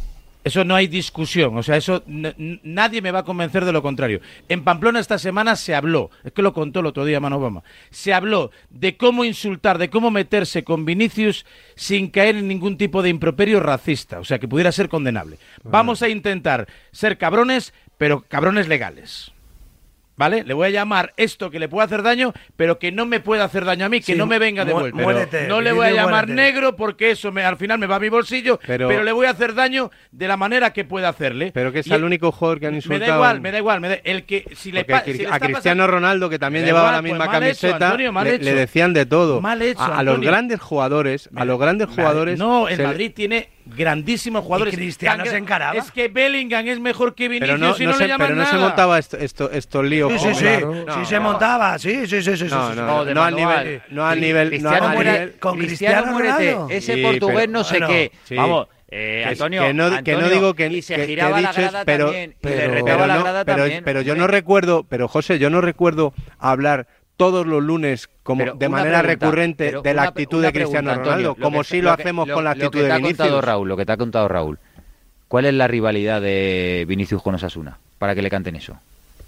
Speaker 2: Eso no hay discusión, o sea, eso n- nadie me va a convencer de lo contrario. En Pamplona esta semana se habló, es que lo contó el otro día Mano Obama, se habló de cómo insultar, de cómo meterse con Vinicius sin caer en ningún tipo de improperio racista, o sea, que pudiera ser condenable. Bueno. Vamos a intentar ser cabrones, pero cabrones legales. ¿Vale? Le voy a llamar esto que le puede hacer daño, pero que no me pueda hacer daño a mí, que sí, no me venga de vuelta.
Speaker 5: Muérete,
Speaker 2: no le voy a llamar
Speaker 5: muérete.
Speaker 2: negro porque eso me, al final me va a mi bolsillo, pero, pero le voy a hacer daño de la manera que pueda hacerle.
Speaker 3: Pero que es y el único jugador que han insultado.
Speaker 2: Me da igual, me da igual. Me da, el que, si le pa,
Speaker 3: a,
Speaker 2: si le
Speaker 3: a Cristiano
Speaker 2: pasando,
Speaker 3: Ronaldo, que también llevaba igual, la misma pues camiseta, hecho, Antonio, le, le decían de todo.
Speaker 2: Mal hecho,
Speaker 3: a, a los grandes jugadores, a los grandes jugadores...
Speaker 2: No, el Madrid tiene grandísimos jugadores.
Speaker 5: Y Cristiano se encaraba.
Speaker 2: Es que Bellingham es mejor que Vinicius
Speaker 3: pero no,
Speaker 2: y no,
Speaker 3: no
Speaker 2: le
Speaker 3: se,
Speaker 2: llaman
Speaker 3: pero
Speaker 2: nada.
Speaker 3: no se montaba esto, esto, estos líos.
Speaker 5: Sí, sí, sí.
Speaker 3: Claro.
Speaker 5: Sí
Speaker 3: no,
Speaker 5: se
Speaker 3: no.
Speaker 5: montaba, sí, sí, sí, sí.
Speaker 3: No,
Speaker 5: sí,
Speaker 3: no,
Speaker 5: no,
Speaker 3: no, no al nivel, no al nivel,
Speaker 4: Cristiano
Speaker 3: no al
Speaker 4: muere,
Speaker 3: nivel.
Speaker 5: Con Cristiano,
Speaker 4: Cristiano
Speaker 5: Ronaldo.
Speaker 4: Ese
Speaker 3: sí,
Speaker 4: portugués
Speaker 3: pero,
Speaker 4: no sé
Speaker 5: bueno,
Speaker 4: qué.
Speaker 3: Sí.
Speaker 4: Vamos, eh,
Speaker 3: que,
Speaker 4: Antonio,
Speaker 3: que no,
Speaker 4: Antonio,
Speaker 3: que no digo que
Speaker 4: y se
Speaker 3: que,
Speaker 4: giraba
Speaker 3: que
Speaker 4: la
Speaker 3: dices,
Speaker 4: grada
Speaker 3: pero,
Speaker 4: también,
Speaker 3: pero,
Speaker 4: y le retaba
Speaker 3: pero
Speaker 4: la
Speaker 3: no,
Speaker 4: grada
Speaker 3: pero,
Speaker 4: también.
Speaker 3: pero yo no recuerdo, pero José, yo no recuerdo hablar todos los lunes como
Speaker 4: pero
Speaker 3: de manera
Speaker 4: pregunta,
Speaker 3: recurrente de la
Speaker 4: una,
Speaker 3: actitud
Speaker 4: una
Speaker 3: de Cristiano
Speaker 4: pregunta,
Speaker 3: Ronaldo,
Speaker 4: Antonio,
Speaker 3: como
Speaker 4: lo que,
Speaker 3: si lo,
Speaker 4: lo
Speaker 3: hacemos
Speaker 4: que,
Speaker 3: con la
Speaker 4: lo,
Speaker 3: actitud
Speaker 4: lo
Speaker 3: de
Speaker 4: te
Speaker 3: Vinicius.
Speaker 4: Ha contado Raúl, lo que te ha contado Raúl. ¿Cuál es la rivalidad de Vinicius con Osasuna? Para que le canten eso.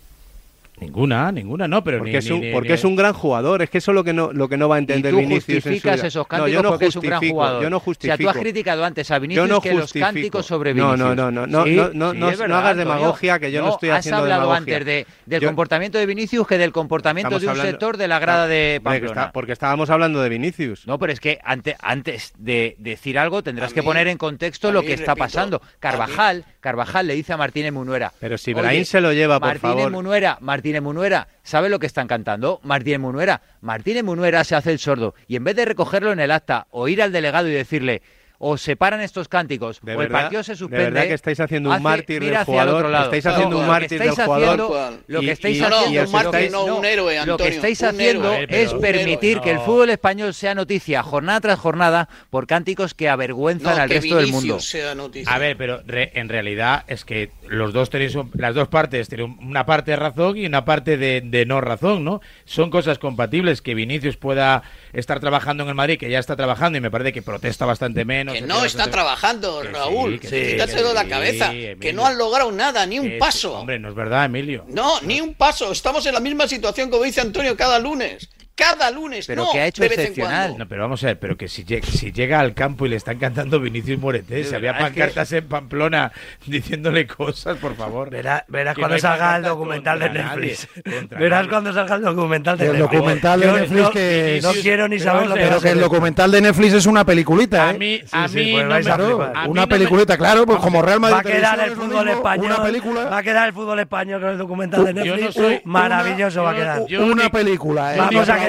Speaker 2: Ninguna, ninguna, no, pero
Speaker 3: porque,
Speaker 2: ni,
Speaker 3: es, un,
Speaker 2: ni,
Speaker 3: porque
Speaker 2: ni...
Speaker 3: es un gran jugador, es que eso es lo que no, lo que no va a entender
Speaker 4: ¿Y tú
Speaker 3: Vinicius
Speaker 4: justificas
Speaker 3: en su
Speaker 4: esos
Speaker 3: vida.
Speaker 4: cánticos
Speaker 3: no, yo no
Speaker 4: porque es un gran jugador?
Speaker 3: Yo no justifico.
Speaker 4: O sea, tú has criticado antes a Vinicius
Speaker 3: yo no
Speaker 4: que los cánticos sobre
Speaker 3: no,
Speaker 4: Vinicius.
Speaker 3: No, no, no, no,
Speaker 4: sí,
Speaker 3: no, no,
Speaker 4: sí,
Speaker 3: no,
Speaker 4: verdad,
Speaker 3: no hagas
Speaker 4: Antonio.
Speaker 3: demagogia, que yo no, no estoy haciendo demagogia.
Speaker 4: Has hablado antes de, del
Speaker 3: yo...
Speaker 4: comportamiento de Vinicius que del comportamiento
Speaker 3: Estamos
Speaker 4: de un
Speaker 3: hablando...
Speaker 4: sector de la grada de Pamplona.
Speaker 3: Está, porque estábamos hablando de Vinicius.
Speaker 4: No, pero es que ante, antes de decir algo tendrás que poner en contexto lo que está pasando. Carvajal, Carvajal le dice a Martínez Munuera.
Speaker 3: Pero si Brahim se lo lleva, por favor.
Speaker 4: Martínez Munuera, Martínez Munuera, ¿sabe lo que están cantando? Martínez Munuera. Martínez Munuera se hace el sordo y en vez de recogerlo en el acta o ir al delegado y decirle o se paran estos cánticos
Speaker 3: de
Speaker 4: o
Speaker 3: verdad,
Speaker 4: el partido se suspende.
Speaker 3: De verdad que estáis haciendo un
Speaker 4: hace,
Speaker 3: mártir del jugador. Estáis haciendo no, un mártir del jugador.
Speaker 4: Lo que estáis
Speaker 20: y,
Speaker 4: haciendo,
Speaker 20: y, y un mártir, no, un héroe, Antonio,
Speaker 4: lo que estáis haciendo
Speaker 20: héroe,
Speaker 4: es
Speaker 20: pero,
Speaker 4: permitir
Speaker 20: héroe,
Speaker 4: que
Speaker 20: no.
Speaker 4: el fútbol español sea noticia jornada tras jornada por cánticos que avergüenzan
Speaker 20: no,
Speaker 4: al
Speaker 20: que
Speaker 4: resto
Speaker 20: Vinicius
Speaker 4: del mundo.
Speaker 20: Sea noticia.
Speaker 2: A ver, pero re, en realidad es que los dos tenéis, las dos partes tienen una parte de razón y una parte de, de no razón, ¿no? Son cosas compatibles, que Vinicius pueda estar trabajando en el Madrid, que ya está trabajando y me parece que protesta bastante menos.
Speaker 20: Que no está trabajando, Raúl, sí, quítaselo de la cabeza, sí, que no han logrado nada, ni un
Speaker 2: es,
Speaker 20: paso.
Speaker 2: Hombre, no es verdad, Emilio.
Speaker 20: No, ni un paso, estamos en la misma situación como dice Antonio cada lunes. Cada lunes,
Speaker 4: pero
Speaker 20: no,
Speaker 4: que ha hecho
Speaker 20: de vez
Speaker 4: excepcional.
Speaker 20: en cuando.
Speaker 2: No, pero vamos a ver, pero que si llega, si llega al campo y le están cantando Vinicius Muérete, si había pancartas que... en Pamplona diciéndole cosas, por favor.
Speaker 5: Verás, verás cuando no salga el documental de Netflix. Verás cuando salga el documental de Netflix.
Speaker 6: El documental de Netflix no, que...
Speaker 5: No quiero ni saber lo que
Speaker 6: Pero que el documental de Netflix es una peliculita, ¿eh?
Speaker 2: A mí,
Speaker 5: sí,
Speaker 2: a
Speaker 5: sí,
Speaker 2: mí
Speaker 5: pues
Speaker 2: no me...
Speaker 6: Claro,
Speaker 2: a
Speaker 6: una
Speaker 2: mí
Speaker 6: peliculita,
Speaker 2: no me...
Speaker 6: claro, pues como Real Madrid
Speaker 5: va a quedar el fútbol
Speaker 6: mismo,
Speaker 5: español,
Speaker 6: una película.
Speaker 5: Va a quedar el fútbol español con el documental de Netflix.
Speaker 2: Yo no soy,
Speaker 5: maravilloso
Speaker 2: yo,
Speaker 5: va a quedar.
Speaker 2: Yo,
Speaker 6: una película, ¿eh?
Speaker 5: Vamos a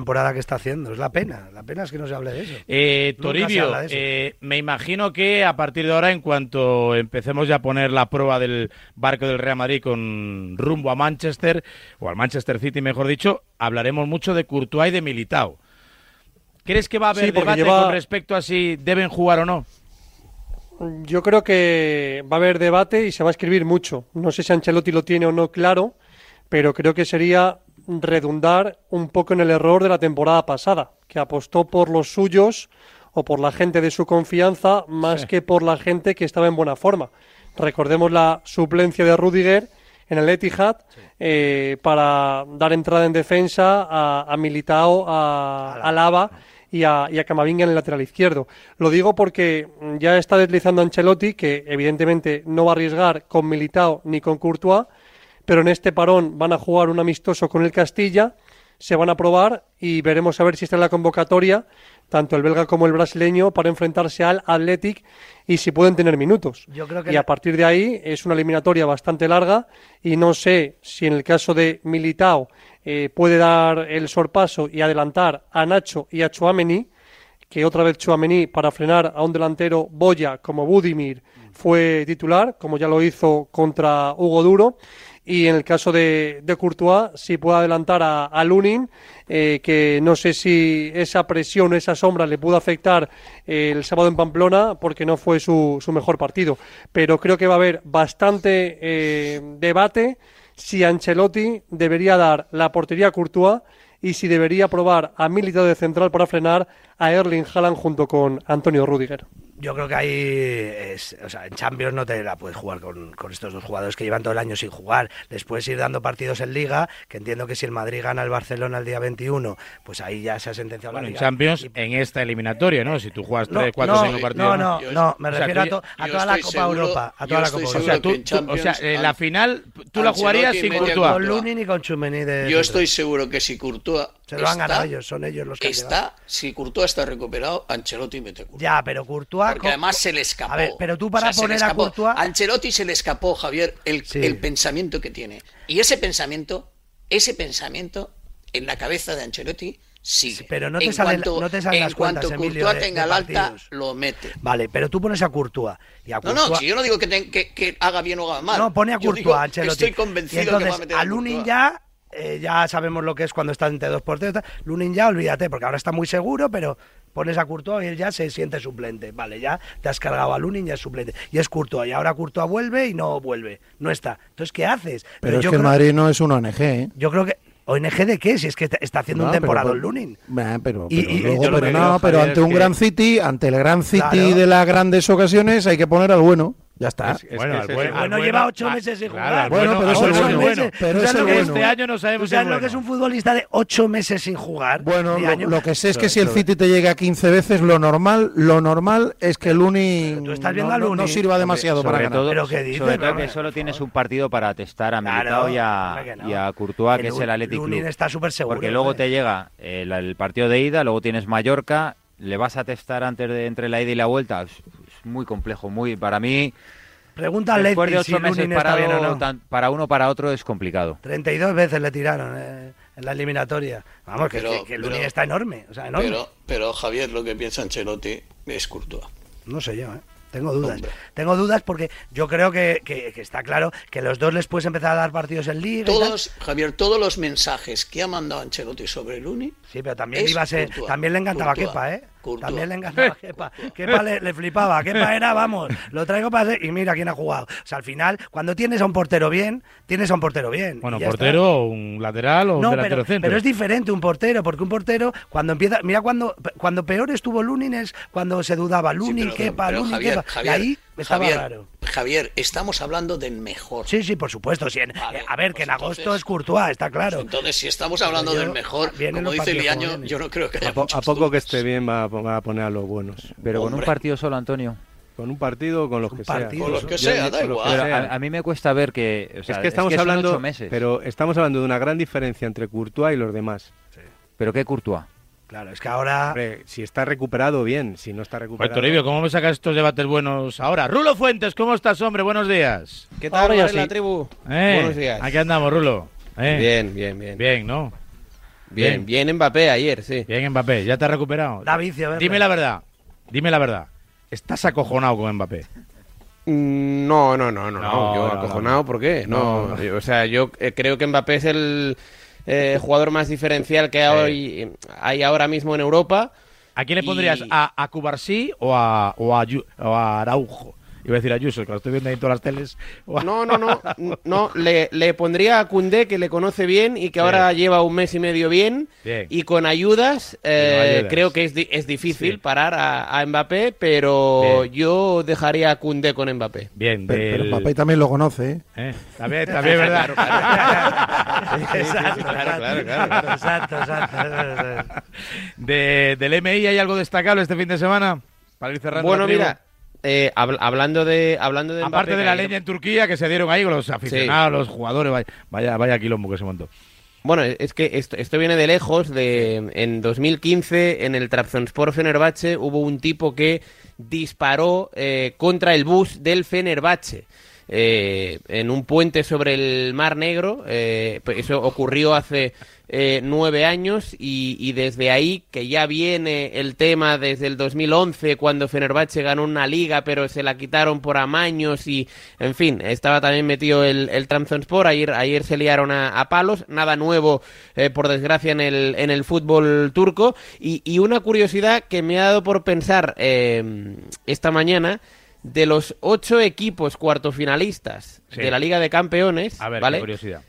Speaker 5: temporada que está haciendo. Es la pena, la pena es que no se hable de eso.
Speaker 2: Eh,
Speaker 5: Nunca
Speaker 2: Toribio,
Speaker 5: se habla de eso.
Speaker 2: eh, me imagino que a partir de ahora, en cuanto empecemos ya a poner la prueba del barco del Real Madrid con rumbo a Manchester, o al Manchester City, mejor dicho, hablaremos mucho de Courtois y de Militao. ¿Crees que va a haber
Speaker 18: Sí, porque
Speaker 2: debate
Speaker 18: lleva-
Speaker 2: con respecto a si deben jugar o no?
Speaker 18: Yo creo que va a haber debate y se va a escribir mucho. No sé si Ancelotti lo tiene o no claro, pero creo que sería redundar un poco en el error de la temporada pasada, que apostó por los suyos o por la gente de su confianza más
Speaker 2: Sí.
Speaker 18: que por la gente que estaba en buena forma. Recordemos la suplencia de Rüdiger en el Etihad eh, para dar entrada en defensa a, a Militao, a, a Alaba y a, y a Camavinga en el lateral izquierdo. Lo digo porque ya está deslizando Ancelotti, que evidentemente no va a arriesgar con Militao ni con Courtois, pero en este parón van a jugar un amistoso con el Castilla, se van a probar y veremos a ver si está en la convocatoria tanto el belga como el brasileño para enfrentarse al Athletic y si pueden tener minutos.
Speaker 5: Yo creo que
Speaker 18: y a partir de ahí es una eliminatoria bastante larga y no sé si en el caso de Militao eh, puede dar el sorpaso y adelantar a Nacho y a Tchouaméni, que otra vez Tchouaméni para frenar a un delantero boya como Budimir fue titular, como ya lo hizo contra Hugo Duro. Y en el caso de, de Courtois, si puede adelantar a, a Lunin, eh, que no sé si esa presión, esa sombra le pudo afectar eh, el sábado en Pamplona, porque no fue su, su mejor partido. Pero creo que va a haber bastante eh, debate si Ancelotti debería dar la portería a Courtois y si debería probar a Militao de central para frenar a Erling Haaland junto con Antonio Rüdiger.
Speaker 5: Yo creo que ahí, es, o sea, en Champions no te la puedes jugar con, con estos dos jugadores que llevan todo el año sin jugar. Les puedes ir dando partidos en Liga, que entiendo que si el Madrid gana el Barcelona el día veintiuno, pues ahí ya se ha sentenciado
Speaker 2: Bueno,
Speaker 5: la
Speaker 2: en
Speaker 5: Liga.
Speaker 2: Champions, en esta eliminatoria, ¿no? Si tú juegas
Speaker 5: No,
Speaker 2: tres, cuatro,
Speaker 5: no,
Speaker 2: cinco partidos.
Speaker 5: no, no, no, me
Speaker 2: O sea,
Speaker 5: refiero a,
Speaker 2: tú-
Speaker 5: to- a
Speaker 7: yo
Speaker 5: toda la
Speaker 7: estoy
Speaker 5: Copa
Speaker 7: seguro-
Speaker 5: Europa. A
Speaker 7: yo
Speaker 5: toda la
Speaker 7: estoy
Speaker 5: Copa
Speaker 2: O
Speaker 7: seguro
Speaker 2: sea,
Speaker 5: Europa.
Speaker 7: que
Speaker 2: tú,
Speaker 7: en
Speaker 2: tú- o sea,
Speaker 7: Champions,
Speaker 2: en la
Speaker 7: An-
Speaker 2: final, tú la jugarías
Speaker 7: Ancelotti
Speaker 2: sin
Speaker 7: mete a
Speaker 2: Courtois.
Speaker 5: Con Lunin y con Tchouaméni de
Speaker 7: Yo
Speaker 5: central.
Speaker 7: estoy seguro que si Courtois
Speaker 5: Se lo han
Speaker 7: está,
Speaker 5: ganado ellos, son ellos los que han
Speaker 7: está,
Speaker 5: llegado.
Speaker 7: si Courtois está recuperado, Ancelotti mete a Courtois.
Speaker 5: Ya, pero Courtois...
Speaker 7: Porque
Speaker 5: co-
Speaker 7: además se le escapó.
Speaker 5: A ver, pero tú para
Speaker 7: O sea, se le
Speaker 5: poner a
Speaker 7: escapó.
Speaker 5: Courtois...
Speaker 7: Ancelotti se le escapó, Javier, el,
Speaker 5: Sí.
Speaker 7: el pensamiento que tiene. Y ese pensamiento, ese pensamiento en la cabeza de Ancelotti sigue.
Speaker 5: Sí, pero no te
Speaker 7: en
Speaker 5: salen-
Speaker 7: cuanto,
Speaker 5: no te salen
Speaker 7: en
Speaker 5: las cuentas,
Speaker 7: cuanto
Speaker 5: Emilio,
Speaker 7: Courtois
Speaker 5: de-
Speaker 7: tenga
Speaker 5: de
Speaker 7: el alta,
Speaker 5: partidos.
Speaker 7: lo mete.
Speaker 5: Vale, pero tú pones a Courtois. Y a
Speaker 7: No,
Speaker 5: Courtois...
Speaker 7: no, si yo no digo que, te- que, que haga bien o haga mal.
Speaker 5: No, pone a
Speaker 7: Yo
Speaker 5: Courtois,
Speaker 7: digo,
Speaker 5: Ancelotti.
Speaker 7: Estoy convencido
Speaker 5: y entonces,
Speaker 7: que va a meter a,
Speaker 5: a Lunin
Speaker 7: Courtois.
Speaker 5: ya, eh, ya sabemos lo que es cuando está entre dos porteros. Lunin ya, olvídate, porque ahora está muy seguro, pero pones a Courtois y él ya se siente suplente. Vale, ya te has cargado a Lunin, ya es suplente. Y es Courtois, y ahora Courtois vuelve y no vuelve. No está. Entonces, ¿qué haces?
Speaker 6: Pero es
Speaker 5: yo
Speaker 6: que el
Speaker 5: creo-
Speaker 6: Madrid no es un O N G, ¿eh?
Speaker 5: Yo creo que... ¿O N G de qué? Si es que está haciendo
Speaker 6: No,
Speaker 5: un
Speaker 6: pero
Speaker 5: temporada
Speaker 6: por-
Speaker 5: el Lunin.
Speaker 6: Bah, pero,
Speaker 5: Y-
Speaker 6: pero
Speaker 5: y-
Speaker 6: luego-
Speaker 5: yo lo
Speaker 6: pero
Speaker 5: que
Speaker 6: no,
Speaker 5: creo,
Speaker 6: pero
Speaker 5: Javier,
Speaker 6: ante
Speaker 5: es
Speaker 6: un
Speaker 5: que-
Speaker 6: gran City, ante el gran City
Speaker 5: Claro.
Speaker 6: de las grandes ocasiones, hay que poner al bueno. Ya está.
Speaker 2: Es- es bueno,
Speaker 3: que
Speaker 2: al
Speaker 3: es
Speaker 2: bueno,
Speaker 3: eso.
Speaker 2: al
Speaker 5: Bueno,
Speaker 2: bueno,
Speaker 5: lleva ocho
Speaker 2: ah,
Speaker 5: meses sin
Speaker 2: claro,
Speaker 5: jugar.
Speaker 2: al
Speaker 6: Bueno, pero
Speaker 2: al
Speaker 6: es el
Speaker 2: bueno,
Speaker 6: bueno.
Speaker 2: bueno.
Speaker 6: Pero
Speaker 5: ¿Tú
Speaker 6: es
Speaker 5: sabes
Speaker 6: el
Speaker 5: lo que
Speaker 6: bueno.
Speaker 2: Este año no
Speaker 5: ¿Tú
Speaker 2: sabemos
Speaker 5: sabes
Speaker 2: el
Speaker 5: lo
Speaker 2: bueno.
Speaker 5: que es un futbolista de ocho meses sin jugar?
Speaker 6: Bueno,
Speaker 5: De
Speaker 6: lo,
Speaker 5: año?
Speaker 6: lo que sé es que si el City te llega a quince veces, lo normal, lo normal es que el Uni
Speaker 5: Tú estás viendo
Speaker 6: no,
Speaker 5: a
Speaker 6: no- no
Speaker 5: Lunin.
Speaker 6: sirva demasiado
Speaker 4: sobre
Speaker 6: para ganar.
Speaker 4: todo,
Speaker 5: ¿Pero qué dices,
Speaker 4: sobre todo
Speaker 5: Robert?
Speaker 4: que solo tienes un partido para testar a
Speaker 5: Claro,
Speaker 4: Militao y, a,
Speaker 5: hombre, que no.
Speaker 4: y a Courtois, que
Speaker 5: El
Speaker 4: es el
Speaker 5: Lu-
Speaker 4: Athletic
Speaker 5: Lunin
Speaker 4: Club.
Speaker 5: está súper seguro,
Speaker 4: Porque luego
Speaker 5: ¿eh?
Speaker 4: te llega el, el partido de ida, luego tienes Mallorca, le vas a testar antes de entre la ida y la vuelta. Es, es muy complejo, muy para mí.
Speaker 5: Pregunta al
Speaker 4: Después de
Speaker 5: Leipzig si
Speaker 4: ocho meses
Speaker 5: Lunin está
Speaker 4: parado,
Speaker 5: bien o no.
Speaker 4: tan- para uno para otro es complicado.
Speaker 5: treinta y dos veces le tiraron eh, en la eliminatoria. Vamos, que,
Speaker 7: Pero-
Speaker 5: que, que el Lunin
Speaker 7: pero-
Speaker 5: está enorme. O sea, enorme.
Speaker 7: Pero, pero Javier, lo que piensa Ancelotti es Courtois.
Speaker 5: No sé yo, ¿eh? Tengo dudas.
Speaker 7: Hombre.
Speaker 5: Tengo dudas porque yo creo que, que- que está claro que los dos les puedes empezar a dar partidos en Liga. y tal.
Speaker 7: Todos, Javier, todos los mensajes que ha mandado Ancelotti sobre Luni.
Speaker 5: Sí, pero también
Speaker 7: es
Speaker 5: iba a ser,
Speaker 7: Courtois.
Speaker 5: también le encantaba a
Speaker 7: Courtois.
Speaker 5: Kepa, ¿eh?
Speaker 7: Courtois.
Speaker 5: También le encantaba a Kepa. Kepa le, le flipaba. Kepa era, vamos, lo traigo para ser... Y mira quién ha jugado. O sea, al final, cuando tienes a un portero bien, tienes a un portero bien.
Speaker 2: Bueno,
Speaker 5: y ya
Speaker 2: portero, un lateral o un
Speaker 5: No,
Speaker 2: delantero
Speaker 5: pero,
Speaker 2: centro.
Speaker 5: pero es diferente un portero, porque un portero, cuando empieza... Mira, cuando, cuando peor estuvo Lunin es cuando se dudaba. Lunin,
Speaker 7: pero-
Speaker 5: Kepa,
Speaker 7: pero
Speaker 5: Lunin,
Speaker 7: Javier,
Speaker 5: Kepa.
Speaker 7: Javier,
Speaker 5: y ahí estaba
Speaker 7: Javier,
Speaker 5: raro.
Speaker 7: Javier, estamos hablando del mejor.
Speaker 5: Sí, sí, por supuesto. Sí, en-
Speaker 7: Vale,
Speaker 5: eh, a ver,
Speaker 7: pues
Speaker 5: que en agosto
Speaker 7: entonces-
Speaker 5: es Courtois, está claro.
Speaker 7: Entonces, si estamos hablando
Speaker 5: Pero yo-
Speaker 7: del mejor,
Speaker 5: vienen
Speaker 7: como
Speaker 5: los
Speaker 7: dice
Speaker 5: partidos como
Speaker 7: Liaño,
Speaker 5: vienen.
Speaker 7: yo no creo que haya
Speaker 3: A, po-
Speaker 7: muchas
Speaker 3: a poco que
Speaker 7: dudas.
Speaker 3: esté bien va a, va a poner a los buenos.
Speaker 4: Pero con un
Speaker 7: Hombre.
Speaker 4: partido solo, Antonio.
Speaker 3: Con un partido o con los
Speaker 5: Un
Speaker 3: que
Speaker 5: partido.
Speaker 3: sea.
Speaker 7: Con los que
Speaker 3: Yo-
Speaker 7: sea,
Speaker 3: yo-
Speaker 7: da
Speaker 3: con los que
Speaker 7: igual.
Speaker 4: Pero
Speaker 3: sea.
Speaker 4: a, a mí me cuesta ver que, o sea,
Speaker 3: es que estamos
Speaker 4: son
Speaker 3: hablando,
Speaker 4: ocho meses.
Speaker 3: pero estamos hablando de una gran diferencia entre Courtois y los demás.
Speaker 4: ¿Pero qué Courtois?
Speaker 5: Claro, es que ahora...
Speaker 3: Hombre, si está recuperado, bien. Si no está
Speaker 2: Pues
Speaker 3: recuperado...
Speaker 2: Toribio, ¿cómo me sacas estos debates buenos ahora? Rulo Fuentes, ¿cómo estás, hombre? Buenos días.
Speaker 21: ¿Qué tal,
Speaker 18: Ahora ya
Speaker 21: Varela,
Speaker 18: sí.
Speaker 21: tribu?
Speaker 2: Eh,
Speaker 21: Buenos días.
Speaker 2: Aquí andamos, Rulo. Eh,
Speaker 21: Bien, bien, bien.
Speaker 2: Bien, ¿no?
Speaker 21: Bien, bien Mbappé ayer, sí.
Speaker 2: Bien, Mbappé. ¿Ya te has recuperado?
Speaker 5: Da vicio verle.
Speaker 2: Dime la verdad. Dime la verdad. ¿Estás acojonado con Mbappé?
Speaker 21: Mm, No, no, no, no, no.
Speaker 2: No,
Speaker 21: Yo
Speaker 2: no,
Speaker 21: acojonado,
Speaker 2: no.
Speaker 21: ¿por qué? No,
Speaker 2: No, no.
Speaker 21: yo- o sea, yo eh, creo que Mbappé es el eh, jugador más diferencial que hay, hay ahora mismo en Europa.
Speaker 2: ¿A quién le pondrías?
Speaker 21: Y-
Speaker 2: ¿A, a Cubarsí o a, o, a, Yu- o a Araujo? Iba a decir a Ayuso, que lo estoy viendo ahí en todas las teles.
Speaker 21: No, no, no, no, le, le pondría a Koundé, que le conoce bien y que
Speaker 2: Sí.
Speaker 21: ahora lleva un mes y medio bien,
Speaker 2: Bien.
Speaker 21: y con ayudas, eh,
Speaker 2: con ayudas.
Speaker 21: creo que es, di- es difícil
Speaker 2: Sí.
Speaker 21: parar a, a Mbappé, pero
Speaker 2: Bien.
Speaker 21: yo dejaría a Koundé con Mbappé.
Speaker 2: Bien,
Speaker 6: Pero, pero
Speaker 2: del-
Speaker 6: Mbappé también lo conoce, ¿eh?
Speaker 2: ¿Eh? También, también, ¿verdad?
Speaker 5: Exacto,
Speaker 21: claro, claro, claro.
Speaker 5: exacto, exacto.
Speaker 2: De, ¿Del M I hay algo destacable este fin de semana? Para ir cerrando.
Speaker 21: Bueno,
Speaker 2: la tribu.
Speaker 21: mira, eh, habl- hablando de hablando de
Speaker 2: Aparte
Speaker 21: Mbappé,
Speaker 2: de la
Speaker 21: que ayer-
Speaker 2: leña en Turquía que se dieron ahí con los aficionados, los jugadores, vaya, vaya, vaya quilombo que se montó.
Speaker 21: Bueno, es que esto, esto viene de lejos. De, en dos mil quince, en el Trabzonspor Fenerbahce, hubo un tipo que disparó eh, contra el bus del Fenerbahce. Eh, en un puente sobre el Mar Negro. Eh, pues eso ocurrió hace eh, nueve años y, y desde ahí, que ya viene el tema desde el dos mil once, cuando Fenerbahce ganó una liga pero se la quitaron por amaños y, en fin, estaba también metido el, el Trabzonspor. Ayer, ayer se liaron a, a palos, nada nuevo, eh, por desgracia, en el, en el fútbol turco. Y, y una curiosidad que me ha dado por pensar eh, esta mañana: de los ocho equipos cuartofinalistas
Speaker 2: Sí.
Speaker 21: de la Liga de Campeones,
Speaker 2: A ver,
Speaker 21: ¿vale?
Speaker 2: qué curiosidad.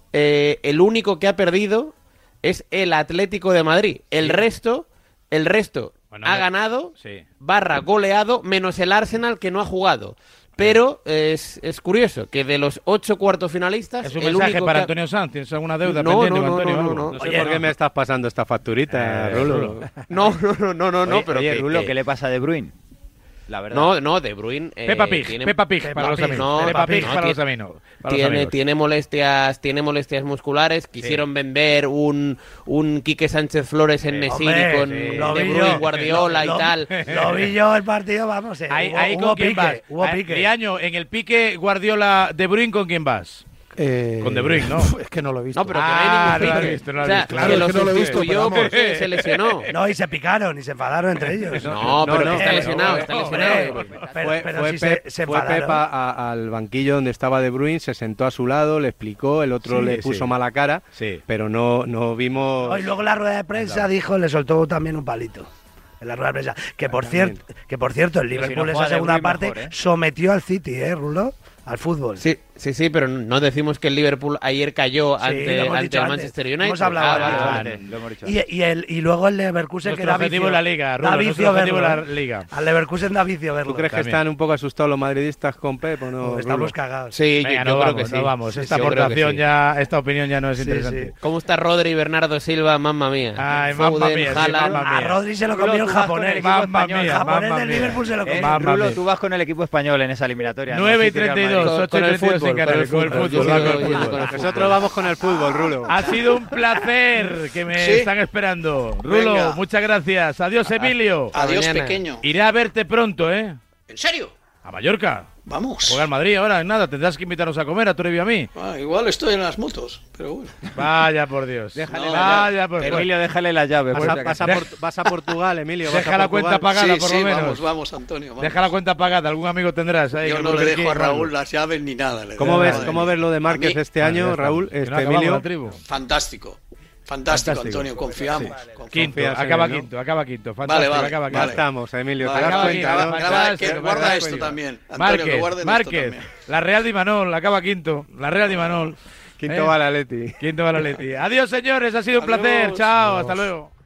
Speaker 21: Eh, el único que ha perdido es el Atlético de Madrid. El
Speaker 2: Sí.
Speaker 21: resto, el resto
Speaker 2: Bueno,
Speaker 21: ha
Speaker 2: me-
Speaker 21: ganado,
Speaker 2: Sí.
Speaker 21: barra goleado, menos el Arsenal, que no ha jugado. Pero es, es curioso que de los ocho cuartofinalistas,
Speaker 2: Es un
Speaker 21: el
Speaker 2: mensaje
Speaker 21: único
Speaker 2: para
Speaker 21: que ha-
Speaker 2: Antonio Sanz. ¿Tienes alguna deuda
Speaker 21: No,
Speaker 2: pendiente
Speaker 21: no,
Speaker 2: con
Speaker 21: no,
Speaker 2: Antonio?
Speaker 21: no,
Speaker 2: Algo?
Speaker 21: no,
Speaker 3: No sé
Speaker 5: Oye,
Speaker 3: por qué
Speaker 5: no.
Speaker 3: me estás pasando esta facturita,
Speaker 2: Eh,
Speaker 3: Rulo.
Speaker 2: Rulo.
Speaker 21: No, no, no, no, no, no,
Speaker 4: Oye,
Speaker 21: pero
Speaker 4: oye,
Speaker 21: que-
Speaker 4: Rulo,
Speaker 21: que-
Speaker 4: ¿qué le pasa a De Bruyne? La verdad.
Speaker 21: No, no, De Bruyne. eh,
Speaker 2: Peppa Pig,
Speaker 21: tiene-
Speaker 2: Peppa Pig
Speaker 5: Peppa
Speaker 2: para los
Speaker 5: Pig.
Speaker 2: amigos.
Speaker 21: No,
Speaker 2: Peppa Pig
Speaker 21: no,
Speaker 2: para los
Speaker 21: tiene-
Speaker 2: amigos. Para los
Speaker 21: Tiene,
Speaker 2: amigos.
Speaker 21: tiene molestias, tiene molestias musculares. Quisieron vender un, un Quique Sánchez Flores en Nesiri
Speaker 5: Hombre,
Speaker 21: con
Speaker 5: sí.
Speaker 21: De
Speaker 5: Lo vi
Speaker 21: Bruyne,
Speaker 5: yo.
Speaker 21: Guardiola
Speaker 5: Lo-
Speaker 21: y tal.
Speaker 5: Lo vi yo el partido, vamos. eh,
Speaker 2: Ahí,
Speaker 5: hubo,
Speaker 2: ahí
Speaker 5: hubo
Speaker 2: con quién
Speaker 5: pique,
Speaker 2: vas.
Speaker 5: hubo
Speaker 2: Ah,
Speaker 5: pique.
Speaker 2: Liaño, en el pique Guardiola De Bruyne, ¿con quién vas?
Speaker 6: Eh,
Speaker 2: Con De Bruyne, ¿no?
Speaker 6: Es que no lo he visto.
Speaker 21: No, pero que
Speaker 2: Ah,
Speaker 21: no hay ningún
Speaker 2: no lo has
Speaker 21: pique.
Speaker 2: visto, no lo
Speaker 21: O
Speaker 2: has
Speaker 21: sea,
Speaker 2: visto.
Speaker 6: Claro,
Speaker 21: que
Speaker 6: es
Speaker 21: lo
Speaker 6: que no lo he visto,
Speaker 21: sustituyó
Speaker 6: pero
Speaker 21: porque se lesionó.
Speaker 5: No, y se picaron y se enfadaron entre ellos.
Speaker 21: No, pero
Speaker 3: no,
Speaker 21: que está
Speaker 3: no,
Speaker 21: lesionado,
Speaker 3: no,
Speaker 21: está
Speaker 5: no,
Speaker 21: lesionado.
Speaker 5: hombre. Pero,
Speaker 3: Fue,
Speaker 5: pero
Speaker 3: fue
Speaker 5: sí
Speaker 3: Pep,
Speaker 5: se, se
Speaker 3: fue
Speaker 5: enfadaron.
Speaker 3: Pep a- a- al banquillo donde estaba De Bruyne, se sentó a su lado, le explicó, el otro
Speaker 2: Sí,
Speaker 3: le
Speaker 2: sí.
Speaker 3: puso mala cara,
Speaker 2: Sí.
Speaker 3: pero no, no vimos...
Speaker 5: Oh, y luego en la rueda de prensa dijo, le soltó también un palito. En la rueda de prensa. Que por cierto, que por cierto, el
Speaker 4: Pero si
Speaker 5: Liverpool
Speaker 4: no
Speaker 5: esa
Speaker 4: juega De
Speaker 5: segunda
Speaker 4: Bruyne,
Speaker 5: parte
Speaker 4: mejor, ¿eh?
Speaker 5: sometió al City, ¿eh, Rulo? Al fútbol.
Speaker 21: Sí, sí, sí, pero no decimos que el Liverpool ayer cayó
Speaker 5: Sí, lo
Speaker 21: ante,
Speaker 5: hemos
Speaker 21: ante
Speaker 5: dicho
Speaker 21: el
Speaker 5: antes.
Speaker 21: Manchester United.
Speaker 5: Hemos hablado
Speaker 21: Ah,
Speaker 5: antes.
Speaker 21: vale,
Speaker 4: Ah,
Speaker 21: vale.
Speaker 4: lo hemos dicho.
Speaker 5: Y, y, el, y luego el Leverkusen que
Speaker 2: Nuestro
Speaker 5: da
Speaker 2: objetivo
Speaker 5: vicio.
Speaker 2: es la Liga, Rulo,
Speaker 5: Da
Speaker 2: nuestro
Speaker 5: vicio
Speaker 2: objetivo es
Speaker 5: verlo.
Speaker 2: la Liga.
Speaker 5: Al Leverkusen da vicio verlo.
Speaker 3: ¿Tú crees que
Speaker 2: También.
Speaker 3: están un poco asustados los madridistas con Pep o no?
Speaker 5: Estamos
Speaker 3: Rulo?
Speaker 5: cagados.
Speaker 21: Sí, yo,
Speaker 2: Venga,
Speaker 21: yo
Speaker 2: no
Speaker 21: creo
Speaker 2: vamos,
Speaker 21: que sí.
Speaker 2: no vamos.
Speaker 21: Sí,
Speaker 2: Esta
Speaker 21: sí, yo creo que
Speaker 2: aportación
Speaker 21: sí.
Speaker 2: ya, esta opinión ya no es
Speaker 5: Sí,
Speaker 2: interesante.
Speaker 5: sí.
Speaker 21: ¿Cómo está Rodri y Bernardo Silva? Mamma mía.
Speaker 2: Ay, mamma
Speaker 21: Foden,
Speaker 2: mía, sí,
Speaker 21: Haaland.
Speaker 2: mamma
Speaker 5: A
Speaker 2: mía.
Speaker 5: Rodri se lo
Speaker 4: Rulo,
Speaker 5: comió el
Speaker 4: tú vas con
Speaker 5: japonés.
Speaker 4: el equipo
Speaker 2: Mamma
Speaker 4: español.
Speaker 2: mía,
Speaker 5: El japonés
Speaker 2: mamma
Speaker 5: del
Speaker 2: mía.
Speaker 5: Liverpool se lo
Speaker 4: Eh,
Speaker 5: comió.
Speaker 2: Mamma
Speaker 4: Rulo,
Speaker 2: mía.
Speaker 4: tú vas con el equipo español en esa eliminatoria. ¿no?
Speaker 2: nueve y
Speaker 4: City, Real
Speaker 2: treinta y dos,
Speaker 4: Madrid.
Speaker 2: ocho
Speaker 21: Con
Speaker 2: y
Speaker 21: el
Speaker 2: treinta y dos
Speaker 21: fútbol,
Speaker 2: en Canarias,
Speaker 21: con
Speaker 2: con
Speaker 21: el
Speaker 2: el
Speaker 21: fútbol.
Speaker 2: fútbol.
Speaker 21: Yo
Speaker 2: va
Speaker 21: sigo
Speaker 2: con el
Speaker 21: yendo
Speaker 2: fútbol.
Speaker 21: con el fútbol.
Speaker 3: Nosotros vamos con el fútbol, Rulo.
Speaker 2: Ha sido un placer que me
Speaker 20: Sí.
Speaker 2: están esperando. Rulo,
Speaker 20: Venga.
Speaker 2: muchas gracias. Adiós, Emilio.
Speaker 20: Adiós,
Speaker 21: mañana.
Speaker 20: pequeño.
Speaker 2: Iré a verte pronto, ¿eh?
Speaker 20: ¿En serio?
Speaker 2: A Mallorca.
Speaker 20: Vamos.
Speaker 2: Juega el Madrid ahora, nada. Tendrás que invitarnos a comer a Toribio y a mí.
Speaker 20: Ah, igual estoy en las motos, pero bueno.
Speaker 2: Vaya por Dios.
Speaker 20: Déjale
Speaker 2: No,
Speaker 20: la
Speaker 2: vaya
Speaker 20: llave.
Speaker 2: por Dios.
Speaker 4: Emilio, déjale la llave.
Speaker 3: Vas
Speaker 4: por
Speaker 3: a,
Speaker 4: si
Speaker 3: vas,
Speaker 4: acaso.
Speaker 3: a Port- vas a Portugal, Emilio. vas
Speaker 2: Deja
Speaker 3: a
Speaker 2: la cuenta
Speaker 3: Portugal.
Speaker 2: pagada,
Speaker 20: sí,
Speaker 2: por
Speaker 20: sí,
Speaker 2: lo menos.
Speaker 20: vamos, vamos, Antonio. Vamos.
Speaker 2: Deja la cuenta pagada. Algún amigo tendrás ahí.
Speaker 20: Yo
Speaker 2: que
Speaker 20: no
Speaker 2: por
Speaker 20: le
Speaker 2: aquí,
Speaker 20: dejo a
Speaker 2: Raúl.
Speaker 20: Raúl las llaves ni nada. le
Speaker 3: ¿Cómo
Speaker 20: dejo
Speaker 3: ves,
Speaker 20: nada.
Speaker 3: ¿Cómo ves lo de Márquez
Speaker 20: A mí,
Speaker 3: este
Speaker 2: Vale, ya
Speaker 3: año,
Speaker 2: está.
Speaker 3: Raúl?
Speaker 2: Que no
Speaker 3: Este
Speaker 2: acabamos
Speaker 3: Emilio.
Speaker 2: la tribu.
Speaker 20: Fantástico. Fantástico,
Speaker 2: Fantástico.
Speaker 20: Antonio, confiamos. confiamos.
Speaker 2: Quinto,
Speaker 3: Confías en
Speaker 2: acaba
Speaker 3: él, ¿no?
Speaker 2: quinto, acaba quinto.
Speaker 20: Vale,
Speaker 2: Fantástico,
Speaker 20: vale,
Speaker 2: acaba
Speaker 3: Ya
Speaker 2: quinto.
Speaker 20: vale.
Speaker 3: estamos, Emilio.
Speaker 20: Vale,
Speaker 3: ¿Te das
Speaker 2: acaba
Speaker 3: cuenta,
Speaker 2: quinto,
Speaker 3: no?
Speaker 20: graba-
Speaker 2: fantástico,
Speaker 20: que guarda
Speaker 2: fantástico.
Speaker 20: esto también. Antonio,
Speaker 2: Márquez,
Speaker 20: que guarden esto
Speaker 2: Márquez,
Speaker 20: también.
Speaker 2: la Real de Imanol, acaba quinto. La Real de Imanol.
Speaker 3: Quinto
Speaker 2: ¿Eh?
Speaker 3: va la Leti.
Speaker 2: Quinto va la Leti. Adiós, señores, ha sido un
Speaker 20: Adiós.
Speaker 2: placer. Chao, hasta luego.